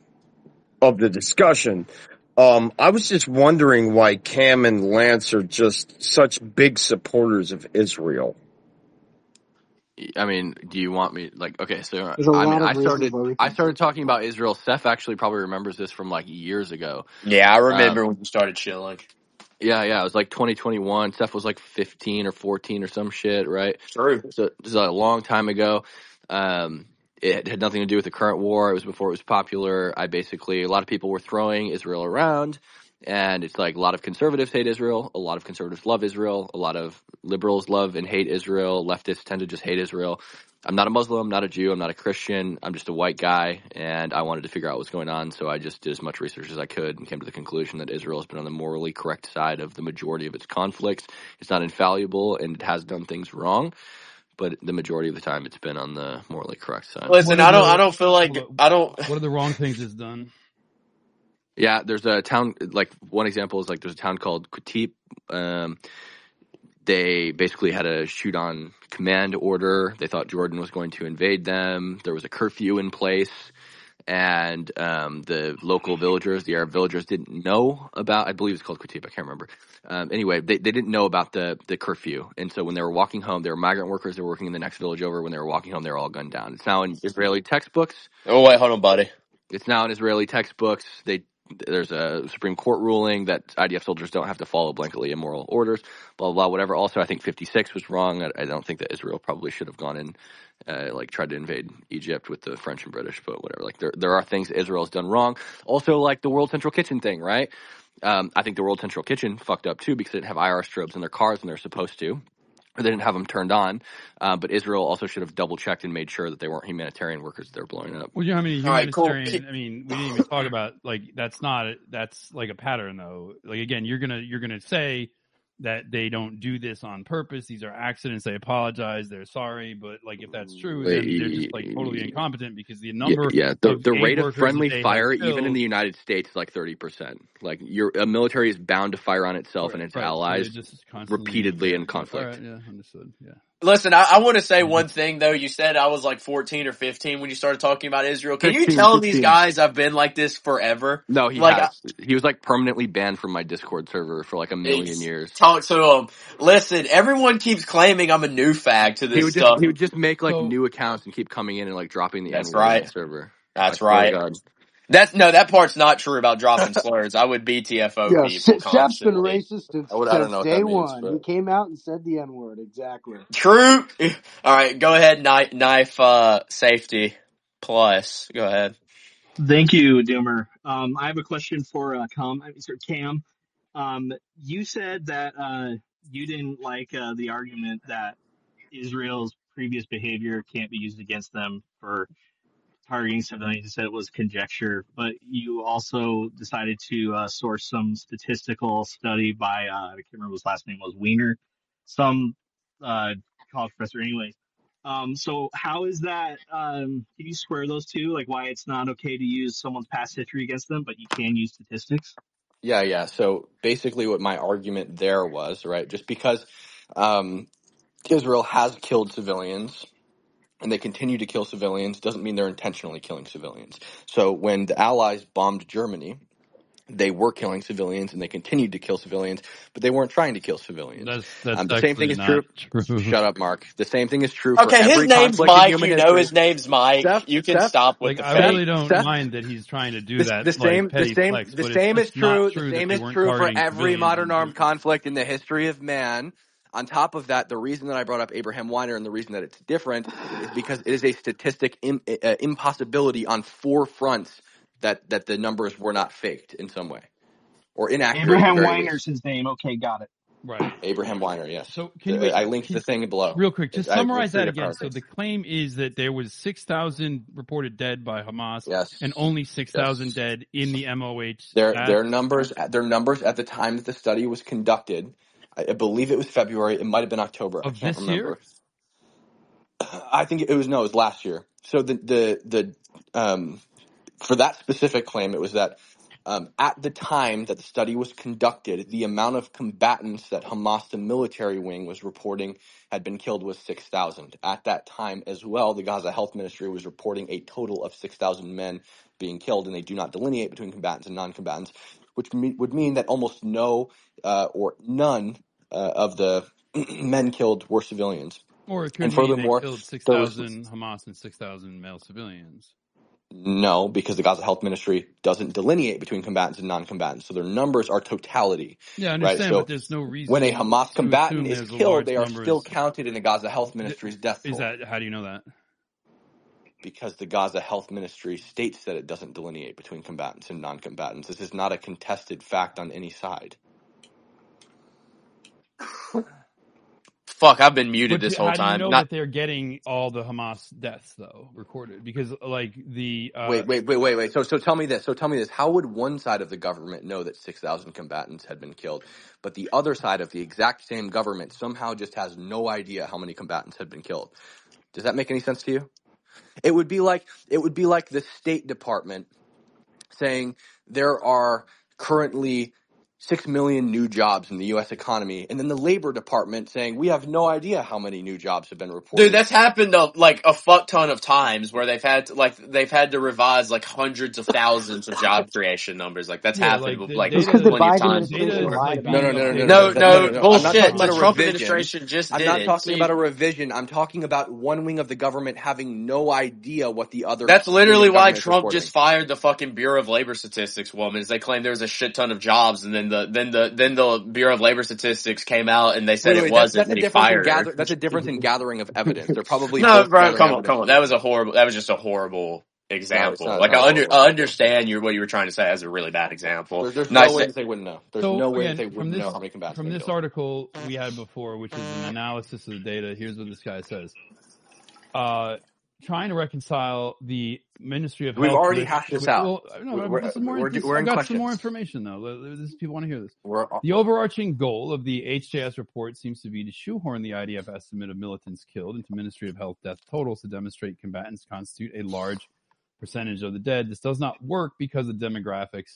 of the discussion. Um, I was just wondering why Cam and Lance are just such big supporters of Israel.
I mean, do you want me like okay? So
There's a
I
lot
mean,
of
I
reasons
started
why we
I
can.
started talking about Israel. Seth actually probably remembers this from like years ago.
Yeah, I
Um,
remember when you started chilling.
yeah, yeah, it was like twenty twenty-one. Seth was like fifteen or fourteen or some shit, right?
True.
So this is a long time ago. Um, it had nothing to do with the current war. It was before it was popular. I basically, a lot of people were throwing Israel around, and it's like a lot of conservatives hate Israel. A lot of conservatives love Israel. A lot of liberals love and hate Israel. Leftists tend to just hate Israel. I'm not a Muslim, not a Jew, I'm not a Christian. I'm just a white guy, and I wanted to figure out what's going on, so I just did as much research as I could and came to the conclusion that Israel has been on the morally correct side of the majority of its conflicts. It's not infallible, and it has done things wrong, but the majority of the time it's been on the morally correct side.
Listen, I don't I don't feel like I don't.
What are the wrong things it's done?
Yeah, there's a town, like one example is like there's a town called Qutip. Um, they basically had a shoot on command order. They thought Jordan was going to invade them. There was a curfew in place, and um, the local villagers, the Arab villagers, didn't know about. I believe it's called Qutip. I can't remember. Um, anyway, they they didn't know about the the curfew, and so when they were walking home, they were migrant workers. They were working in the next village over. When they were walking home, they were all gunned down. It's now in Israeli textbooks.
Oh wait, hold on, buddy.
It's now in Israeli textbooks. They There's a Supreme Court ruling that I D F soldiers don't have to follow blanketly immoral orders, blah, blah, blah, whatever. Also, I think fifty-six was wrong. I, I don't think that Israel probably should have gone in, uh, like tried to invade Egypt with the French and British, but whatever. Like there, there are things Israel's done wrong. Also, like the World Central Kitchen thing, right? Um, I think the World Central Kitchen fucked up too because they didn't have I R strobes in their cars when they're supposed to. Or they didn't have them turned on, uh, but Israel also should have double checked and made sure that they weren't humanitarian workers that they're blowing up.
Well, you know how many
All right, cool.
humanitarian? I mean, we didn't even talk about like that's not that's like a pattern though. Like again, you're gonna you're gonna say that they don't do this on purpose. These are accidents. They apologize. They're sorry. But like if that's true, then they're just like totally incompetent because the number
yeah, yeah. the
of
the
aid
rate of
workers that
friendly
they have
fire, even in
killed-
the United States, is like thirty percent. Like your a military is bound to fire on itself and its
Right, so
allies
they're just constantly-
repeatedly in conflict.
All right, yeah, understood. Yeah.
Listen, I, I want to say one thing though. You said I was like fourteen or fifteen when you started talking about Israel. Can you
fifteen,
tell
fifteen.
these guys I've been like this forever?
No, he
like,
has. I, he was like permanently banned from my Discord server for like a million years.
Talk to him. Listen, everyone keeps claiming I'm a new fag to this
he would
stuff.
Just, he would just make like
So,
new accounts and keep coming in and like dropping the
That's
N-word
right.
on the server.
That's
I
right.
God.
That's no, that part's not true about dropping slurs. I would B T F O
Yeah,
people
Chef's been
constantly.
racist since,
I, would, I don't know
since
what
day
that means,
one.
but...
He came out and said the N word. Exactly.
True. All right, go ahead. Knife, knife uh, safety plus. Go ahead.
Thank you, Doomer. Um, I have a question for uh, Cam. Sorry, Cam. Um, you said that uh, you didn't like uh, the argument that Israel's previous behavior can't be used against them for targeting civilians. You said it was conjecture, but you also decided to uh, source some statistical study by, uh, I can't remember what his last name was, Wiener, some uh, college professor anyways. Um, so how is that, um, can you square those two? Like why it's not okay to use someone's past history against them, but you can use statistics?
Yeah, yeah. So basically what my argument there was, right, just because um, Israel has killed civilians and they continue to kill civilians doesn't mean they're intentionally killing civilians. So when the Allies bombed Germany, they were killing civilians and they continued to kill civilians, but they weren't trying to kill civilians.
That's, that's
um, the same thing is true.
true.
Shut up, Mark. The same thing is true
Okay,
for every
his name's
conflict in
Mike.
human
You know
history.
his name's Mike.
Seth,
you can
Seth,
stop with
like,
the
I
fake.
really don't
Seth,
mind that he's trying to do
the,
that.
the same,
like, petty
the same,
flex,
the
but
same
it's
is true.
true.
The same
is
is true for every modern armed conflict in the history of man. On top of that, the reason that I brought up Abraham Weiner and the reason that it's different is because it is a statistic im- uh, impossibility on four fronts that, that the numbers were not faked in some way or inaccurate.
Abraham Weiner's his name. Okay, got it.
Right.
Abraham Weiner, yes.
So can you
the,
wait,
I linked
can,
the thing below.
Real quick, just
I
summarize that again.
Projects.
So the claim is that there was six thousand reported dead by Hamas,
yes,
and only six thousand
yes.
dead in the M O H.
Their their numbers their numbers at the time that the study was conducted, I, I believe it was February. It might have been October.
Of
I can't
this
remember.
Year?
I think it was no, it was last year. So the the the um for that specific claim, it was that. Um, at the time that the study was conducted, the amount of combatants that Hamas, the military wing, was reporting had been killed was six thousand. At that time as well, the Gaza Health Ministry was reporting a total of six thousand men being killed, and they do not delineate between combatants and non-combatants, which me- would mean that almost no uh, or none uh, of the men killed were civilians.
Or it could
and
mean
furthermore,
they killed six thousand Hamas and six thousand male civilians.
No, because the Gaza Health Ministry doesn't delineate between combatants and non-combatants, so their numbers are totality.
Yeah, I understand,
right? So
but there's no reason.
When a Hamas combatant is killed, they are
numbers.
still counted in the Gaza Health Ministry's death toll.
Is that how do you know that?
Because the Gaza Health Ministry states that it doesn't delineate between combatants and non-combatants. This is not a contested fact on any side.
Fuck, I've been muted
but
this
how
whole
do
time.
You know
Not...
that they're getting all the Hamas deaths though recorded because, like the uh...
wait, wait, wait, wait, wait. So, so tell me this. So, tell me this. How would one side of the government know that six thousand combatants had been killed, but the other side of the exact same government somehow just has no idea how many combatants had been killed? Does that make any sense to you? It would be like it would be like the State Department saying there are currently Six million new jobs in the U S economy, and then the Labor Department saying we have no idea how many new jobs have been reported.
Dude, that's happened a, like a fuck ton of times where they've had to, like they've had to revise like hundreds of thousands of job creation numbers. Like that's
yeah,
happened
like, the,
like
data,
plenty
Biden
of times
administration
before.
lied about
No, no,
it.
no, no, no,
No,
no,
no,
no, no, no.
bullshit.
I'm not talking
The
about a
Trump
revision.
administration just
I'm
did
not
it.
talking
See,
about a revision. I'm talking about one wing of the government having no idea what the other.
that's literally
wing of the
why
government is
Trump
reporting.
just fired the fucking Bureau of Labor Statistics woman. Is they claimed there was a shit ton of jobs, and then the then the then the Bureau of Labor Statistics came out and they said
Wait, wait,
it
that's,
wasn't.
that's, a
And he
difference in
fired her.
gather, that's a difference in gathering of evidence. They're probably
No,
both
bro,
gathering
come on,
evidence.
come on. That was a horrible. That was just a horrible example.
No, it's not,
like
it's not
I, under,
horrible.
I understand you what you were trying to say as a really bad example.
There, there's
Nice
no way
to-
that they wouldn't know. There's
So,
no way
again,
that they
from
wouldn't
this,
know how many combatants
from
have been
this
killed.
article we had before, which is an analysis of the data, here's what this guy says. Uh, trying to reconcile the Ministry of
We've
Health.
already
with,
hashed this
with,
out.
Well, no,
We're,
this is more,
we're,
this,
we're in
I've got
questions.
some more information, though. This, people want to hear this.
We're,
The overarching goal of the H J S report seems to be to shoehorn the I D F estimate of militants killed into Ministry of Health death totals to demonstrate combatants constitute a large percentage of the dead. This does not work because of demographics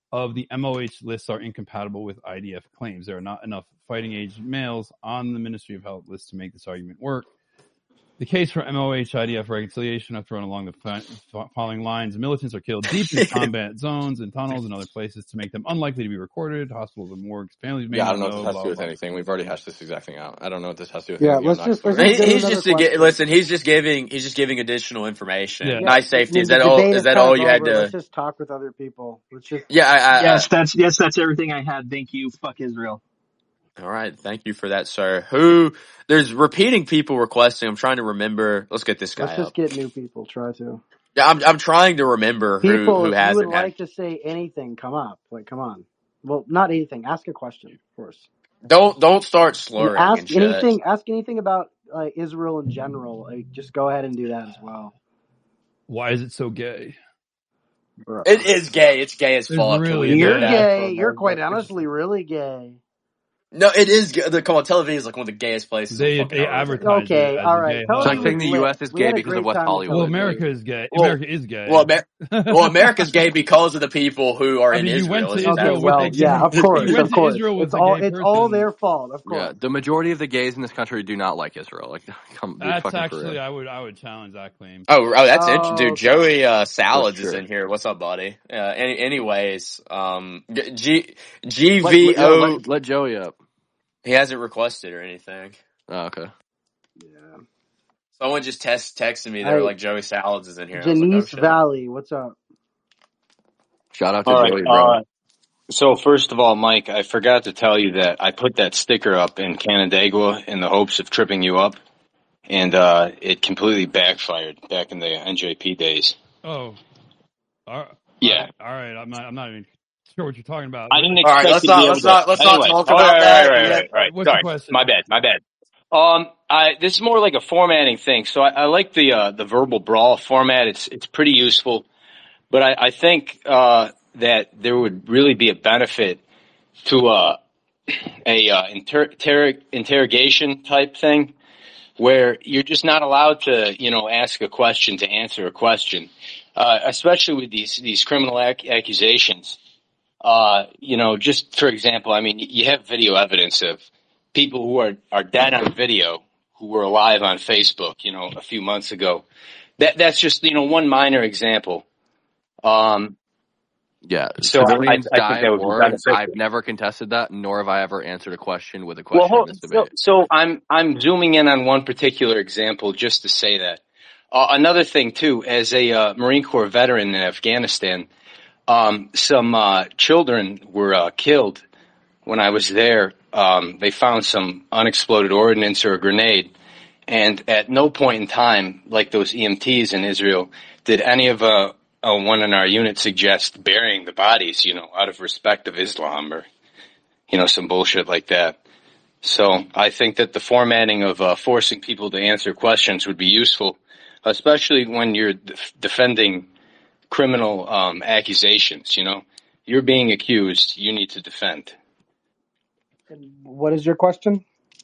of the M O H lists are incompatible with I D F claims. There are not enough fighting-age males on the Ministry of Health list to make this argument work. The case for M O H I D F reconciliation are thrown along the fi- following lines. Militants are killed deep in combat zones and tunnels and other places to make them unlikely to be recorded. Hospitals and morgues, families may
Yeah, I
not
don't know what
know.
this has
Blah,
to do with
blah,
anything. We've already hashed this exact thing out. I don't know what this has to do with
Yeah,
anything.
let's
I'm not
just let's
explaining.
just
He,
get
he's
another
just to get,
question.
listen. He's just giving. He's just giving additional information.
Yeah.
Yeah,
Knife
I
safety.
mean,
Is
the
that all?
debate
Is
is
that
kind
all
of
you had
over. Let's
to?
just talk with other people. Let's just.
Yeah. I, I,
Yes,
I,
that's yes, that's everything I had. Thank you. Fuck Israel.
all right. Thank you for that, sir. Who? There's repeating people requesting. I'm trying to remember. Let's get this
Let's
guy
just
up.
get new people. Try to.
Yeah, I'm. I'm trying to remember who
People,
who
if you would
hasn't had.
like to say anything, come up. Like, come on. Well, not anything. Ask a question, of course.
Don't don't start
And
slurring and
ask
shit.
anything. Ask anything about uh, Israel in general. Like, just go ahead and do that as well.
Why is it so gay?
Bro.
It is gay. It's gay as
It's
fuck. Can
really
we
You're
admit
gay.
that?
gay. You're quite honestly really gay.
No, it is. Gay. The, come on, Tel Aviv is like one of the gayest places.
They
on fucking
they
earth.
advertise
Okay,
it as
all
a
right.
gay
Tel
So
Aviv
I
hub.
was
think the U S
lit.
is
We
gay
had a
because of
great
West
time in Tel
Well,
Hollywood.
Aviv.
America is gay.
Well,
America is gay.
well, Amer- well, America's gay because of the people who are
I
in
mean, you went
Israel.
to
Isn't
Okay,
Israel
that?
with
well,
a
yeah, of
you
course,
went
of
to
course.
Israel with
It's
a
all
gay
it's all
person.
their fault, of
Yeah,
course.
the majority of the gays in this country do not like Israel. Like, come be
That's
fucking for
actually
real.
I would I would challenge that claim.
Oh, oh, that's interesting,
Oh,
dude.
okay.
Joey uh,
That's
Salads is
true.
in here. What's up, buddy? Uh, any, anyways, um, G G
Let,
V
let, yo,
O.
let, let Joey up.
He hasn't requested or anything.
Oh, okay.
Yeah.
Someone just test texted me. They were
Hey,
like, Joey Salads is in here. I was like, oh
Janice
shit.
Valley, what's up?
Shout out to
All right.
Joey, bro.
Uh, so first of all, Mike, I forgot to tell you that I put that sticker up in Canandaigua in the hopes of tripping you up, and uh, it completely backfired back in the N J P days.
Oh, all right,
Yeah,
all right. I'm not I'm not even sure what you're talking about.
I didn't
All right,
expect
let's
you to be
not
able
let's
to.
not let's not
Anyway,
talk
all
about
right,
that.
right, right,
Yeah.
right, right.
What's the
Sorry,
question?
my bad, my bad. Um, I this is more like a formatting thing. So I, I like the uh, the verbal brawl format. It's it's pretty useful, but I, I think uh, that there would really be a benefit to uh, a uh, inter- inter- interrogation type thing, where you're just not allowed to, you know, ask a question to answer a question, uh, especially with these these criminal ac- accusations. Uh, you know, just for example, I mean, you have video evidence of people who are, are dead on video who were alive on Facebook, you know, a few months ago. That that's just, you know, one minor example. Um,
Yeah,
so I,
civilians
I
die
think that
in
would be
war.
beneficial.
I've never contested that, nor have I ever answered a question with a
Well,
question in
hold,
this
so,
debate.
so I'm I'm zooming in on one particular example just to say that. Uh, another thing too, as a uh, Marine Corps veteran in Afghanistan, um, some uh, children were uh, killed when I was there. Um, they found some unexploded ordnance or a grenade, and at no point in time, like those E M Ts in Israel, did any of uh, uh, one in our unit suggest burying the bodies, you know, out of respect of Islam or, you know, some bullshit like that. So I think that the formatting of uh, forcing people to answer questions would be useful, especially when you're def- defending criminal um, accusations. You know, you're being accused, you need to defend.
And what is your question?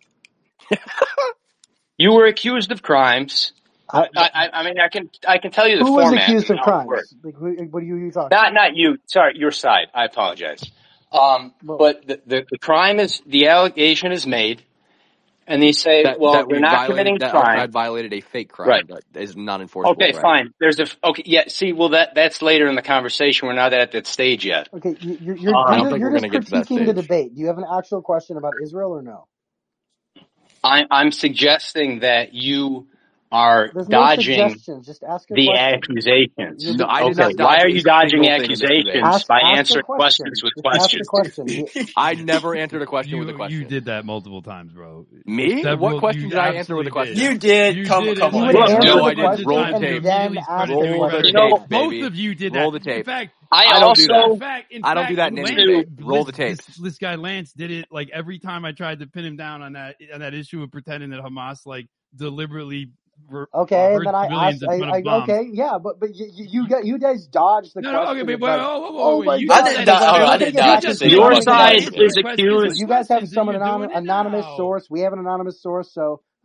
You were accused of crimes.
I,
I, I, I mean, I can I can tell you the
who was
format
accused
and
of
how it works.
crimes? Like, who, what are you, you talking
Not
about?
not you. Sorry, your side. I apologize. Um,
Well,
but the, the the crime is the allegation is made, and they say,
That
well,
that
you're
we
not committing
violated,
a
that our
crime.
side violated a fake crime
Right.
that is not enforceable
Okay,
forever.
fine. There's a okay. Yeah. See, well, that that's later in the conversation. We're not at that stage yet.
okay, you, you're you're
I
Um,
you're
don't
just,
think
you're
we're
just
going to get to that
critiquing the
stage.
debate. Do you have an actual question about Israel or no?
I, I'm suggesting that you are
There's no
dodging
suggestions. Just ask a
the
question.
accusations.
You're
No,
be,
I did
Okay,
not
why
dodge
are
a
you dodging
single thing in this debate.
accusations
ask
by
ask a
answering questions
question.
with
Just ask a
questions?
question.
I never answered a question with a
You
question.
you did that multiple times, bro.
Me?
Several,
What question
you
did I answer with a
absolutely
question?
did.
You did.
You
Come
did
come
it
You
on.
would
like
Let's
answer
do
No,
it.
the
I didn't.
bunch of
question
Roll the
times.
and
You
tape.
then
immediately
ask
started
the
to
Roll the
refer.
You
question.
know,
tape,
Both
baby.
of you did
Roll
that.
the
In
tape.
fact,
I
I don't do that.
also
in fact, in
I don't
fact,
do that in any
Lance,
debate.
to
Roll
this,
the
this
tapes.
this guy Lance did it like every time I tried to pin him down on that on that issue of pretending that Hamas like deliberately re-
Okay,
hurt
and then I
civilians
asked.
in
I,
front
I
of bombs.
okay, yeah, but but you you you, got, you guys dodged the
No, no, okay,
question.
but
It's
wait,
like,
oh, wait, wait,
oh
wait,
my
you
I
just
god,
didn't.
said
Do-
it.
because
hold
we're
on. I
not
You,
going to
didn't
get
you
dodge
back
a
just
into
said
single
you
your
just
questions.
said
fucking
you
side
question.
answered
is
the questions.
accused.
You
The
guys have
questions, and
some
you're
anon-
doing it
anonymous
now.
source. We have an anonymous source, so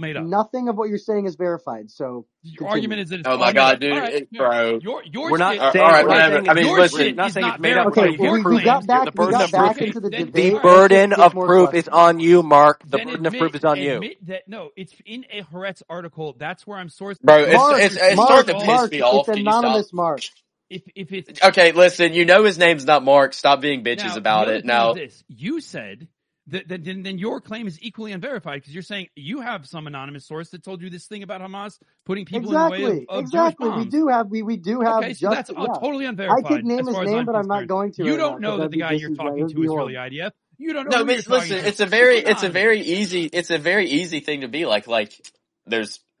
made up.
Nothing of what you're saying is verified. So
Your
continue.
argument is that it's
Oh
all
my
made
God,
up.
dude,
All right,
it,
yeah.
bro.
Your your
We're not
shit.
All
saying.
right,
We're not
whatever.
saying
I
it's
mean,
Your
true.
listen.
We're
shit
not
is
saying
not
it's made up.
Okay,
verified.
But
well,
Your
we, we
proof.
got
claims.
back
The
we
burden
got
of proof.
back
Okay,
into the
then
The
debate.
all right.
Let's get,
burden
get
of
more
proof is
questions.
on you, Mark. The
Then
burden of proof
admit
is on you.
admit that no, it's in a Haaretz article. That's where I'm sourcing
Bro,
it from.
it's
Mark,
it's
If
it's
you
Mark,
starting to
call
piss
Mark,
me
it's
off. Can you stop?
anonymous, Mark.
if if it's
Okay, listen. You know his name's not Mark. Stop being bitches
now the
about
other
it.
thing
Now,
is this: you said that, that then, then your claim is equally unverified because you're saying you have some anonymous source that told you this thing about Hamas putting people in the way of,
Exactly,
of Jewish
exactly. We
bombs.
do have we we do have
Okay, so
just
that's uh,
yeah.
totally
I
unverified
could name
as
his
far as
name,
I'm
but I'm not
concerned.
going to
You
right now
don't
because
know that
that'd
the
be
guy you're
disingenuous. It
talking
would
to
be
is really
horrible.
I D F. You don't know
no,
who
but
you're talking
listen.
to.
It's a
It's
very
just
it's a
anonymous.
very easy it's a very easy thing to be like like. There's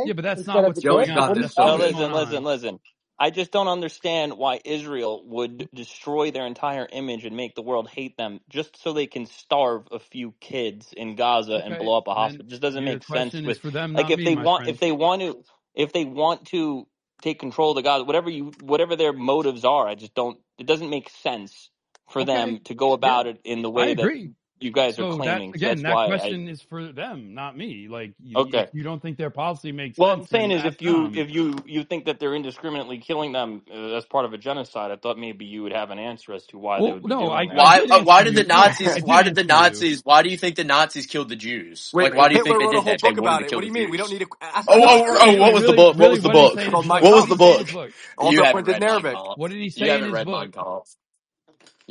okay?
Yeah, but that's
Instead
not
of
what's
the
Joey's
dick?
going on.
got
What are
this.
you
That's not
No,
what's
Joey.
saying?
going
listen,
on.
listen, listen. I just don't understand why Israel would destroy their entire image and make the world hate them just so they can starve a few kids in Gaza and
Okay,
blow up a
then
hospital. It just doesn't
your
make sense
question is
with
for them,
like
not
if
me,
they
my
want
friend.
if they want to if they want to take control of the Gaza, whatever you whatever their motives are, I just don't it doesn't make sense for
Okay,
them to go
yeah,
about it in the
I
way that
agree.
you guys are
So that
claiming. So
again,
that's
that
why I
question is for them, not me. Like, you,
okay.
if you don't think their policy makes
Well, I'm
sense,
saying
then
is
ask
if you
them.
if you you think that they're indiscriminately killing them uh, as part of a genocide, I thought maybe you would have an answer as to why they
Well,
would be
no, I,
doing
I
that.
Why?
did
Uh, why
answer
did the
you. Yeah,
Nazis?
I did
Why did the
answer you.
Nazis? Why do you think the Nazis killed the Jews?
Wait,
Like, why do you think
Hitler
they
wrote a
did
whole
that? They
book
wanted
about
to
it.
kill
What do
the
you mean? We don't
Jews.
need to ask
Oh,
him
No,
about
oh,
it.
oh!
really,
What was the
really,
book? What
really,
was the
what did he
book?
say
It's
in his
called Mein
book?
What
What
was
did
Kampf.
the
he say in
book?
his book?
Also
You
by
haven't
Quentin
read Mein
Nerevik.
Kampf.
What did he
You
say in
haven't
his
read
book?
Mein Kampf.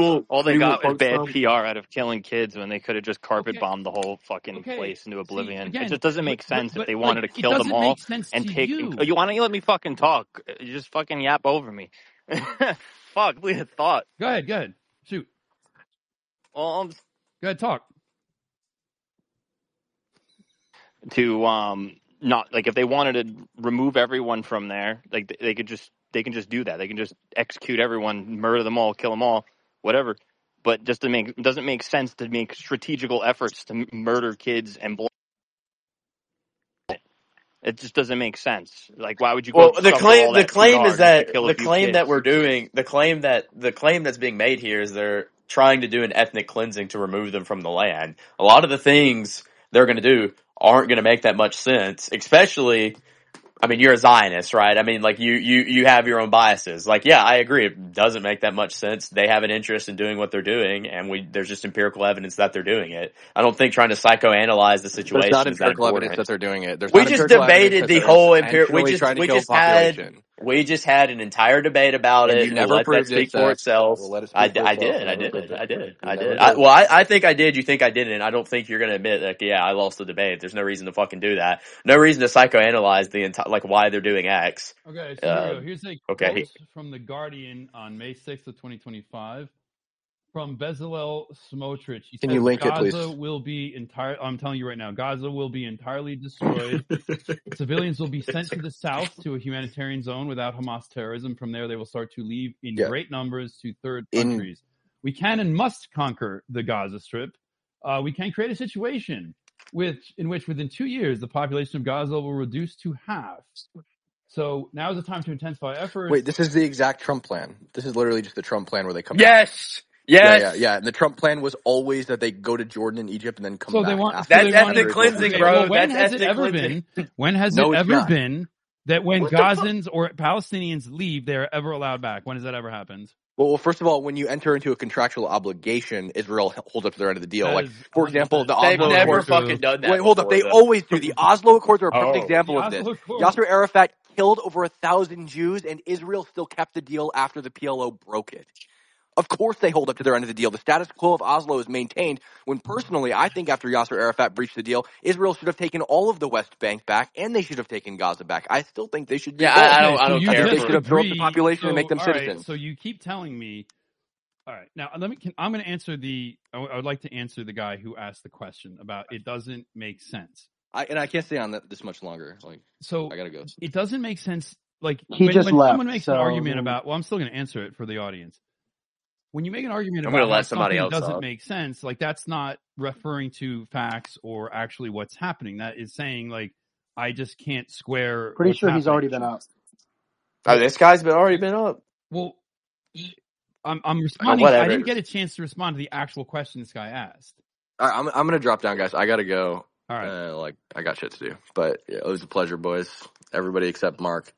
will.
All they
we will
got was
post
bad
them.
P R out of killing kids when they could have just carpet
Okay.
bombed the whole fucking
Okay.
place into
See,
oblivion.
again,
it just doesn't make
but,
sense
but,
if they
but,
wanted
like,
to
it
kill them
doesn't
all
make sense
and
to
take.
you.
You why don't you let me fucking talk? You just fucking yap over me. Fuck, we had thought.
Go ahead, go ahead. Shoot.
Well, I'm
Go ahead, talk.
to um not like if they wanted to remove everyone from there, like they, they could just they can just do that. They can just execute everyone, murder them all, kill them all, whatever. But just to make it doesn't make sense to make strategical efforts to murder kids and blow It just doesn't make sense. Like, why would you go
Well, the
suffer
claim
all
the
that too
claim
hard
is
just to
that
kill a
the
few
claim that
kids?
we're doing the claim that the claim that's being made here is they're trying to do an ethnic cleansing to remove them from the land. A lot of the things they're going to do aren't going to make that much sense, especially. I mean, you're a Zionist, right? I mean, like, you, you, you have your own biases. Like, yeah, I agree. It doesn't make that much sense. They have an interest in doing what they're doing, and we, there's just empirical evidence that they're doing it. I don't think trying to psychoanalyze the situation
There's not
is that
empirical
important.
evidence that they're doing it. There's
we
not
just
empirical
debated
evidence
the
that
whole
they're
empirical, we
intentionally
just,
trying to
we
kill
just had,
population.
we just had an entire debate about
And
it.
you
We'll
never
let that
proved
speak
it,
for
Seth.
itself.
We'll let it
I,
speak for
I
itself.
did,
You
I
never
did,
proved
I
it.
did,
You
I
never
did. I,
did.
well, I, I think I did. You think I didn't. I don't think you're going to admit, like, yeah, I lost the debate. There's no reason to fucking do that. No reason to psychoanalyze the entire, like, why they're doing X.
Okay, so
Uh,
here we go. Here's a
okay.
quote from The Guardian on May sixth of twenty twenty-five from Bezalel Smotrich. He
Can
says
you link it,
Gaza
please?
will be entire. I'm telling you right now, Gaza will be entirely destroyed. Civilians will be sent to the south to a humanitarian zone without Hamas terrorism. From there, they will start to leave in
Yeah.
great numbers to third
In
countries. We can and must conquer the Gaza Strip. Uh, we can create a situation with in which within two years the population of Gaza will reduce to half. So now is the time to intensify efforts.
Wait, this is the exact Trump plan. This is literally just the Trump plan where they come
Yes!
out. Yeah,
Yes!
yeah, yeah. And the Trump plan was always that they go to Jordan and Egypt and then come
So
back.
they want.
after.
So
That's
they want
ethnic
to,
cleansing,
okay,
bro.
well, when
That's
has it
ethnic
ever
cleansing.
been? When has
No,
it
it's
ever
not.
been that when
What the fuck?
Gazans or Palestinians leave, they are ever allowed back? When has that ever happened?
Well, well, first of all, when you enter into a contractual obligation, Israel holds up to their end of the deal.
That
Like,
is
for example, the
They've
Oslo
never
Accords.
fucking done that.
Wait, hold up.
before,
They
though.
always do. The Oslo Accords are a perfect
Oh.
example
The
of this.
Oslo Accords.
Yasser Arafat killed over a thousand Jews, and Israel still kept the deal after the P L O broke it. Of course they hold up to their end of the deal. The status quo of Oslo is maintained when, personally, I think after Yasser Arafat breached the deal, Israel should have taken all of the West Bank back, and they should have taken Gaza back. I still think they should do
Yeah,
both.
I, I don't,
Okay,
I
so
don't
you
care.
They
just
should absorb the
agree.
population
So,
and make them
all right,
citizens.
so you keep telling me. All right, now let me. Can, I'm going to answer the. I, w- I would like to answer the guy who asked the question about it doesn't make sense.
I, and I can't stay on that this much longer. Like,
So
I gotta go.
it doesn't make sense. Like
He
when,
just
when
left,
someone makes
so
an argument
um,
about. Well, I'm still going to answer it for the audience. When you make an argument
I'm
about
gonna
how
let somebody
something
else
doesn't
up.
make sense, like that's not referring to facts or actually what's happening. That is saying like I just can't square.
Pretty
what's
sure he's
happening.
already been up.
Oh, this guy's been already been up.
Well, I'm, I'm
Oh,
responding. I
whatever.
didn't get a chance to respond to the actual question this guy asked.
All right, I'm I'm gonna drop down, guys. I gotta go.
All right.
Uh, like, I got shit to do. But yeah, it was a pleasure, boys. Everybody except Mark.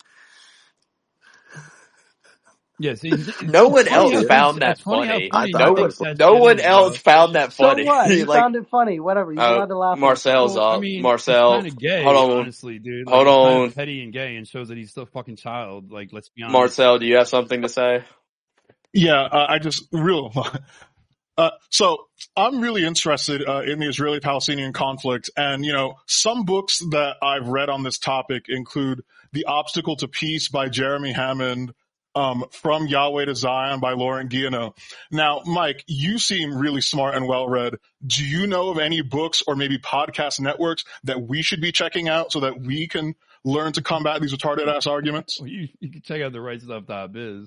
Yeah, see, it's,
No one
it's funny
else
how
found
Pete-
that
it's funny how
funny.
I
Pete
thought
No
it
one,
was
says
no
shit
one
in,
else
uh,
found that
So
funny.
what? You
like,
found it funny. Whatever. You're
oh,
allowed to laugh at it.
Marcel's
Well, I
up.
mean, it's
Marcel,
kind of gay,
hold on,
honestly, dude. Like,
hold
it's kind
on.
of petty and gay, and shows that he's still a fucking child. Like, let's be honest.
Marcel, do you have something to say?
Yeah, uh, I just real. Uh, so I'm really interested uh, in the Israeli-Palestinian conflict, and you know, some books that I've read on this topic include "The Obstacle to Peace" by Jeremy Hammond, um, "From Yahweh to Zion" by Laurent Guillenot. Now, Mike, you seem really smart and well-read. Do you know of any books or maybe podcast networks that we should be checking out so that we can learn to combat these retarded-ass arguments?
Well, you, you can check out the right stuff dot biz.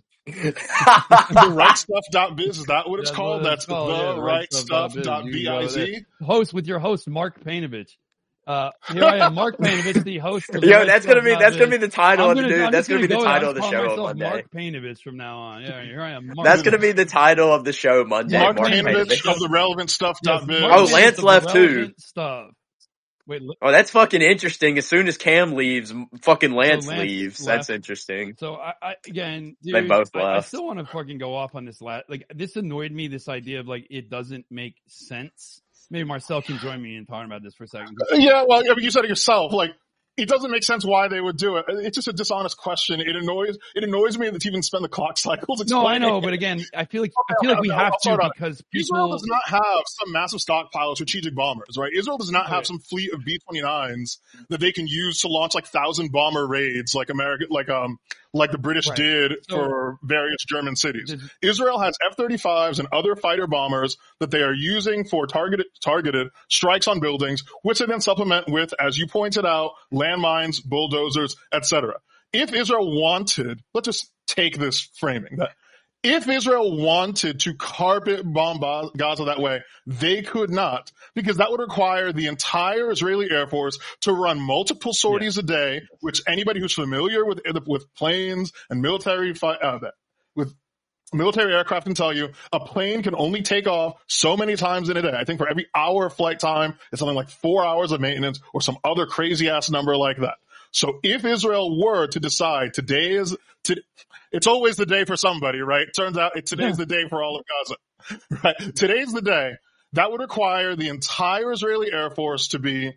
The right stuff dot biz, is that what it's
That's
called?
what it's
That's
called, yeah,
the
right
right
stuff
stuff
dot biz.
dot
You
B
can go
I
there.
Z.
Host with your host Mark Painovich. Uh, here I am, Mark Painovich, the host of the
Yo,
right
that's gonna
stuff
be
dot
that's gonna
biz.
be the title
I'm
of the
gonna,
dude.
I'm
That's
just
gonna
gonna
be the
go.
title
I'm
of the
calling
show on
myself
Monday.
Mark Painovich from now on. Yeah, here I am. Mark.
That's gonna be the title of the show Monday.
Mark
Mark
Painovich
Painovich.
of the relevant stuff
Yes,
dot biz.
Mark
Oh,
Painovich
Lance
of the
left too.
relevant stuff. Wait, li-
Oh, that's fucking interesting. As soon as Cam leaves, m- fucking
so
Lance
Lance
leaves.
left.
That's interesting.
So I, I again,
They
dude,
both
I, I
left.
still want to fucking go off on this last. Like, this annoyed me. This idea of like it doesn't make sense. Maybe Marcel can join me in talking about this for a second.
Yeah, well, I mean, you said it yourself. Like, it doesn't make sense why they would do it. It's just a dishonest question. It annoys it annoys me that you even spend the clock cycles explaining.
No, I know,
it.
but again, I feel like I
Okay,
feel like
okay,
we
okay,
have
I'll
to
start on it.
because
Israel
people.
does not have some massive stockpile of strategic bombers, right? Israel does not have
Okay.
some fleet of B twenty-nines that they can use to launch like thousand bomber raids, like America, like um, like the British
Right.
did
So
for various German cities.
there's-
Israel has F thirty-fives and other fighter bombers that they are using for targeted targeted strikes on buildings, which they then supplement with, as you pointed out, landmines, bulldozers, et cetera. If Israel wanted, let's just take this framing that If Israel wanted to carpet bomb Gaza that way, they could not, because that would require the entire Israeli Air Force to run multiple sorties yeah. a day, which anybody who's familiar with with planes and military uh, with military aircraft can tell you, a plane can only take off so many times in a day. I think for every hour of flight time, it's something like four hours of maintenance or some other crazy ass number like that. So if Israel were to decide today is, to, it's always the day for somebody, right? Turns out it, today's yeah. the day for all of Gaza, right? Today's the day. That would require the entire Israeli Air Force to be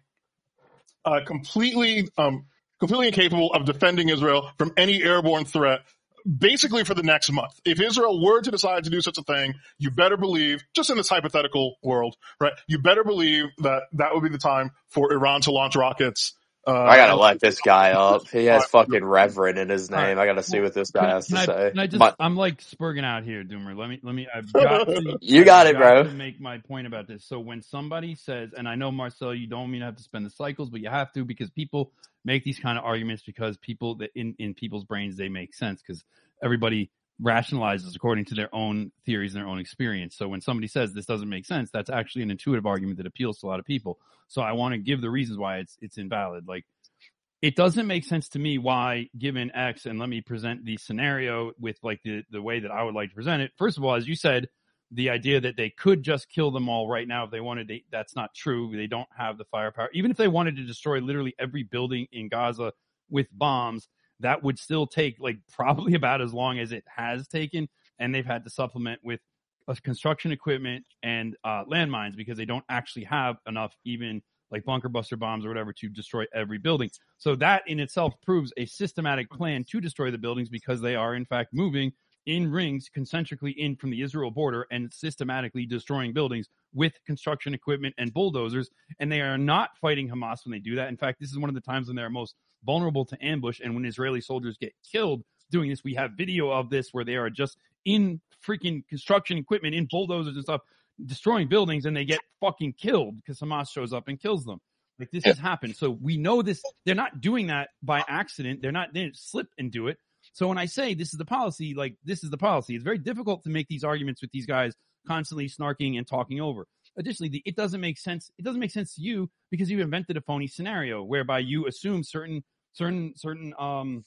uh, completely, um, completely incapable of defending Israel from any airborne threat, basically for the next month. If Israel were to decide to do such a thing, you better believe, just in this hypothetical world, right? You better believe that that would be the time for Iran to launch rockets. Uh,
I gotta let this guy up. He has fucking Reverend in his name. Right. I gotta see what this guy has
can
to
I,
say.
Can I just,
but,
I'm like spurging out here, Doomer. Let me, let me, I've got to,
you got
I've
it,
got
bro.
to make my point about this. So when somebody says, and I know, Marcel, you don't mean to have to spend the cycles, but you have to, because people make these kind of arguments because people that in, in people's brains, they make sense because everybody rationalizes according to their own theories and their own experience. So when somebody says this doesn't make sense, that's actually an intuitive argument that appeals to a lot of people. So I want to give the reasons why it's, it's invalid. Like, it doesn't make sense to me why, given X, and let me present the scenario with like the, the way that I would like to present it. First of all, as you said, the idea that they could just kill them all right now if they wanted, they, that's not true. They don't have the firepower. Even if they wanted to destroy literally every building in Gaza with bombs, that would still take like probably about as long as it has taken. And they've had to supplement with uh, construction equipment and uh, landmines because they don't actually have enough even like bunker buster bombs or whatever to destroy every building. So that in itself proves a systematic plan to destroy the buildings because they are in fact moving in rings concentrically in from the Israel border and systematically destroying buildings with construction equipment and bulldozers. And they are not fighting Hamas when they do that. In fact, this is one of the times when they're most vulnerable to ambush. And when Israeli soldiers get killed doing this, we have video of this where they are just in freaking construction equipment, in bulldozers and stuff, destroying buildings, and they get fucking killed because Hamas shows up and kills them. Like, this has happened. So we know this. They're not doing that by accident. They're not, they didn't slip and do it. So when I say this is the policy, like, this is the policy. It's very difficult to make these arguments with these guys constantly snarking and talking over. Additionally, the, it doesn't make sense. It doesn't make sense to you because you invented a phony scenario whereby you assume certain, certain, certain, um,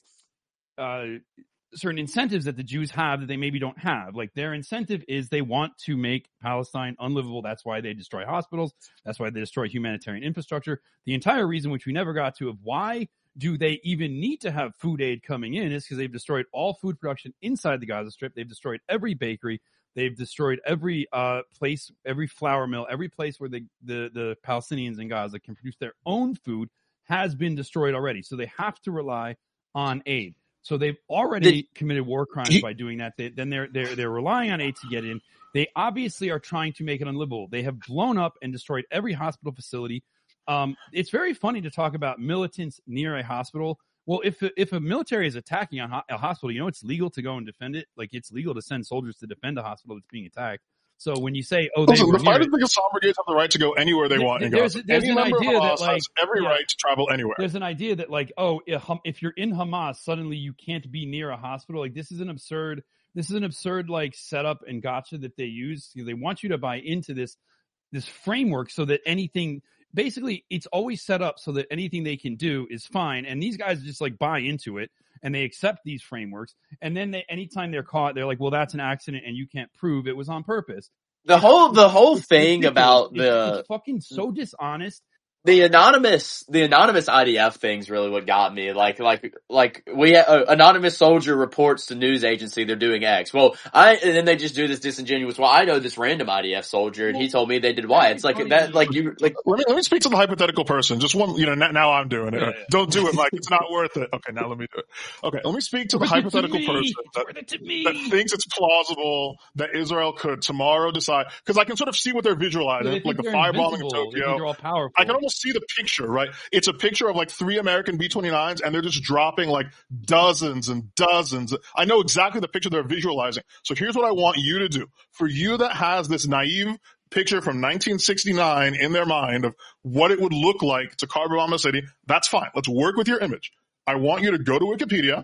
uh, certain incentives that the Jews have that they maybe don't have. Like, their incentive is they want to make Palestine unlivable. That's why they destroy hospitals. That's why they destroy humanitarian infrastructure. The entire reason, which we never got to, of why do they even need to have food aid coming in is because they've destroyed all food production inside the Gaza Strip. They've destroyed every bakery. They've destroyed every uh, place, every flour mill, every place where the, the, the Palestinians in Gaza can produce their own food has been destroyed already. So they have to rely on aid. So they've already committed war crimes by doing that. They, then they're they're they're relying on aid to get in. They obviously are trying to make it unlivable. They have blown up and destroyed every hospital facility. Um, it's very funny to talk about militants near a hospital. Well, if if a military is attacking a, a hospital, you know it's legal to go and defend it. Like, it's legal to send soldiers to defend a hospital that's being attacked. So when you say, "Oh, they
Listen,
were
the
near
fighters
it,
of the Qassam brigades have the right to go anywhere they want in
there's,
Gaza.
there's
Any
an
member
idea
of Hamas
that, like,
has every
yeah,
right to travel anywhere.
There's an idea that, like, oh, if you're in Hamas, suddenly you can't be near a hospital. Like, this is an absurd, this is an absurd like setup and gotcha that they use. They want you to buy into this this framework so that anything. Basically, it's always set up so that anything they can do is fine. And these guys just like buy into it and they accept these frameworks. And then they, anytime they're caught, they're like, well, that's an accident and you can't prove it was on purpose.
The whole, the whole
it's
thing
ridiculous.
about the,
it's, it's fucking so dishonest.
The anonymous, the anonymous I D F thing's really what got me. Like, like, like we, uh, anonymous soldier reports to news agency they're doing X. Well, I, and then they just do this disingenuous, well, I know this random I D F soldier and he told me they did Y. It's like that, like you, like.
Let me, let me speak to the hypothetical person. Just one, you know, now I'm doing it. Yeah, yeah. Don't do it, Mike. It's not worth it. Okay, now let me do it. Okay, let me speak to the hypothetical to person that, that thinks it's plausible that Israel could tomorrow decide, because I can sort of see what they're visualizing,
yeah,
like the firebombing of Tokyo.
They're all powerful.
I can almost see the picture, right? It's a picture of like three American B twenty-nines and they're just dropping like dozens and dozens. I know exactly the picture they're visualizing. So here's what I want you to do. For you that has this naive picture from nineteen sixty-nine in their mind of what it would look like to carve bomb a city, that's fine. Let's work with your image. I want you to go to Wikipedia,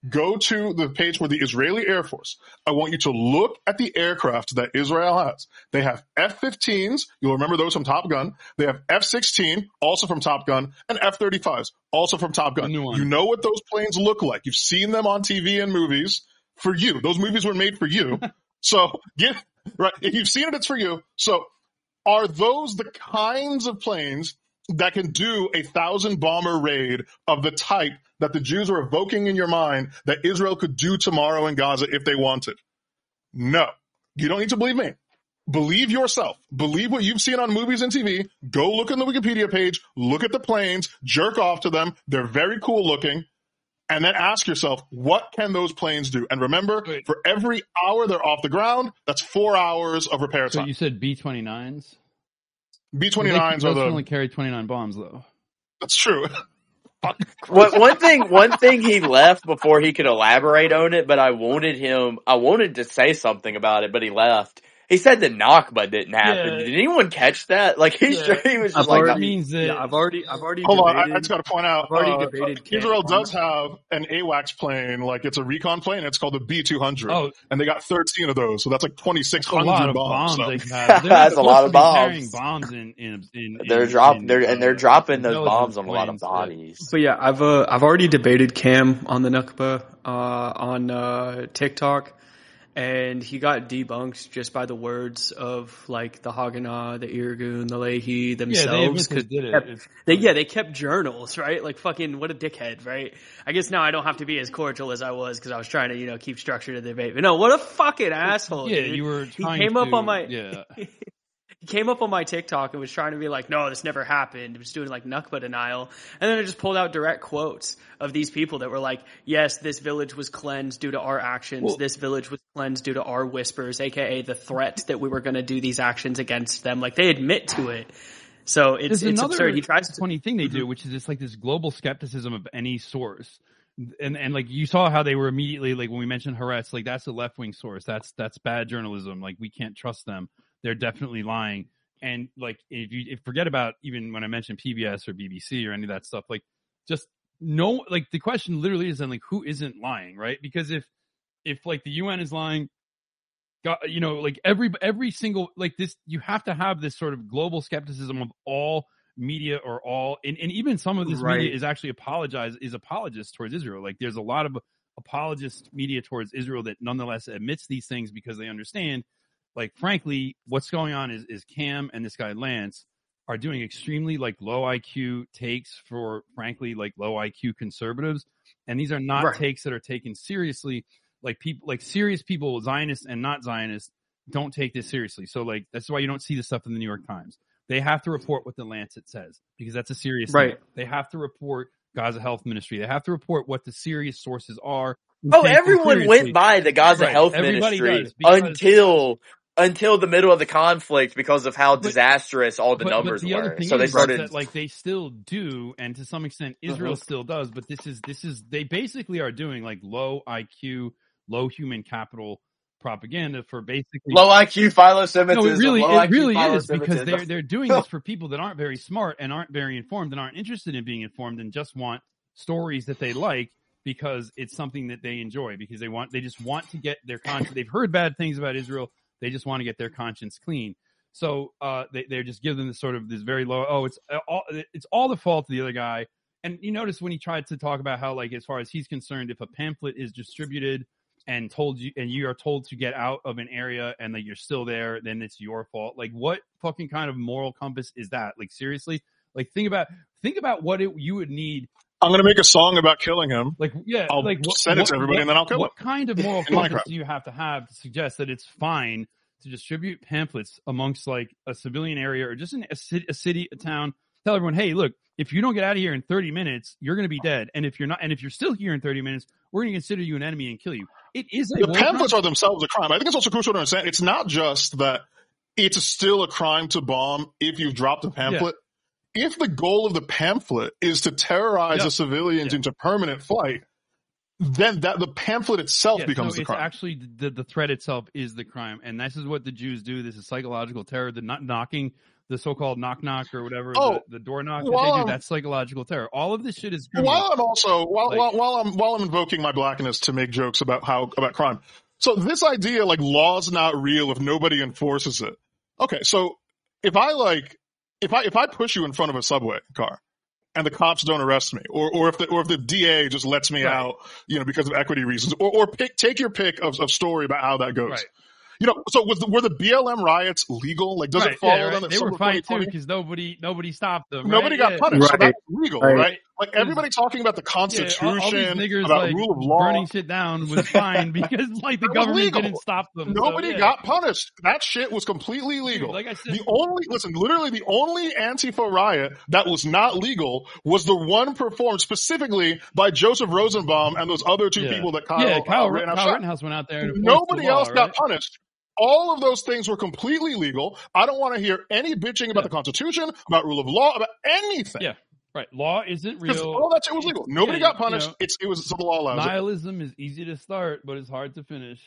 go to the page for the Israeli Air Force. I want you to look at the aircraft that Israel has. They have F fifteens. You'll remember those from Top Gun. They have F sixteen, also from Top Gun, and F thirty-fives, also from Top Gun. You know what those planes look like. You've seen them on T V and movies. For you, those movies were made for you. So get right. If you've seen it, it's for you. So are those the kinds of planes that can do a thousand bomber raid of the type that the Jews are evoking in your mind that Israel could do tomorrow in Gaza if they wanted? No. You don't need to believe me. Believe yourself. Believe what you've seen on movies and T V. Go look on the Wikipedia page. Look at the planes. Jerk off to them. They're very cool looking. And then ask yourself, what can those planes do? And remember, Wait. for every hour they're off the ground, that's four hours of repair time.
So you said B twenty-nines?
B twenty-nines
well,
are the...
only carry twenty-nine bombs, though.
That's true.
One, one thing, one thing he left before he could elaborate on it, but I wanted him, I wanted to say something about it, but he left. He said the Nakba didn't happen. Yeah. Did anyone catch that? Like he's yeah. he was just
I've
like,
already, means that, yeah, I've already, I've already.
Hold
debated,
on, I, I just got to point out.
I've already
uh,
debated.
Israel does have an AWACS plane, like it's a recon plane. It's called the B two hundred, oh. and they got thirteen of those, so that's like twenty-six hundred bombs.
bombs
so.
they can have.
That's a lot of bombs.
bombs in, in, in,
they're
in,
dropping,
in,
they're and they're dropping those bombs on a lot of
planes,
bodies.
But, but yeah, I've uh, I've already debated Cam on the Nakba uh, on uh, TikTok. And he got debunked just by the words of like the Haganah, the Irgun, the Lehi themselves.
Yeah, they did
kept,
it.
They, yeah, they kept journals, right? Like fucking what a dickhead, right? I guess now I don't have to be as cordial as I was because I was trying to, you know, keep structure to the debate. But no, what a fucking asshole.
Yeah,
dude.
you were trying
He came
to,
up on my
yeah.
He came up on my TikTok and was trying to be like, no, this never happened. He was doing like Nakba denial. And then I just pulled out direct quotes of these people that were like, yes, this village was cleansed due to our actions. Well, this village was cleansed due to our whispers, aka the threat that we were going to do these actions against them. Like they admit to it. So it's, it's absurd. He tries to.
Funny thing they do, which is just like this global skepticism of any source. And, and like you saw how they were immediately, like when we mentioned Haaretz, like that's a left wing source. That's, that's bad journalism. Like we can't trust them. They're definitely lying. And like, if you if forget about even when I mentioned P B S or B B C or any of that stuff, like just no, like the question literally is then like, who isn't lying, right? Because if, if like the U N is lying, God, you know, like every, every single, like this, you have to have this sort of global skepticism of all media or all, and, and even some of this right. media is actually apologize, is apologists towards Israel. Like there's a lot of apologist media towards Israel that nonetheless admits these things because they understand. Like, frankly, what's going on is, is Cam and this guy Lance are doing extremely like low I Q takes for, frankly, like low I Q conservatives. And these are not right. takes that are taken seriously. Like people, like serious people, Zionists and not Zionists, don't take this seriously. So like, that's why you don't see this stuff in the New York Times. They have to report what the Lancet says because that's a serious
right.
thing. They have to report Gaza Health Ministry. They have to report what the serious sources are.
Oh, everyone went by the Gaza right. Health
Everybody
Ministry
does
until until the middle of the conflict because of how but,
but,
disastrous all the
but,
numbers
but the
were.
Other thing
so they
is
started
that, like they still do, and to some extent Israel uh-huh. still does. But this is this is they basically are doing like low I Q, low human capital propaganda for basically
low I Q philo-Semitism.
No, it really,
low
it really is because they're they're doing this for people that aren't very smart and aren't very informed and aren't interested in being informed and just want stories that they like because it's something that they enjoy because they want they just want to get their conscience. They've heard bad things about Israel. They just want to get their conscience clean. So uh, they they just give them this sort of this very low. Oh, it's all it's all the fault of the other guy. And you notice when he tried to talk about how like as far as he's concerned, if a pamphlet is distributed and told you and you are told to get out of an area and that like, you're still there, then it's your fault. Like what fucking kind of moral compass is that? Like seriously? Like think about think about what it, you would need.
I'm gonna make a song about killing him.
Like yeah,
I'll
like what,
send it
what,
to everybody
what,
and then I'll kill
what
him.
What kind of moral compass do you have to have to suggest that it's fine to distribute pamphlets amongst like a civilian area or just in a city, a city, a town? Tell everyone, hey, look, if you don't get out of here in thirty minutes, you're going to be dead. And if you're not, and if you're still here in thirty minutes, we're going to consider you an enemy and kill you. It is a
the pamphlets crime. Are themselves a crime. I think it's also crucial to understand. It's not just that it's still a crime to bomb if you've dropped a pamphlet. Yeah. If the goal of the pamphlet is to terrorize
yep.
the civilians
yeah.
into permanent flight, then that the pamphlet itself
yeah,
becomes
so
the
it's
crime.
Actually, the, the threat itself is the crime, and this is what the Jews do. This is psychological terror. They're not knocking the so-called knock knock or whatever,
Oh,
the, the door knock that
while
they do,
I'm,
that's psychological terror. All of this shit is criminal.
while I'm also while,
Like,
while while I'm while I'm invoking my blackness to make jokes about how about crime. So this idea like law's not real if nobody enforces it. Okay, so if I like if I if I push you in front of a subway car and the cops don't arrest me, or or if the or if the D A just lets me
right.
out, you know, because of equity reasons, or or pick, take your pick of of story about how that goes.
Right.
You know, so was the, were the B L M riots legal? Like, does
Right,
it follow
yeah, right.
them that
They
some
were
of
fine
twenty twenty?
too because nobody nobody stopped them.
Nobody
right?
got
Yeah.
punished, so
Right.
that's legal,
Right.
right? Like everybody talking about the
Yeah, all, all these
Constitution,
niggers
about
like
rule of law.
burning shit down was fine because like the
That was
government
legal.
didn't stop them. So
Nobody
yeah,
got punished. That shit was completely
dude,
legal.
like I said,
The only, listen, literally the only Antifa riot that was not legal was the one performed specifically by Joseph Rosenbaum and those other two
yeah,
people that Kyle,
yeah.
uh,
Kyle,
Rittenhouse
Kyle
shot.
Rittenhouse went out there and enforced
Nobody
the law,
else got
right?
punished. All of those things were completely legal. I don't want to hear any bitching about
Yeah,
the Constitution, about rule of law, about anything.
yeah, right. Law isn't
Because
real.
all that shit was legal.
Yeah,
Nobody got
you
punished.
know,
It's, it was, so the law allows it.
nihilism is easy to start, but it's hard to finish.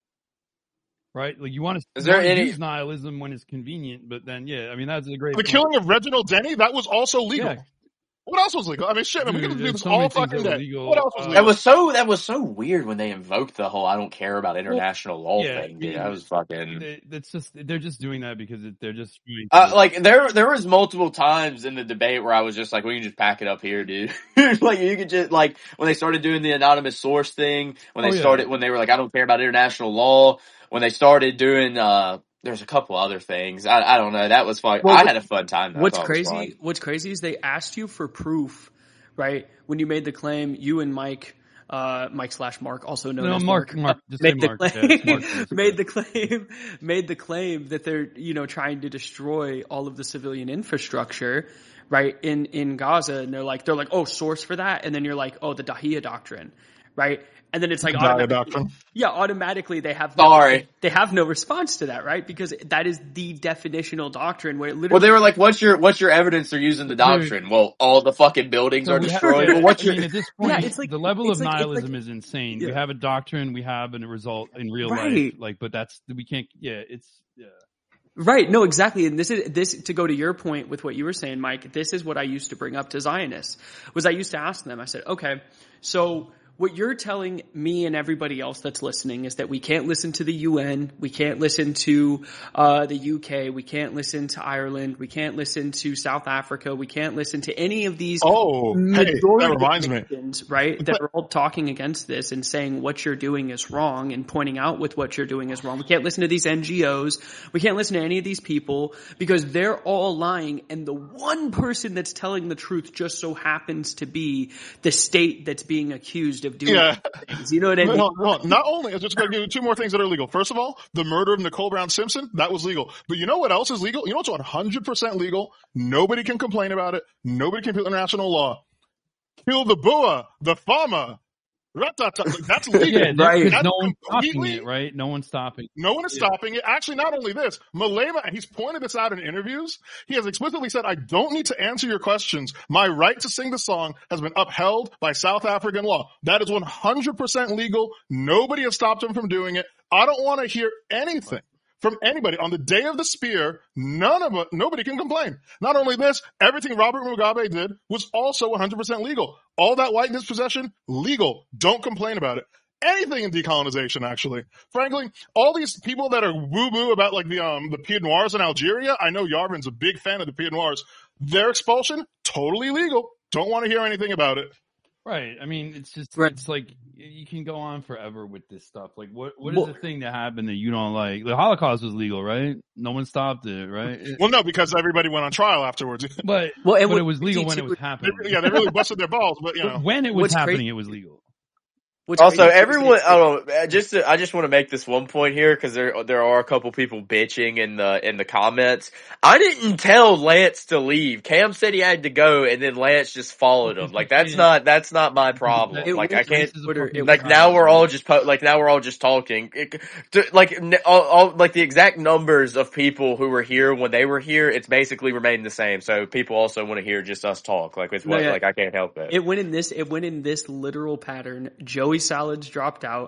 Right? Like you want to,
Is
you
there
want to
any?
use nihilism when it's convenient, but then yeah, I mean that's a great
The
point.
killing of Reginald Denny, that was also legal.
Yeah,
What else was legal? I mean, shit, man, we
dude,
could do
there's
this
so many
all
things
fucking
that were
day.
legal.
What else was
Uh,
That
legal?
was so that was so weird when they invoked the whole "I don't care about
well,
international law"
yeah,
thing,
I
dude. That
mean,
was fucking.
they, that's just they're just doing that because it, they're just trying
Uh,
to.
like there, there was multiple times in the debate where I was just like, "We can just pack it up here, dude." Like you could just like when they started doing the anonymous source thing, when
Oh
they
yeah,
started when they were like, "I don't care about international law," when they started doing uh, there's a couple other things. I I don't know. That was fun.
Well,
I
what,
had a fun time. Though. I
what's
thought it was
crazy?
fun.
What's crazy is they asked you for proof, right? When you made the claim, you and Mike, uh, Mike slash Mark, also known
no,
as
Mark,
Mark,
Mark, just say
made the
Mark. Yeah, it's
claim,
Mark. Basically.
made the claim, made the claim that they're, you know, trying to destroy all of the civilian infrastructure, right, in, in Gaza. And they're like, they're like, oh, source for that. And then you're like, oh, the Dahia Doctrine, right? And then it's like,
Dahia
automatically,
Doctrine.
yeah, automatically they have no,
Sorry.
they have no response to that, right? Because that is the definitional doctrine where it
Well,
literally,
they were like, "What's your what's your evidence they're using the
Dude,
doctrine?" Well, all the fucking buildings
so
are
we have,
destroyed.
yeah,
Well, what's
I
your
mean, at this
yeah,
point,
it's like,
the level
it's
of
like, it's
nihilism
like,
is insane.
yeah,
We have a doctrine, we have a result in real life,
right.
like, but that's we can't. Yeah, it's yeah.
Right. No, exactly. And this is, this, to go to your point with what you were saying, Mike, this is what I used to bring up to Zionists, was I used to ask them, I said, okay, so what you're telling me and everybody else that's listening is that we can't listen to the U N, we can't listen to uh the U K, we can't listen to Ireland, we can't listen to South Africa, we can't listen to any of these
Oh, hey, that
majority
reminds me.
nations, right, that are all talking against this and saying what you're doing is wrong and pointing out with what you're doing is wrong. We can't listen to these N G Os, we can't listen to any of these people because they're all lying, and the one person that's telling the truth just so happens to be the state that's being accused of doing
Yeah.
things. You know what I mean?
No, no, not only, I'm just going to give you two more things that are legal. First of all, the murder of Nicole Brown Simpson, that was legal. But you know what else is legal? You know what's one hundred percent legal? Nobody can complain about it. Nobody can appeal international law. Kill the B U A, the Fama. Ratata. That's legal.
Yeah,
Right.
because
That's
no one's stopping
completely,
it, right? No one's stopping.
no one is
Yeah.
stopping it. Actually, not only this, Malema, and he's pointed this out in interviews, he has explicitly said, I don't need to answer your questions. My right to sing the song has been upheld by South African law. That is one hundred percent legal. Nobody has stopped him from doing it. I don't want to hear anything from anybody. On the day of the spear, none of it, nobody can complain. Not only this, everything Robert Mugabe did was also one hundred percent legal. All that white dispossession, legal. Don't complain about it. Anything in decolonization, actually. Frankly, all these people that are woo-woo about like the um the Pied Noirs in Algeria, I know Yarvin's a big fan of the Pied Noirs. Their expulsion, totally legal. Don't want to hear anything about it.
Right. I mean, it's just
Right.
it's like you can go on forever with this stuff. Like, what what is
Well,
the thing that happened that you don't like? The Holocaust was legal, right? No one stopped it, right? It-
Well, no, because everybody went on trial afterwards.
but
well, and
but
what
it was legal when
crazy
it
too,
was
They,
happening.
yeah, they really busted their balls, but you
But
know.
when it was
what's
happening,
crazy,
it was legal.
what's
Also,
crazy too is
everyone,
that,
I don't know, just to, I just want to make this one point here because there there are a couple people bitching in the in the comments. I didn't tell Lance to leave. Cam said he had to go, and then Lance just followed him. Like that's not that's not my problem.
it
Like
was
I can't.
This is a
Twitter,
fucking
it was
Like now
trial,
we're all
right?
just po- like now we're all just talking. It, to, like n- all, all like the exact numbers of people who were here when they were here, it's basically remained the same. So people also want to hear just us talk. Like with
no,
what
yeah.
like I can't help it.
It went in this. It went in this literal pattern. Joey Salads dropped out.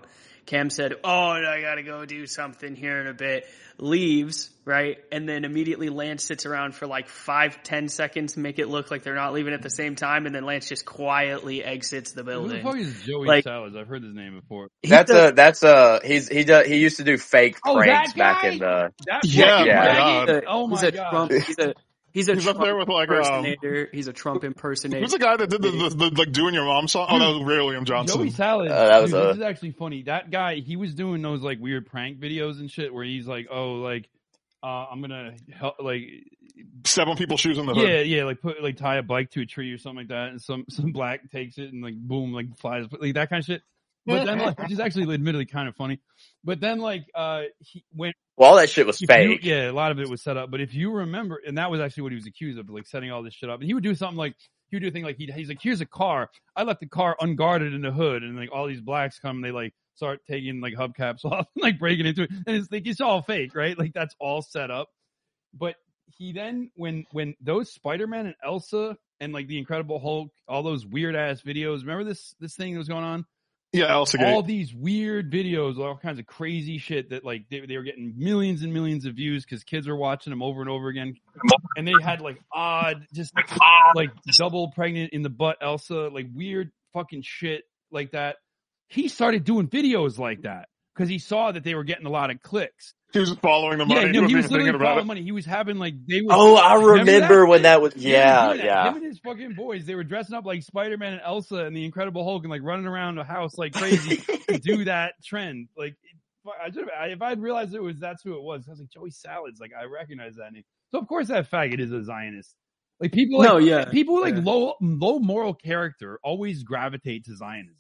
Cam said, oh, I got to go do something here in a bit, leaves, right? And then immediately Lance sits around for like five, ten seconds, make it look like they're not leaving at the same time. And then Lance just quietly exits the building.
Who the fuck is Joey
like,
Salads? I've heard his name before.
That's a, that's a, he's, he does, he used to do fake
oh,
pranks
that guy?
back in the,
that
yeah,
yeah.
my God.
He's a,
oh my
he's a
God.
Trump, he's a, He's a
he's
Trump
up there with like
impersonator.
Um,
he's a Trump impersonator.
Who's the guy that did the, the, the like doing your mom song? Oh, that was Ray William Johnson.
Joey Salads.
Uh, that was
dude,
a...
This is actually funny. That guy, he was doing those like weird prank videos and shit where he's like, oh, like, uh, I'm gonna help, like,
step on people's shoes in the hood.
Yeah, yeah, like put like tie a bike to a tree or something like that, and some some black takes it and like boom, like flies, like that kind of shit. But then, like, which is actually admittedly kind of funny. But then, like, uh, he went.
Well, all that shit was fake.
You, yeah, a lot of it was set up. But if you remember, and that was actually what he was accused of, like setting all this shit up. And he would do something like, he would do a thing like, he'd, he's like, here's a car. I left the car unguarded in the hood. And like all these blacks come, and they like start taking like hubcaps off and like breaking into it. And it's like, it's all fake, right? Like that's all set up. But he then, when, when those Spider-Man and Elsa and like the Incredible Hulk, all those weird ass videos, remember this, this thing that was going on?
Yeah, Elsa Gate.
All these weird videos, all kinds of crazy shit that like they, they were getting millions and millions of views because kids were watching them over and over again. And they had like odd, just like double pregnant in the butt Elsa, like weird fucking shit like that. He started doing videos like that because he saw that they were getting a lot of clicks.
He was following the money.
Yeah, no,
he,
he was literally following money. He was having like they were.
Oh, I remember
that?
when that was. Yeah,
that.
yeah.
Him and his fucking boys, they were dressing up like Spider-Man and Elsa and the Incredible Hulk and like running around the house like crazy to do that trend. Like, I should have, if I'd realized it was that's who it was, I was like Joey Salads. Like, I recognize that name. So of course that faggot is a Zionist. Like people, like,
no, yeah,
people with like
yeah.
low low moral character always gravitate to Zionism.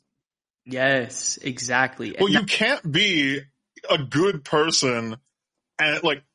Yes, exactly.
Well, you can't be a good person. And like,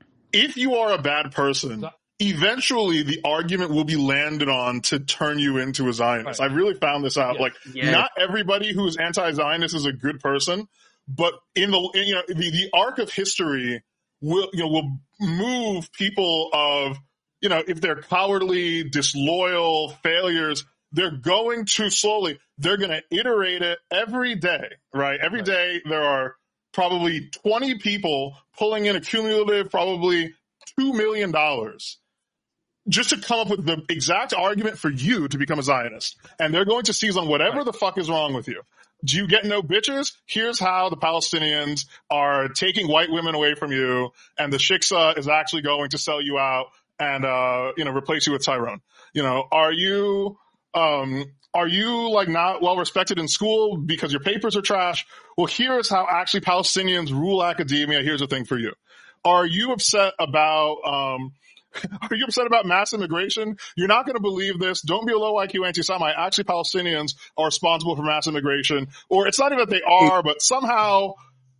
if you are a bad person, eventually the argument will be landed on to turn you into a Zionist. Right. I really found this out. Yeah. Like, yeah. Not everybody who is anti-Zionist is a good person, but in the you know the, the arc of history will you know will move people of you know if they're cowardly, disloyal, failures. They're going to slowly. They're going to iterate it every day, right? Every right. day there are probably twenty people pulling in a cumulative probably two million dollars just to come up with the exact argument for you to become a Zionist. And they're going to seize on whatever right. the fuck is wrong with you. Do you get no bitches? Here's how the Palestinians are taking white women away from you, and the Shiksa is actually going to sell you out and, uh, you know, replace you with Tyrone. You know, are you... Um, are you like not well respected in school because your papers are trash? Well, here's how actually Palestinians rule academia. Here's the thing for you. Are you upset about, um, are you upset about mass immigration? You're not going to believe this. Don't be a low I Q anti-Semite. Actually, Palestinians are responsible for mass immigration. Or it's not even that they are, but somehow,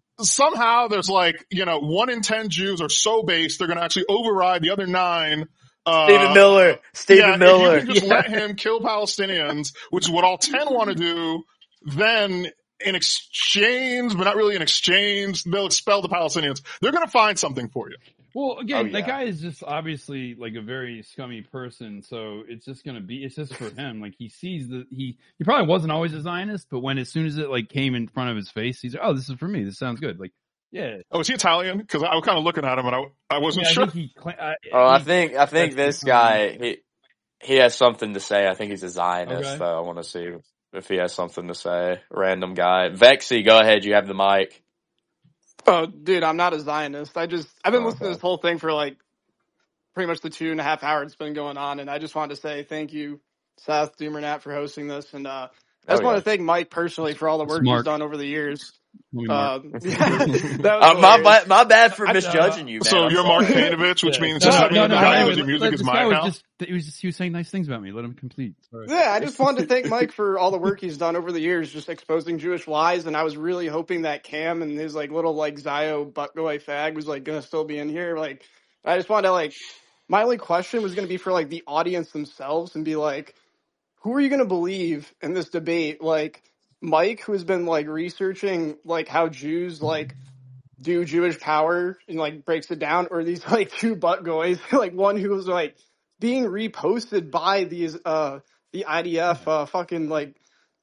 somehow there's like, you know, one in ten Jews are so base, they're going to actually override the other nine. Uh,
Stephen Miller. Stephen
yeah,
Miller.
If you can just
yeah.
let him kill Palestinians, which is what all ten want to do, then in exchange, but not really in exchange, they'll expel the Palestinians. They're going to find something for you.
Well, again,
oh, yeah.
that guy is just obviously like a very scummy person, so it's just going to be, it's just for him. Like he sees the, he, he probably wasn't always a Zionist, but when as soon as it like came in front of his face, he's like, oh, this is for me. This sounds good. Like, yeah.
Oh, is he Italian? Because I was kind of looking at him and I, I wasn't
yeah,
sure.
I think he, I,
oh, I think I think this guy he he has something to say. I think he's a Zionist.
Okay.
So I want to see if he has something to say. Random guy. Vexy, go ahead. You have the mic.
Oh, dude, I'm not a Zionist. I just I've been
Oh,
listening
okay.
to this whole thing for like pretty much the two and a half hours it's been going on, and I just wanted to say thank you, Seth Doomer Nat, for hosting this, and uh, I just
oh,
want
yeah.
to thank Mike personally for all the work
Smart.
he's done over the years.
Uh,
yeah,
uh, my, my my bad for misjudging you, man.
So
I'm
you're
sorry.
Mark Panovich, which
yeah.
means
no,
just
no,
no,
no,
the
no,
guy
no,
who does your music
this
is
guy
my
was
account.
just, he was just, he was saying nice things about me. Let him complete. Sorry.
Yeah, I just wanted to thank Mike for all the work he's done over the years, just exposing Jewish lies. And I was really hoping that Cam and his like little like Zio buttboy fag was like gonna still be in here. Like, I just wanted to like, my only question was gonna be for like the audience themselves and be like, who are you gonna believe in this debate? Like Mike, who's been like researching like how Jews like do Jewish power and like breaks it down, or these like two butt goys, like one who was like being reposted by these uh the I D F uh fucking like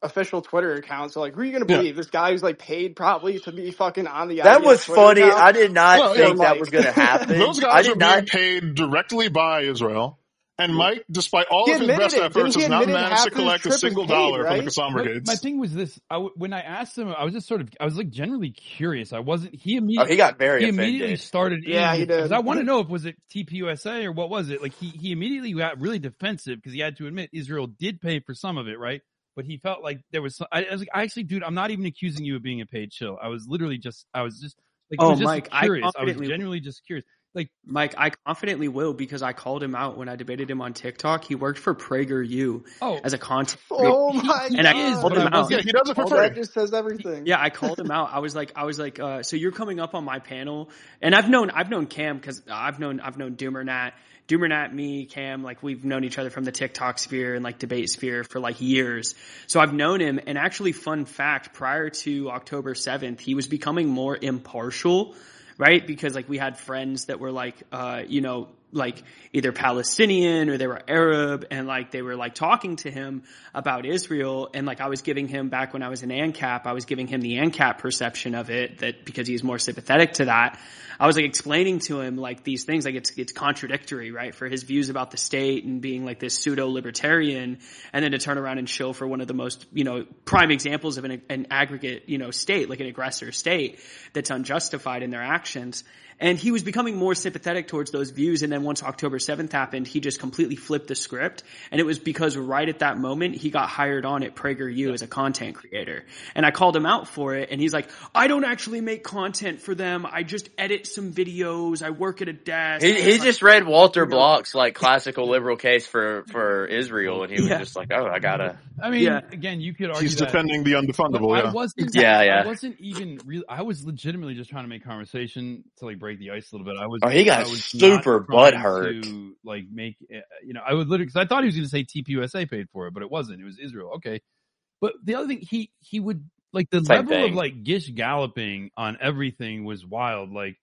official Twitter account. So like, who are you gonna
Yeah.
believe? This guy who's like paid probably to be fucking on the
That
I D F
was
Twitter
funny.
account?
I did not
Well,
think
yeah,
that was going to happen.
those
I
guys
did
are being
not.
paid directly by Israel. And Mike, despite all
He
of his
admitted
best
it.
efforts,
Didn't he
has not
admit it?
managed to
Half his
collect a
trip is
single
paid,
dollar from the
right?
Qassam
My,
brigades.
my thing was this: I w- when I asked him, I was just sort of, I was like generally curious. I wasn't. He
Oh,
immediately,
he got very
he immediately
offended.
started
Yeah,
in
he
because
did.
I want to know if was it T P U S A or what was it? Like he he immediately got really defensive because he had to admit Israel did pay for some of it, right? But he felt like there was some. I, I was like, I actually, dude, I'm not even accusing you of being a paid shill. I was literally just, I was just like, I
Oh,
was just
Mike, I
curious. I was
confidently,
genuinely just curious. Like,
Mike, I confidently will because I called him out when I debated him on TikTok. He worked for PragerU
oh,
as a content creator,
Oh
he,
my
he
and I
is,
called
but
him
I
out.
Yeah,
wasn't.
he does it for
Well,
free.
that just says everything.
Yeah, I called him out. I was like, I was like, uh, so you're coming up on my panel, and I've known, I've known Cam because I've known, I've known Doomer Nat, Doomer Nat, me, Cam, like we've known each other from the TikTok sphere and like debate sphere for like years. So I've known him, and actually, fun fact, prior to October seventh, he was becoming more impartial, right? Because like we had friends that were like, uh, you know, like either Palestinian or they were Arab, and like they were like talking to him about Israel, and like I was giving him, back when I was in ANCAP, I was giving him the ANCAP perception of it, that because he's more sympathetic to that, I was like explaining to him like these things, like it's it's contradictory, right, for his views about the state and being like this pseudo libertarian, and then to turn around and show for one of the most, you know, prime examples of an, an aggregate, you know, state, like an aggressor state that's unjustified in their actions. And he was becoming more sympathetic towards those views. And then once October seventh happened, he just completely flipped the script. And it was because right at that moment, he got hired on at PragerU as a content creator. And I called him out for it. And he's like, I don't actually make content for them. I just edit some videos. I work at a desk.
He he just read Walter
You know,
Block's like classical liberal case for, for Israel, and he was
yeah,
just like, oh, I gotta.
I mean,
yeah.
again, you could argue
He's
that,
defending the
but
undefendable,
I
yeah.
wasn't,
Yeah,
I
yeah.
wasn't even really, I was legitimately just trying to make conversation to like break the ice a little bit. I was,
Oh, he
I
got
was not
super
trying
butthurt.
to like make, uh, you know, I would literally, cause I thought he was going to say T P U S A paid for it, but it wasn't. It was Israel. Okay. But the other thing, he, he would, like the
Same
level of
thing.
like gish galloping on everything was wild. Like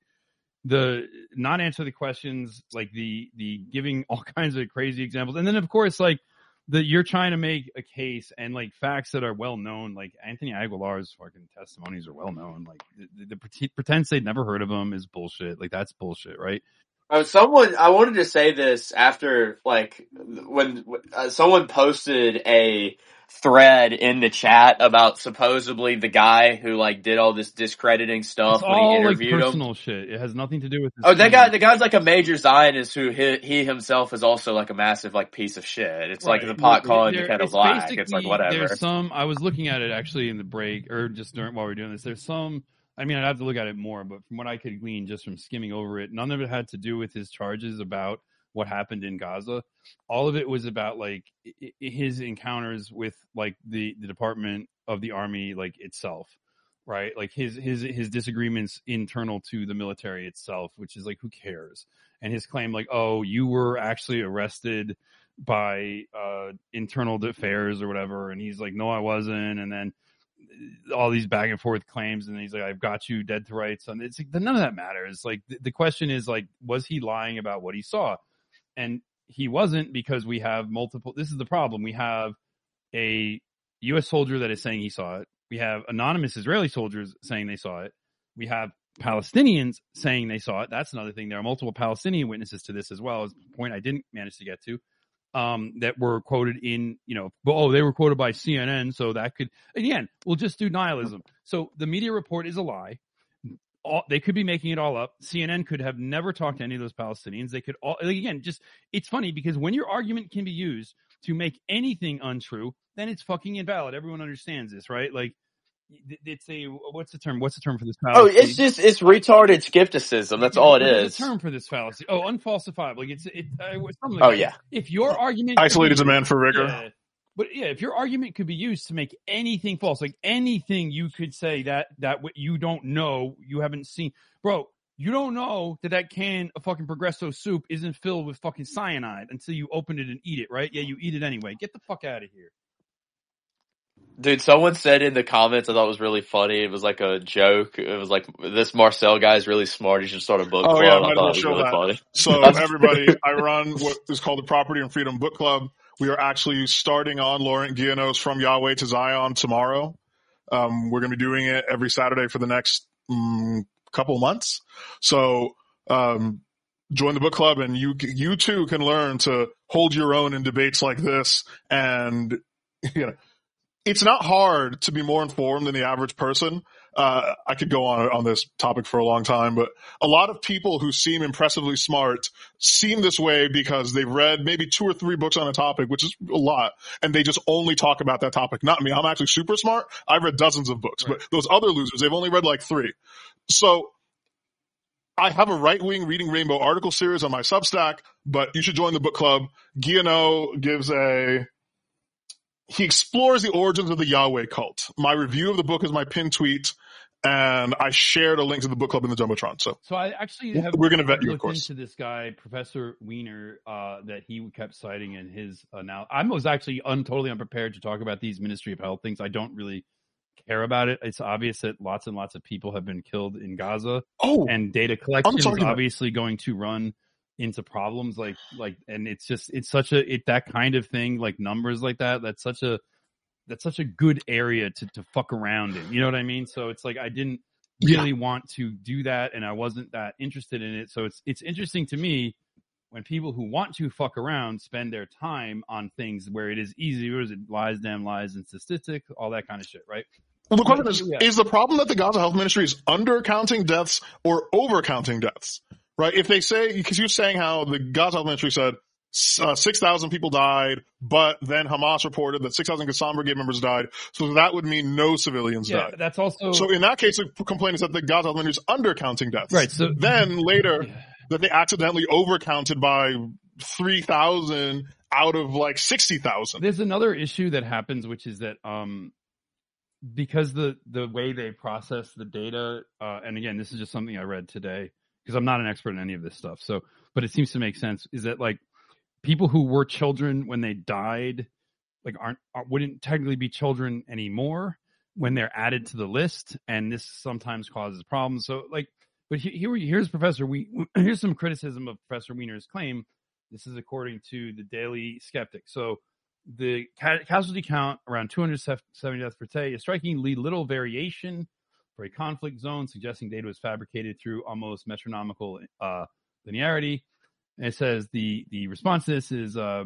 the not answer the questions, like the, the giving all kinds of crazy examples. And then of course, like, that you're trying to make a case and like facts that are well known, like Anthony Aguilar's fucking testimonies are well known. Like the, the, the pretense they'd never heard of him is bullshit. Like that's bullshit, right?
Oh, someone, I wanted to say this after, like, when uh, someone posted a thread in the chat about supposedly the guy who, like, did all this discrediting stuff
It's
when he
all like
interviewed him.
personal shit. It has nothing to do with this.
Oh, that
thing.
guy, the guy's like a major Zionist who he, he himself is also like a massive, like, piece of shit. It's like
Right.
the pot
There-
calling the
there-
kettle
it's
black. It's like,
basically-
whatever.
There's some, I was looking at it actually in the break or just during while we we're doing this. There's some, I mean, I'd have to look at it more, but from what I could glean just from skimming over it, none of it had to do with his charges about what happened in Gaza. All of it was about like I- his encounters with like the, the Department of the Army, like itself, right? Like his, his, his disagreements internal to the military itself, which is like, who cares? And his claim like, oh, you were actually arrested by, uh, internal affairs or whatever. And he's like, no, I wasn't. And then all these back and forth claims. And he's like, I've got you dead to rights. And it's like, none of that matters. Like the, the question is like, was he lying about what he saw? And he wasn't, because we have multiple, this is the problem. We have a U S soldier that is saying he saw it. We have anonymous Israeli soldiers saying they saw it. We have Palestinians saying they saw it. That's another thing. There are multiple Palestinian witnesses to this as well, as a point I didn't manage to get to, um, that were quoted in, you know, oh, they were quoted by C N N. So that could, again, we'll just do nihilism. So the media report is a lie. All, they could be making it all up. C N N could have never talked to any of those Palestinians. They could all, like, again, just, it's funny because when your argument can be used to make anything untrue, then it's fucking invalid. Everyone understands this, right? Like, it's a, what's the term? What's the term for this fallacy?
Oh, it's just, it's retarded skepticism. That's all it
There's
is.
a term for this fallacy. Oh, unfalsifiable. Like it's, it, uh, something like
Oh,
that.
yeah.
If your argument,
Isolated demand for rigor.
Yeah, but yeah, if your argument could be used to make anything false, like anything you could say that, that what you don't know, you haven't seen, bro, you don't know that that can of fucking Progresso soup isn't filled with fucking cyanide until you open it and eat it, right? Yeah, you eat it anyway. Get the fuck out of here.
Dude, someone said in the comments, I thought it was really funny. It was like a joke. It was like, this Marcel guy is really smart. He should start a book
Oh
club.
yeah,
I
might as
thought
well
it was
show
really
that.
funny.
So everybody, I run what is called the Property and Freedom Book Club. We are actually starting on Laurent Guilleneau's From Yahweh to Zion tomorrow. Um, we're going to be doing it every Saturday for the next um, couple months. So um, join the book club, and you you too can learn to hold your own in debates like this. And you know, it's not hard to be more informed than the average person. Uh, I could go on on this topic for a long time, but a lot of people who seem impressively smart seem this way because they've read maybe two or three books on a topic, which is a lot, and they just only talk about that topic. Not me. I'm actually super smart. I've read dozens of books, right. But those other losers, they've only read like three. So I have a right-wing Reading Rainbow article series on my Substack, but you should join the book club. Guilleneau gives a... He explores the origins of the Yahweh cult. My review of the book is my pinned tweet, and I shared a link to the book club in the Jumbotron. So,
so I actually have
we're going to vet you, of course.
Into this guy, Professor Wiener, uh, that he kept citing in his uh, now. I was actually un, totally unprepared to talk about these Ministry of Health things. I don't really care about it. It's obvious that lots and lots of people have been killed in Gaza.
Oh,
and data collection is
about-
obviously going to run into problems like like and it's just it's such a it that kind of thing, like numbers like that, that's such a that's such a good area to to fuck around in, you know what I mean? So it's like I didn't really yeah. want to do that, and I wasn't that interested in it. So it's it's interesting to me when people who want to fuck around spend their time on things where it is easy. What is it? Lies, damn lies, and statistics, all that kind of shit, right?
Well, the question is, yeah. is the problem that the Gaza Health Ministry is undercounting deaths or overcounting deaths? Right? If they say, because you're saying how the Gaza Health Ministry said uh, six thousand people died, but then Hamas reported that six thousand Qassam Brigade members died, so that would mean no civilians
yeah,
died.
That's also...
So in that case, the complaint is that the Gaza Health Ministry is undercounting deaths.
Right. So
then later,
yeah.
that they accidentally overcounted by three thousand out of like sixty thousand.
There's another issue that happens, which is that um, because the, the way they process the data, uh, and again, this is just something I read today, because I'm not an expert in any of this stuff. So, but it seems to make sense, is that like people who were children when they died, like aren't, wouldn't technically be children anymore when they're added to the list. And this sometimes causes problems. So like, but here, here's Professor We, here's some criticism of Professor Wiener's claim. This is according to the Daily Skeptic. So the ca- casualty count around two hundred seventy deaths per day is strikingly little variation for a conflict zone, suggesting data was fabricated through almost metronomical uh, linearity. And it says the, the response to this is uh,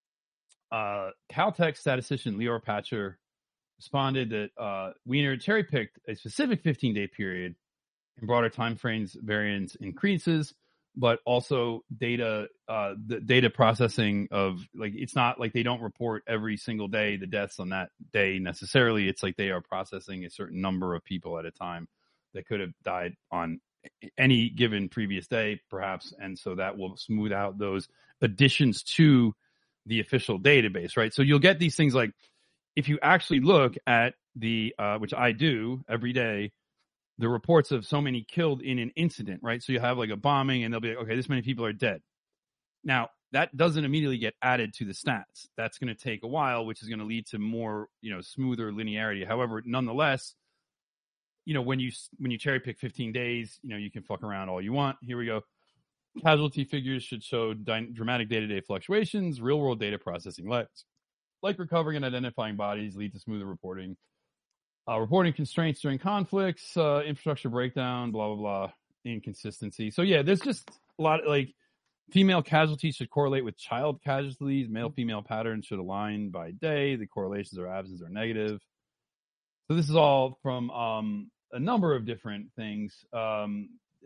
uh, Caltech statistician Lior Patcher responded that uh, Wiener cherry-picked a specific fifteen-day period. In broader time frames, variance increases, but also data uh, the data processing of, like, it's not like they don't report every single day the deaths on that day necessarily. It's like they are processing a certain number of people at a time that could have died on any given previous day, perhaps. And so that will smooth out those additions to the official database, right? So you'll get these things like, if you actually look at the, uh, which I do every day, the reports of so many killed in an incident, right? So you have like a bombing and they'll be like, okay, this many people are dead. Now, that doesn't immediately get added to the stats. That's going to take a while, which is going to lead to more, you know, smoother linearity. However, nonetheless, you know, when you, when you cherry pick fifteen days, you know, you can fuck around all you want. Here we go. Casualty figures should show dy- dramatic day-to-day fluctuations. Real-world data processing lags, like recovering and identifying bodies, lead to smoother reporting. Uh, reporting constraints during conflicts, uh, infrastructure breakdown, blah, blah, blah, inconsistency. So, yeah, there's just a lot of, like, female casualties should correlate with child casualties. Male-female patterns should align by day. The correlations or absences are negative. So this is all from um, a number of different things. Um,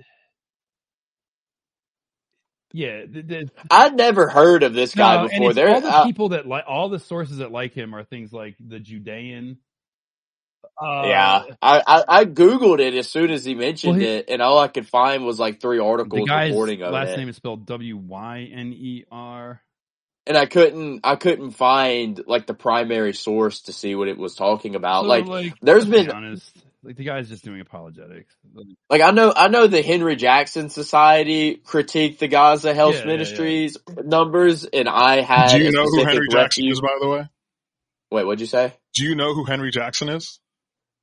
yeah. The, the,
I'd never heard of this guy
no,
before.
And
there,
all the
uh,
people that like, all the sources that like him are things like the Judean. Uh,
yeah, I, I I googled it as soon as he mentioned
well, he,
it, and all I could find was like three articles
the guy's
reporting of
last
it.
name is spelled W Y N E R.
And I couldn't I couldn't find like the primary source to see what it was talking about.
So,
like,
like,
there's been
be honest, like the guy's just doing apologetics.
Like I know I know the Henry Jackson Society critiqued the Gaza Health
yeah,
Ministries
yeah, yeah.
numbers, and I had.
Do you
a
know who Henry
refuge.
Jackson is, by the way?
Wait, what'd you say?
Do you know who Henry Jackson is?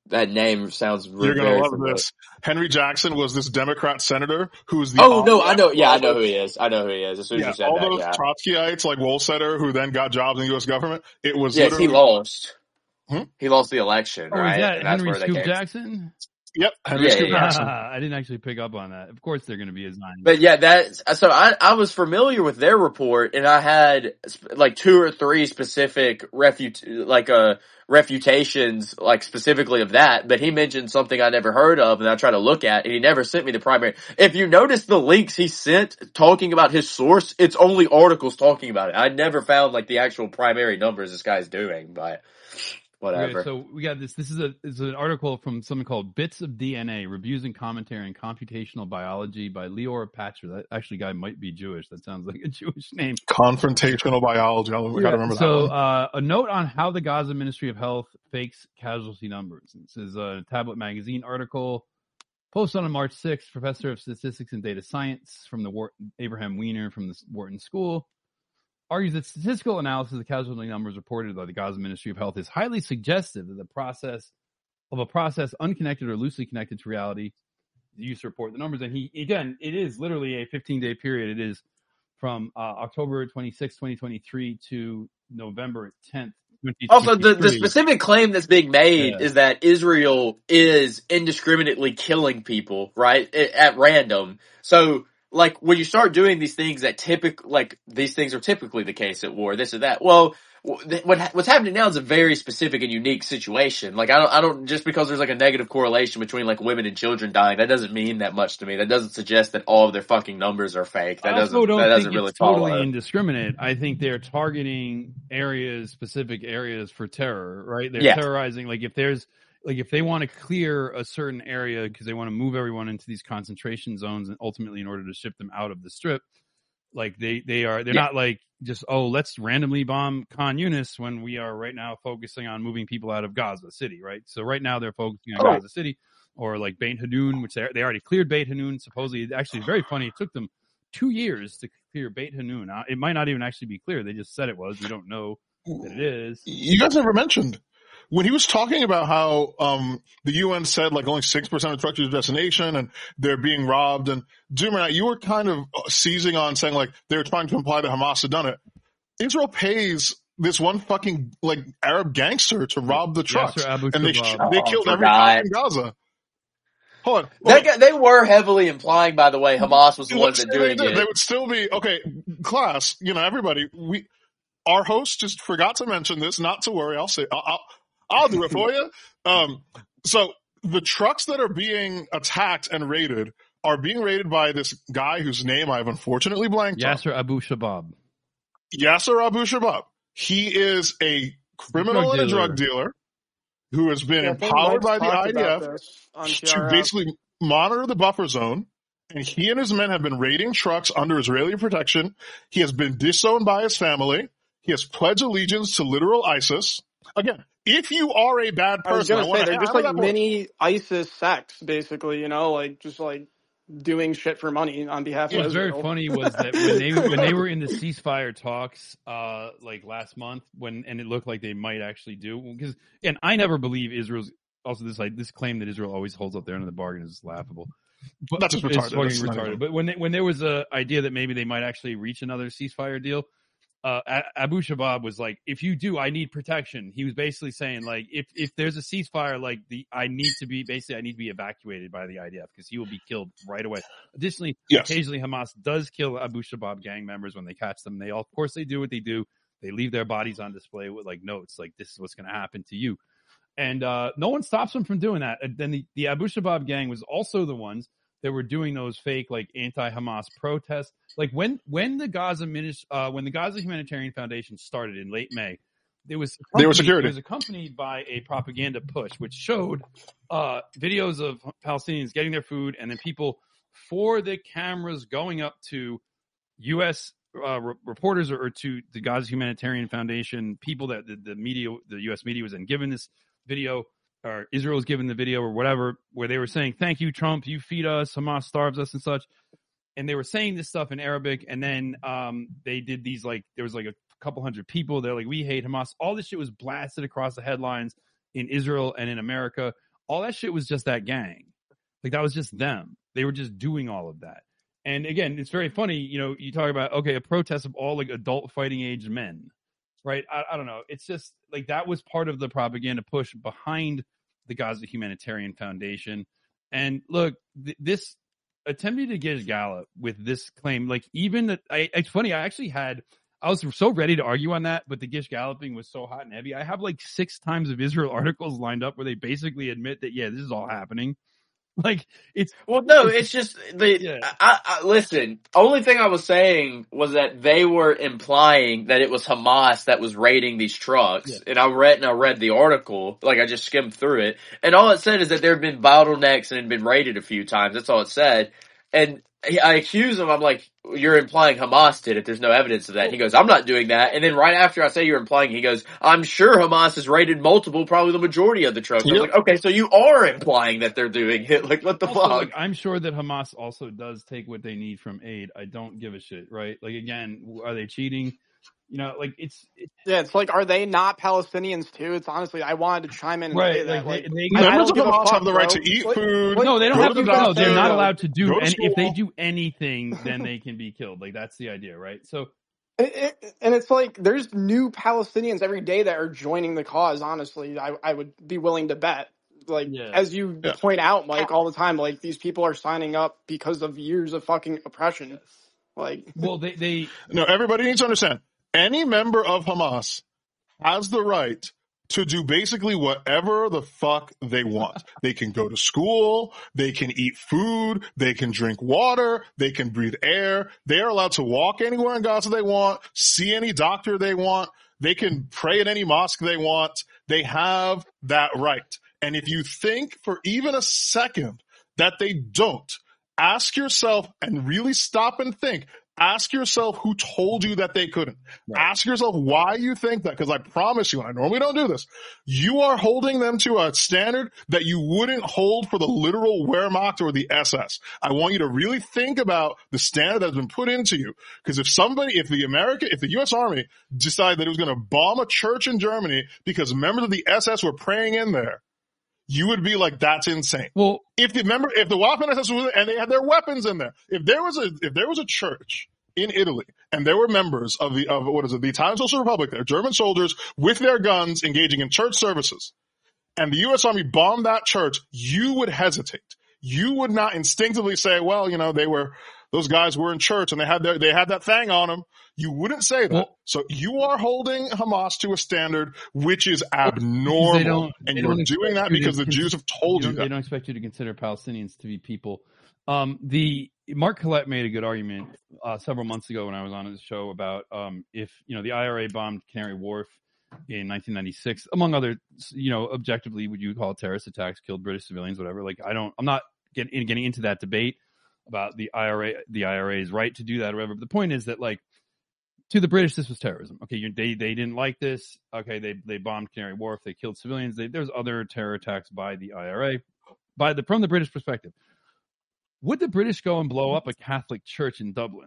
That name sounds
You're
very
gonna love
familiar.
this. Henry Jackson was this Democrat senator who was the
Oh no,
author
I know.
of
Yeah, I
all
know
those,
who he is. I know who he is. As soon as
yeah,
you said
all
that,
those
yeah.
Trotskyites like Wohlsetter who then got jobs in the U S government. It was
Yes, he
literally.
lost.
Hmm?
He lost the election,
Oh,
right?
is that
And that's
Henry
where they
Scoop
came.
Jackson?
Yep, Henry
Yeah,
Scoop
yeah, yeah.
Jackson.
I didn't actually pick up on that. Of course they're going to be his nine.
But yeah, that so I I was familiar with their report, and I had like two or three specific refute like uh refutations like specifically of that. But he mentioned something I never heard of, and I tried to look at, and he never sent me the primary. If you notice the links he sent talking about his source, it's only articles talking about it. I never found like the actual primary numbers this guy's doing, but. Whatever.
Okay, so we got this. This is a is an article from something called "Bits of D N A: Reviews and Commentary on Computational Biology" by Leora Patcher. That actually guy might be Jewish. That sounds like a Jewish name.
Confrontational biology. I
Yeah,
gotta remember
so,
that one.
uh, a note on how the Gaza Ministry of Health fakes casualty numbers. This is a Tablet Magazine article posted on March sixth. Professor of Statistics and Data Science from the Wharton, Abraham Weiner from the Wharton School, argues that statistical analysis of casualty numbers reported by the Gaza Ministry of Health is highly suggestive of the process of a process unconnected or loosely connected to reality. He used to report the numbers, and he again, it is literally a fifteen-day period. It is from uh, October twenty-sixth, twenty twenty-three to November tenth.
Also, the, the specific claim that's being made
Yeah.
is that Israel is indiscriminately killing people, right, at random. So, like, when you start doing these things that typical, like, these things are typically the case at war, this or that, well, what what's happening now is a very specific and unique situation. Like, I don't, I don't, just because there's like a negative correlation between like women and children dying, that doesn't mean that much to me. That doesn't suggest that all of their fucking numbers are fake. That
I
doesn't,
also don't
that doesn't
think
really
it's
follow.
totally indiscriminate. I think they're targeting areas, specific areas for terror, right? They're
Yeah.
terrorizing. Like if there's, like if they want to clear a certain area because they want to move everyone into these concentration zones and ultimately in order to ship them out of the strip, like they, they are, they're
Yeah.
not like just, oh, let's randomly bomb Khan Yunis when we are right now focusing on moving people out of Gaza City, right? So right now they're focusing on
Oh.
Gaza City or like Beit Hanun, which they, they already cleared Beit Hanun. Supposedly, actually, it's very funny. It took them two years to clear Beit Hanun. Uh, It might not even actually be clear. They just said it was. We don't know that it is.
You guys never mentioned when he was talking about how um, the U N said like only six percent of trucks reach destination and they're being robbed. And Doomer, you were kind of seizing on saying like they were trying to imply that Hamas had done it. Israel pays this one fucking like Arab gangster to rob the trucks,
Yasser Abu
and they
Shabab.
they
Oh,
killed every
forgot.
cop in Gaza. Hold on.
They,
Hold on.
got- they were heavily implying, by the way, Hamas was the ones
Let's
that
say they
doing
did.
it.
They would still be okay. Class, you know, everybody. We, our host just forgot to mention this. Not to worry, I'll say, I'll, I'll, I'll do it for you. Um, so the trucks that are being attacked and raided are being raided by this guy whose name I've unfortunately blanked on.
Yasser Abu Shabab.
Yasser Abu Shabab. He is a criminal
Drug
and a
dealer.
drug dealer who has been
Yeah, I think
empowered
Mike's
by the
talked about
I D F
this on
to
T R F.
basically monitor the buffer zone. And he and his men have been raiding trucks under Israeli protection. He has been disowned by his family. He has pledged allegiance to literal ISIS. Again, if you are a bad
I was
person,
gonna
I want
say
to
they're just
how does
like
that work?
mini ISIS sects, basically. You know, like just like doing shit for money on behalf
What
of
was very
Israel.
funny was that when they when they were in the ceasefire talks, uh, like last month, when and it looked like they might actually do because and I never believe Israel's also this like this claim that Israel always holds up their end of the bargain is laughable. But
That's just
it's
retarded.
fucking
That's not
retarded.
even-
But when they, when there was a idea that maybe they might actually reach another ceasefire deal, uh, A- Abu Shabab was like, "If you do, I need protection." He was basically saying like, "If if there's a ceasefire, like the I need to be basically I need to be evacuated by the I D F because he will be killed right away." Additionally,
Yes.
occasionally Hamas does kill Abu Shabab gang members when they catch them. They all, of course, they do what they do. They leave their bodies on display with like notes, like this is what's going to happen to you. And uh, no one stops them from doing that. And then the, the Abu Shabab gang was also the ones that were doing those fake like anti-Hamas protests. Like when when the Gaza Minis- uh, when the Gaza Humanitarian Foundation started in late May, there was
They were security.
It was accompanied by a propaganda push, which showed uh, videos of Palestinians getting their food, and then people for the cameras going up to U S uh, re- reporters or, or to the Gaza Humanitarian Foundation, people that the, the media, the U S media was then given this video, or Israel was given the video or whatever, where they were saying, "Thank you, Trump, you feed us, Hamas starves us," and such. And they were saying this stuff in Arabic, and then um, they did these like there was like a couple hundred people. They're like, "We hate Hamas." All this shit was blasted across the headlines in Israel and in America. all that shit was just that gang. Like that was just them. They were just doing all of that. And again, it's very funny, you know, you talk about, okay, a protest of all like adult fighting age men, right? I, I don't know. It's just like that was part of the propaganda push behind the Gaza Humanitarian Foundation. And look, th- this attempting to get Gallup with this claim, like even, the, I, it's funny, I actually had, I was so ready to argue on that, but the Gish Galloping was so hot and heavy. I have like six times of Israel articles lined up where they basically admit that, yeah, this is all happening. Like it's
well, no, it's just the.
Yeah.
I, I listen. Only thing I was saying was that they were implying that it was Hamas that was raiding these trucks, yeah. and I read and I read the article. Like I just skimmed through it, and all it said is that there have been bottlenecks and had been raided a few times. That's all it said, and I accuse him. I'm like, you're implying Hamas did it. There's no evidence of that. He goes, I'm not doing that. And then right after I say you're implying, he goes, I'm sure Hamas has raided multiple, probably the majority of the trucks. Yep. I'm like, okay, so you are implying that they're doing it. Like, what the
also,
fuck?
Like, I'm sure that Hamas also does take what they need from aid. I don't give a shit, right? Like, again, are they cheating? You know, like it's, it's
yeah, it's like, are they not Palestinians too? It's honestly, I wanted to chime in and
right,
say that.
Like,
like,
they,
I,
members
I
of Hamas
fuck,
have the right
bro.
to eat
What,
food.
what,
no, they don't have to. No, they're not allowed to do. And if they do anything, then they can be killed. Like that's the idea, right? So,
it, it, and it's like there's new Palestinians every day that are joining the cause. Honestly, I I would be willing to bet. Like
yeah.
as you yeah. point out, Mike, all the time, like these people are signing up because of years of fucking oppression.
Yes.
Like,
well, they they
no, everybody needs to understand. Any member of Hamas has the right to do basically whatever the fuck they want. They can go to school, they can eat food, they can drink water, they can breathe air. They are allowed to walk anywhere in Gaza they want, see any doctor they want, they can pray at any mosque they want. They have that right. And if you think for even a second that they don't, ask yourself and really stop and think. Ask yourself who told you that they couldn't. Right. Ask yourself why you think that, because I promise you, and I normally don't do this, you are holding them to a standard that you wouldn't hold for the literal Wehrmacht or the S S. I want you to really think about the standard that's been put into you, because if somebody, if the American, if the U S Army decided that it was going to bomb a church in Germany because members of the S S were praying in there, you would be like, that's insane.
Well, if
the member, if the Waffen S S was, and they had their weapons in there, if there was a, if there was a church in Italy and there were members of the, of what is it, the Italian Social Republic there, German soldiers with their guns engaging in church services, and the U S Army bombed that church, you would hesitate. You would not instinctively say, well, you know, they were, those guys were in church and they had their, they had that thing on them. You wouldn't say that. Well, so you are holding Hamas to a standard which is abnormal. And you're doing that because the Jews have told you, you that.
They don't expect you to consider Palestinians to be people. Um, the Mark Collette made a good argument uh, several months ago when I was on his show about um, if, you know, the I R A bombed Canary Wharf in nineteen ninety-six, among other, you know, objectively, would you call it terrorist attacks, killed British civilians, whatever. Like, I don't, I'm not getting, getting into that debate about the I R A, the I R A's right to do that or whatever. But the point is that, like, to the British, this was terrorism. Okay, you, they they didn't like this. Okay, they they bombed Canary Wharf. They killed civilians. They, there's other terror attacks by the I R A. By the from the British perspective, would the British go and blow up a Catholic church in Dublin?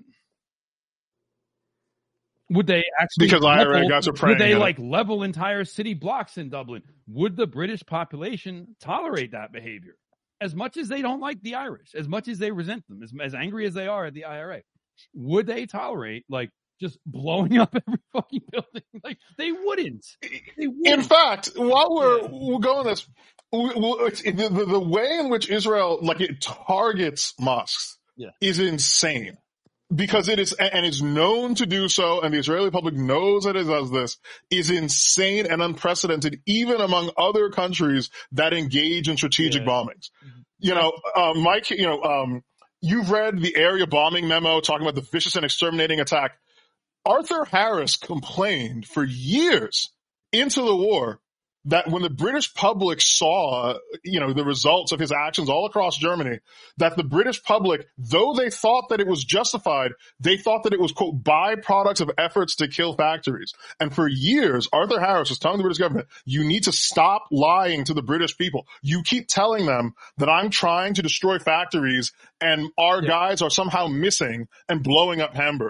Would they actually
because
level,
I R A guys are praying?
Would they like level entire city blocks in Dublin? Would the British population tolerate that behavior? As much as they don't like the Irish, as much as they resent them, as, as angry as they are at the I R A, would they tolerate like just blowing up every fucking building? Like they wouldn't. They wouldn't.
In fact, while we're, yeah. we're going this, we, we, the, the, the way in which Israel like it targets mosques
yeah.
is insane. Because it is, and it's known to do so, and the Israeli public knows that it does this, is insane and unprecedented, even among other countries that engage in strategic yeah. bombings. Mm-hmm. You know, uh, Mike, you know, um, you've read the area bombing memo talking about the vicious and exterminating attack. Arthur Harris complained for years into the war that when the British public saw, you know, the results of his actions all across Germany, that the British public, though they thought that it was justified, they thought that it was, quote, byproducts of efforts to kill factories. And for years, Arthur Harris was telling the British government, you need to stop lying to the British people. You keep telling them that I'm trying to destroy factories and our yeah. guys are somehow missing and blowing up Hamburg.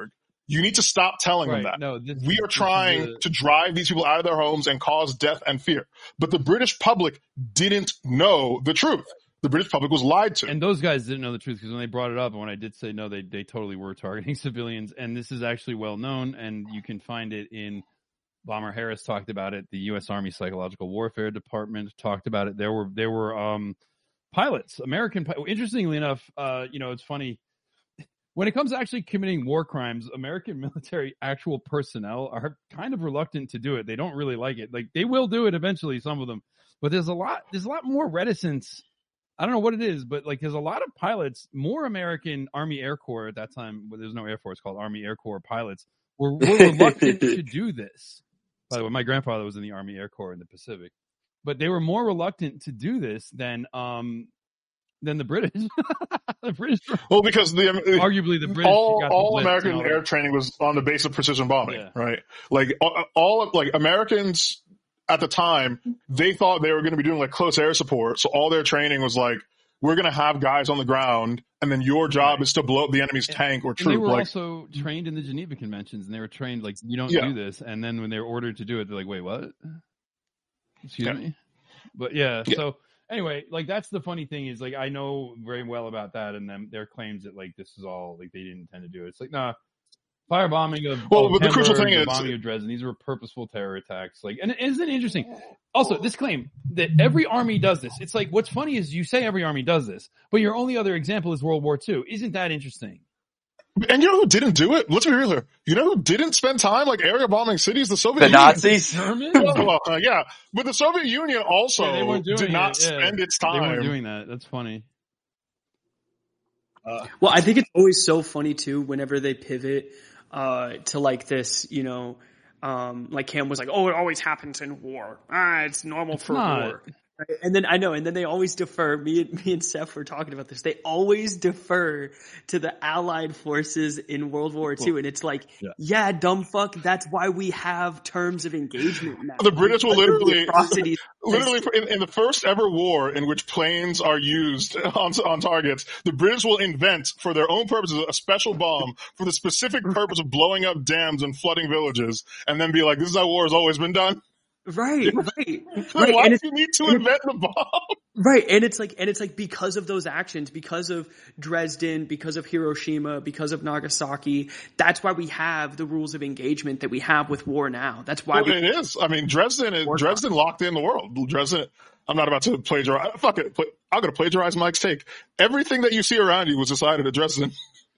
You need to stop telling
Right.
them that.
No, this,
We are
this
trying
is a,
to drive these people out of their homes and cause death and fear. But the British public didn't know the truth. The British public was lied to.
and those guys didn't know the truth because when they brought it up, and when I did say no, they they totally were targeting civilians. And this is actually well known, and you can find it in. Bomber Harris talked about it. The U S Army Psychological Warfare Department talked about it. There were there were um, pilots, American. Interestingly enough, uh, you know, it's funny when it comes to actually committing war crimes. American military actual personnel are kind of reluctant to do it. They don't really like it. Like they will do it eventually, some of them, but there's a lot. There's a lot more reticence. I don't know what it is, but like there's a lot of pilots, more American Army Air Corps at that time. Well, there's no Air Force called Army Air Corps pilots were, were reluctant to do this. By the way, my grandfather was in the Army Air Corps in the Pacific, but they were more reluctant to do this than um than the British. the British,
well, because the
arguably the British
all,
got
all
the
American
all
air training was on the base of precision bombing,
yeah.
right? Like all, all like Americans at the time, they thought they were going to be doing like close air support, so all their training was like, we're going to have guys on the ground, and then your job is to blow up the enemy's
and,
tank or
and
troop.
they were
like,
also trained in the Geneva Conventions, and they were trained like, you don't
yeah.
do this. And then when they were ordered to do it, they're like, wait, what? Excuse
yeah.
me? But yeah,
yeah,
so anyway, like that's the funny thing is like I know very well about that, and them their claims that like this is all like they didn't intend to do it. It's like, nah. Firebombing of
well,
of
but the crucial thing
the
is
bombing of Dresden. These were purposeful terror attacks. Like, and isn't it interesting? Also, this claim that every army does this. It's like what's funny is you say every army does this, but your only other example is World War Two. Isn't that interesting?
And you know who didn't do it? Let's be real here. You know who didn't spend time like area bombing cities? The Soviet
the
Union.
Nazis.
well, uh, yeah, but the Soviet Union also
yeah, they weren't doing
did not
it. Yeah.
spend its time.
They weren't doing that. That's funny.
Uh, well, I think it's always so funny too whenever they pivot uh, to like this, you know, um, like Cam was like, oh, it always happens in war. Ah, it's normal
it's
for
not.
war. Right? And then I know, and then they always defer. Me and me and Seth were talking about this. They always defer to the Allied forces in World War Two, and it's like, yeah, yeah dumb fuck. That's why we have terms of engagement now.
The British will literally, literally in, in the first ever war in which planes are used on on targets, the British will invent for their own purposes a special bomb for the specific purpose of blowing up dams and flooding villages, and then be like, "This is how war has always been done."
Right, right,
right. Why
and
do you need to invent the bomb?
Right, and it's like, and it's like because of those actions, because of Dresden, because of Hiroshima, because of Nagasaki. That's why we have the rules of engagement that we have with war now. That's why
well,
we,
it is. I mean, Dresden is Dresden locked in the world. Dresden. I'm not about to plagiarize. Fuck it. I'm going to plagiarize Mike's take. Everything that you see around you was decided at Dresden.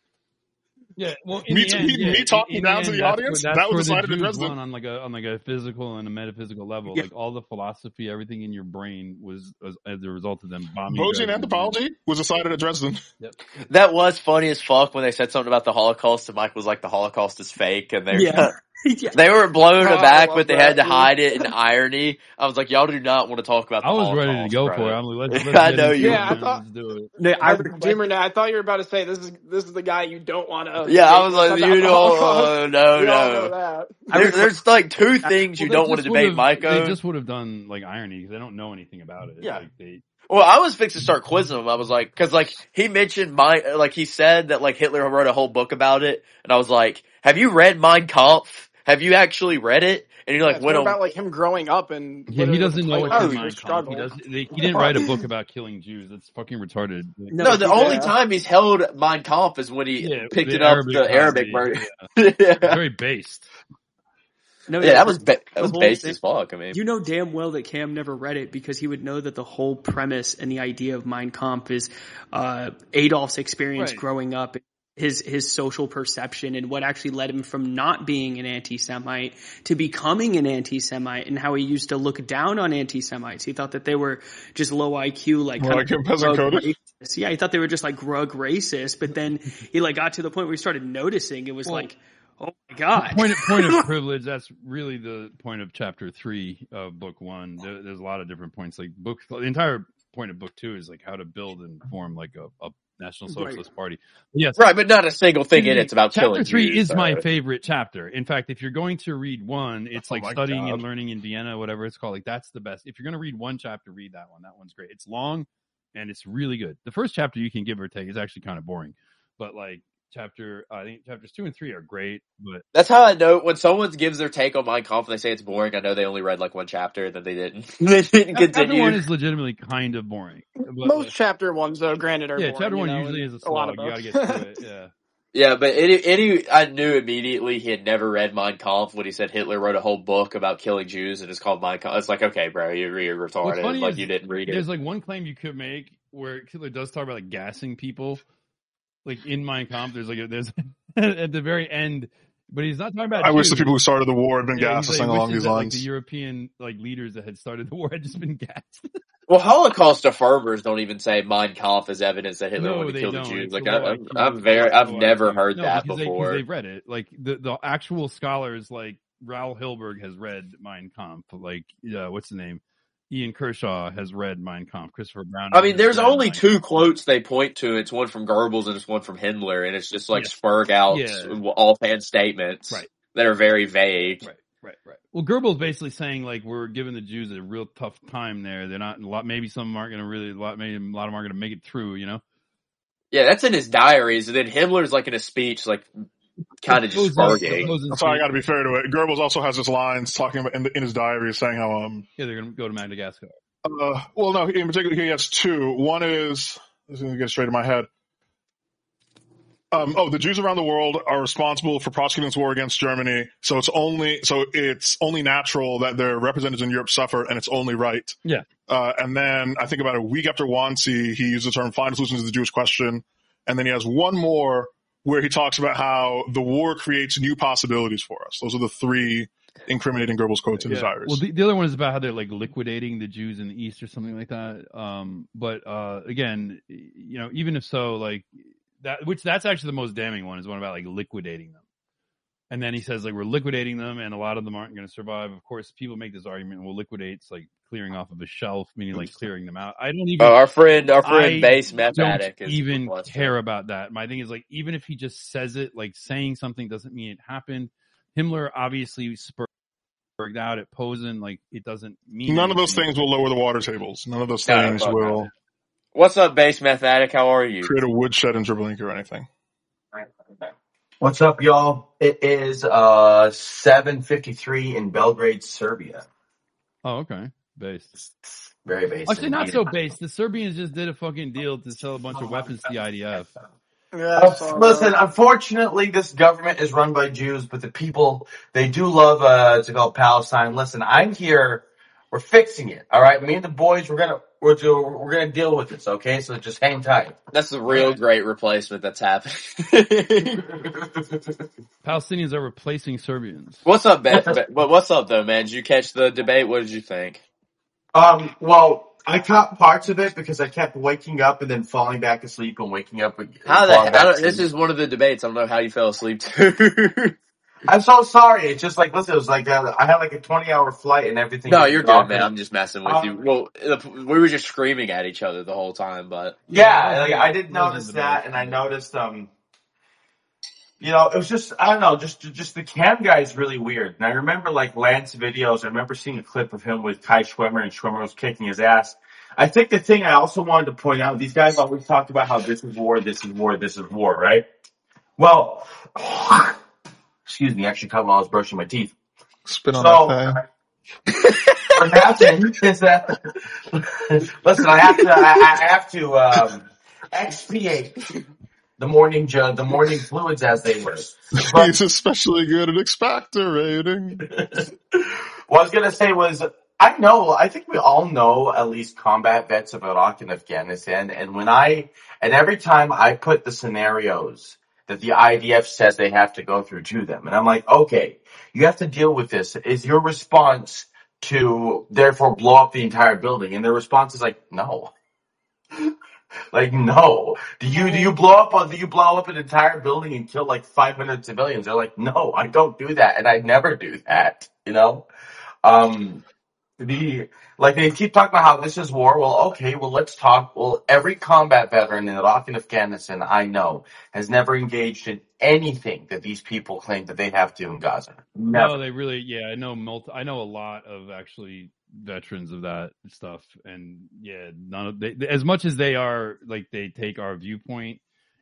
Yeah, well, in
me,
the end,
me,
yeah,
me talking
in, in
down
the
to
end,
the audience,
that's
that was decided
the
at
Jews
Dresden.
won on like a on like a physical and a metaphysical level.
Yeah.
Like all the philosophy, everything in your brain was, was as a result of them bombing.
Bayesian anthropology was decided at Dresden.
Yep.
That was funny as fuck when they said something about the Holocaust, and Mike was like, "The Holocaust is fake," and they
yeah. yeah.
they were blown
Oh,
aback,
I
but they
love
had to
that,
hide it in irony. I was like, "Y'all do not want to talk about." The
I was
Holocaust,
ready to go
bro.
for it. I'm like, let's, let's
I
get
know
into
you.
it,
Yeah, I
man.
thought-
Let's do it.
No, I
I,
request-
Dreamer, I thought you were about to say this is this is the guy you don't want to.
Yeah, I was like, you know, uh, no,
we all know
no.
that.
There, there's like two things you
Well,
don't
they
want to
just
debate,
would've-
Mike.
They
on.
just would have done like irony because they don't know anything about it.
Yeah.
Like, they,
Well, I was fixing to start quizzing him. I was like, cause like, he mentioned my, like he said that like Hitler wrote a whole book about it. And I was like, have you read Mein Kampf? Have you actually read it? And he
Yeah,
like
it's
went
more
on.
about like him growing up and
yeah, he
literally
doesn't
with
know
the
what
Polish
his
he was
mind comes. He
struggling.
does. They, he didn't write a book about killing Jews. That's fucking retarded.
No,
No, the
yeah.
only time he's held Mein Kampf is when he
Yeah,
picked
the
it up,
Arabic
the
copy,
Arabic version.
yeah.
Yeah.
Very based.
No,
Yeah, that was ba-
the
that was
whole
based
thing-
as fuck. I mean,
You know damn well that Cam never read it because he would know that the whole premise and the idea of Mein Kampf is uh, Adolf's experience
Right.
growing up, his his social perception, and what actually led him from not being an anti-Semite to becoming an anti-Semite, and how he used to look down on anti-Semites. He thought that they were just low I Q, like
More
kind
like
of
him peasant
grug
coded.
racist. Yeah, he thought they were just like grug racist, but then he like got to the point where he started noticing it was
Well,
like, oh my god.
Point of, point of privilege. That's really the point of chapter three of book one. There, there's a lot of different points. Like book, the entire point of book two is like how to build and form like a, a National Socialist
Right.
Party. Yes,
right, but not a single thing in it's about
chapter
killing
three
Jews,
is my
so-
favorite chapter. In fact, if you're going to read one, it's
Oh
like
my
studying
God.
and learning in Vienna, whatever it's called. Like that's the best. If you're going to read one chapter, read that one. That one's great. It's long and it's really good. The first chapter you can give or take is actually kind of boring, but like chapter. I think chapters two and three are great, but
that's how I know when someone gives their take on Mein Kampf and they say it's boring. I know they only read like one chapter that they didn't. they didn't
chapter
continue.
one is legitimately kind of boring. But,
Most
like,
chapter ones, though, granted, are
yeah,
boring,
chapter one
you know,
usually is a
a lot
slog.
of
You got to
books.
get through it. Yeah.
Yeah, but any, any, I knew immediately he had never read Mein Kampf when he said Hitler wrote a whole book about killing Jews and it's called Mein Kampf. It's like, okay, bro, you're, you're retarded.
Funny
Like
is,
you didn't read it.
There's like one claim you could make where Hitler does talk about like gassing people, like in Mein Kampf. There's like a, there's at the very end, but he's not talking about.
I
Jews.
wish the people who started the war had been
yeah,
gassed or
like,
something along
wishes
these
that,
lines.
Like the European like leaders that had started the war had just been gassed.
Well, Holocaust affirmers don't even say Mein Kampf is evidence that Hitler
No,
wanted to
they
kill
don't.
the Jews.
It's
Like
a
I,
low
I'm,
I Q.
I'm very, I've
Low
never
I Q.
heard
no,
that
because
before.
they, they've read it. Like the, the actual scholars, like Raoul Hilberg has read Mein Kampf. Like, uh, what's the name? Ian Kershaw has read Mein Kampf. Christopher Brown.
I mean, there's only
Mein
two
Kampf.
quotes they point to. It's one from Goebbels and it's one from Himmler, and it's just like
Yeah.
spurg out
Yeah.
offhand statements
Right.
that are very vague.
Right. Right, right. Well, Goebbels basically saying like we're giving the Jews a real tough time there. They're not a lot. Maybe some of them aren't going to really. A lot, maybe a lot of them aren't going to make it through. You know.
Yeah, that's in his diaries, and then Himmler's like in a speech, like kind of just spurging.
That's why I got to be fair to it. Goebbels also has his lines talking about in, the, in his diary saying how um
yeah they're going to go to Madagascar.
Uh, well, no, in particular he has two. One is this is going to get straight in my head. Um, oh, the Jews around the world are responsible for prosecuting this war against Germany. So it's only so it's only natural that their representatives in Europe suffer, and it's only right.
Yeah.
Uh, and then I think about a week after Wannsee, he used the term "final solution to the Jewish question," and then he has one more where he talks about how the war creates new possibilities for us. Those are the three incriminating Goebbels quotes in
yeah.
his diaries.
Well, the, the other one is about how they're like liquidating the Jews in the East or something like that. Um, but uh, again, you know, even if so, like. That which that's actually the most damning one is one about like liquidating them, and then he says like we're liquidating them and a lot of them aren't going to survive. Of course, people make this argument. Well, liquidate's like clearing off of a shelf, meaning like clearing them out. I don't even.
Oh, our friend, our friend,
I
base meth addict
don't
is
even care about that. My thing is like even if he just says it, like saying something doesn't mean it happened. Himmler obviously spurred out at Posen, like it doesn't mean
none of those
anything.
things will lower the water tables. None of those
No,
things
fuck
will.
that. What's up, base meth addict? How are you?
Create a woodshed in Treblinka or anything.
What's up, y'all? It is uh seven fifty-three in Belgrade, Serbia.
Oh, okay. Base.
Very basic.
Actually, not so base. The Serbians just did a fucking deal to sell a bunch of weapons to the I D F.
Yeah,
Uh, listen, unfortunately, this government is run by Jews, but the people, they do love uh, to call Palestine. Listen, I'm here. We're fixing it. All right, me and the boys, we're gonna we're to, we're gonna deal with this. Okay, so just hang tight.
That's the real great replacement that's happening.
Palestinians are replacing Serbians.
What's up, Ben? What's up, though, man? Did you catch the debate? What did you think?
Um, well, I caught parts of it because I kept waking up and then falling back asleep and waking up. And
how the
falling
hell?
back
This is one of the debates. I don't know how you fell asleep too.
I'm so sorry. It's just like, listen, it was like, uh, I had like a twenty hour flight and everything.
No, you're good, man. I'm just messing with
um,
you. Well, we were just screaming at each other the whole time, but.
Yeah, like, I did notice that, and I noticed, um, you know, it was just, I don't know, just just the cam guy is really weird. And I remember, like, Lance videos, I remember seeing a clip of him with Kai Schwimmer, and Schwimmer was kicking his ass. I think the thing I also wanted to point out, these guys always talked about how this is war, this is war, this is war, right? Well, excuse me, I actually cut while I was brushing my teeth.
Spit on
so,
that
what happened is that, listen, I have to, I, I have to, um, expiate the morning ju- the morning fluids as they were. But,
he's especially good at expectorating.
what I was gonna say was, I know, I think we all know at least combat vets of Iraq and Afghanistan, and when I, and every time I put the scenarios that the I D F says they have to go through to them, and I'm like, okay, you have to deal with this. Is your response to therefore blow up the entire building? And their response is like, no. Like, no. Do you, do you blow up, do you blow up an entire building and kill like five hundred civilians? They're like, no, I don't do that. And I never do that, you know? Um, the, like they keep talking about how this is war. Well, okay, well, let's talk. Well, every combat veteran in Iraq and Afghanistan I know has never engaged in anything that these people claim that they have to in Gaza. Never.
No, they really, yeah, I know multi, I know a lot of actually veterans of that stuff, and yeah, none of they, as much as they are like they take our viewpoint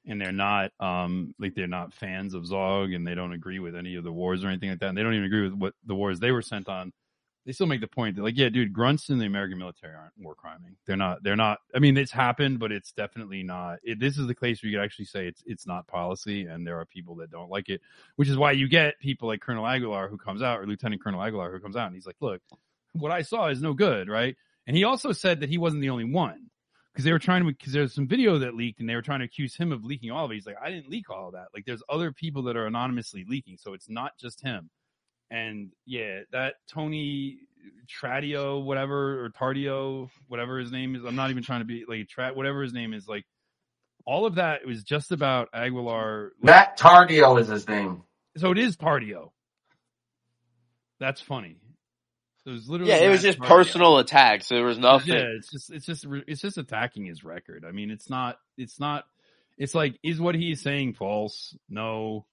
and they're not um like they're not fans of Zog, and they don't agree with any of the wars or anything like that, and they don't even agree with what the wars they were sent on. They still make the point that, like, yeah, dude, grunts in the American military aren't war criming. They're not. They're not. I mean, it's happened, but it's definitely not. It, this is the case where you could actually say it's it's not policy, and there are people that don't like it, which is why you get people like Colonel Aguilar who comes out, or Lieutenant Colonel Aguilar who comes out, and he's like, look, what I saw is no good, right? And he also said that he wasn't the only one, because they were trying to, because there's some video that leaked, and they were trying to accuse him of leaking all of it. He's like, I didn't leak all of that. Like, there's other people that are anonymously leaking, so it's not just him. And yeah, that Tony Tradio, whatever, or Tardio, whatever his name is, I'm not even trying to be like Trat, whatever his name is, like, all of that was just about Aguilar. Like,
Matt Tardio is his name.
So it is Tardio. That's funny. It was literally
yeah, it was
Matt
just
Tardio.
Personal attacks. There was nothing.
Yeah, it's just, it's just, it's just attacking his record. I mean, it's not, it's not, it's like, is what he is saying false? No.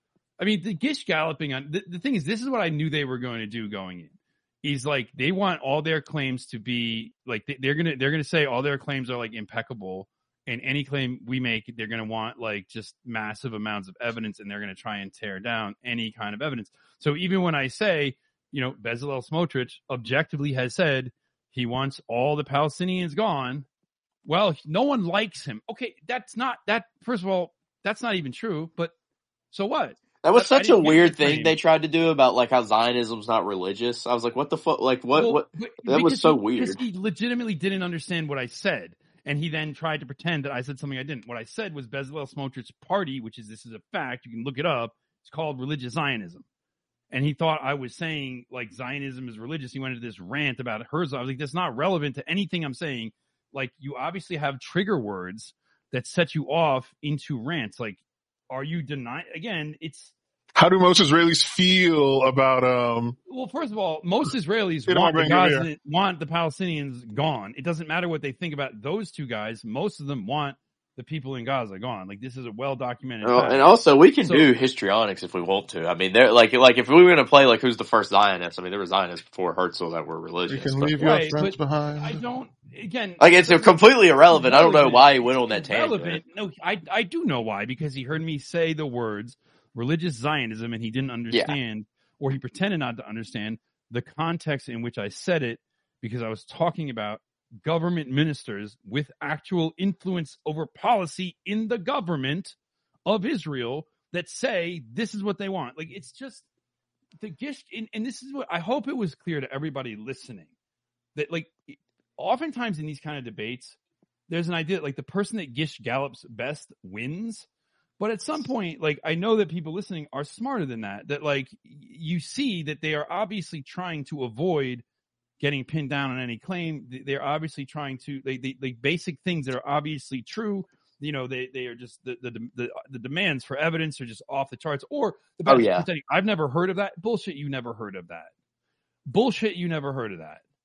I mean, the Gish galloping on, the, the thing is, this is what I knew they were going to do going in. He's like, they want all their claims to be like, they, they're going to, they're going to say all their claims are like impeccable, and any claim we make, they're going to want like just massive amounts of evidence, and they're going to try and tear down any kind of evidence. So even when I say, you know, Bezalel Smotrich objectively has said he wants all the Palestinians gone, well, no one likes him. Okay. That's not that. First of all, that's not even true, but so what?
That was
I
such a
didn't get
weird
the
thing
claim.
they tried to do about like how Zionism's not religious. I was like, what the fuck? Like what?
Well,
what?
but-
That was
because
so
he,
weird.
Because he legitimately didn't understand what I said, and he then tried to pretend that I said something I didn't. What I said was Bezalel Smotrich's party, which is, this is a fact, you can look it up, it's called Religious Zionism. And he thought I was saying like Zionism is religious. He went into this rant about Herzog. I was like, that's not relevant to anything I'm saying. Like, you obviously have trigger words that set you off into rants. Like, are you denying? Again, it's,
How do most Israelis feel about um?
well, first of all, most Israelis
You know,
want the,
bring it here.
Gaza, want the Palestinians gone. It doesn't matter what they think about those two guys. Most of them want the people in Gaza gone. Like, this is a well documented
Oh,
fact.
and also, we can
So-
do histrionics if we want to. I mean, they're like, like if we were going to play like who's the first Zionist. I mean, there were Zionists before Herzl that were
You
religious.
can
but-
leave your
Right,
friends
but
behind.
I don't. Again,
Like, it's completely irrelevant. I don't know
irrelevant.
why he went on that
It's
tangent.
irrelevant. No, I I do know why, because he heard me say the words religious Zionism, and he didn't understand, or he pretended not to understand the context in which I said it, because I was talking about government ministers with actual influence over policy in the government of Israel that say this is what they want. Like, it's just the Gish, and, and this is what I hope it was clear to everybody listening, that like oftentimes in these kind of debates, there's an idea like the person that Gish gallops best wins. But at some point, like, I know that people listening are smarter than that, that like you see that they are obviously trying to avoid getting pinned down on any claim. They're obviously trying to, they, they, they basic things that are obviously true. You know, they, they are just the, the, the, the demands for evidence are just off the charts, or the best
Oh, yeah.
pretending, I've never heard of that. Bullshit. You never heard of that. Bullshit. You never heard of that.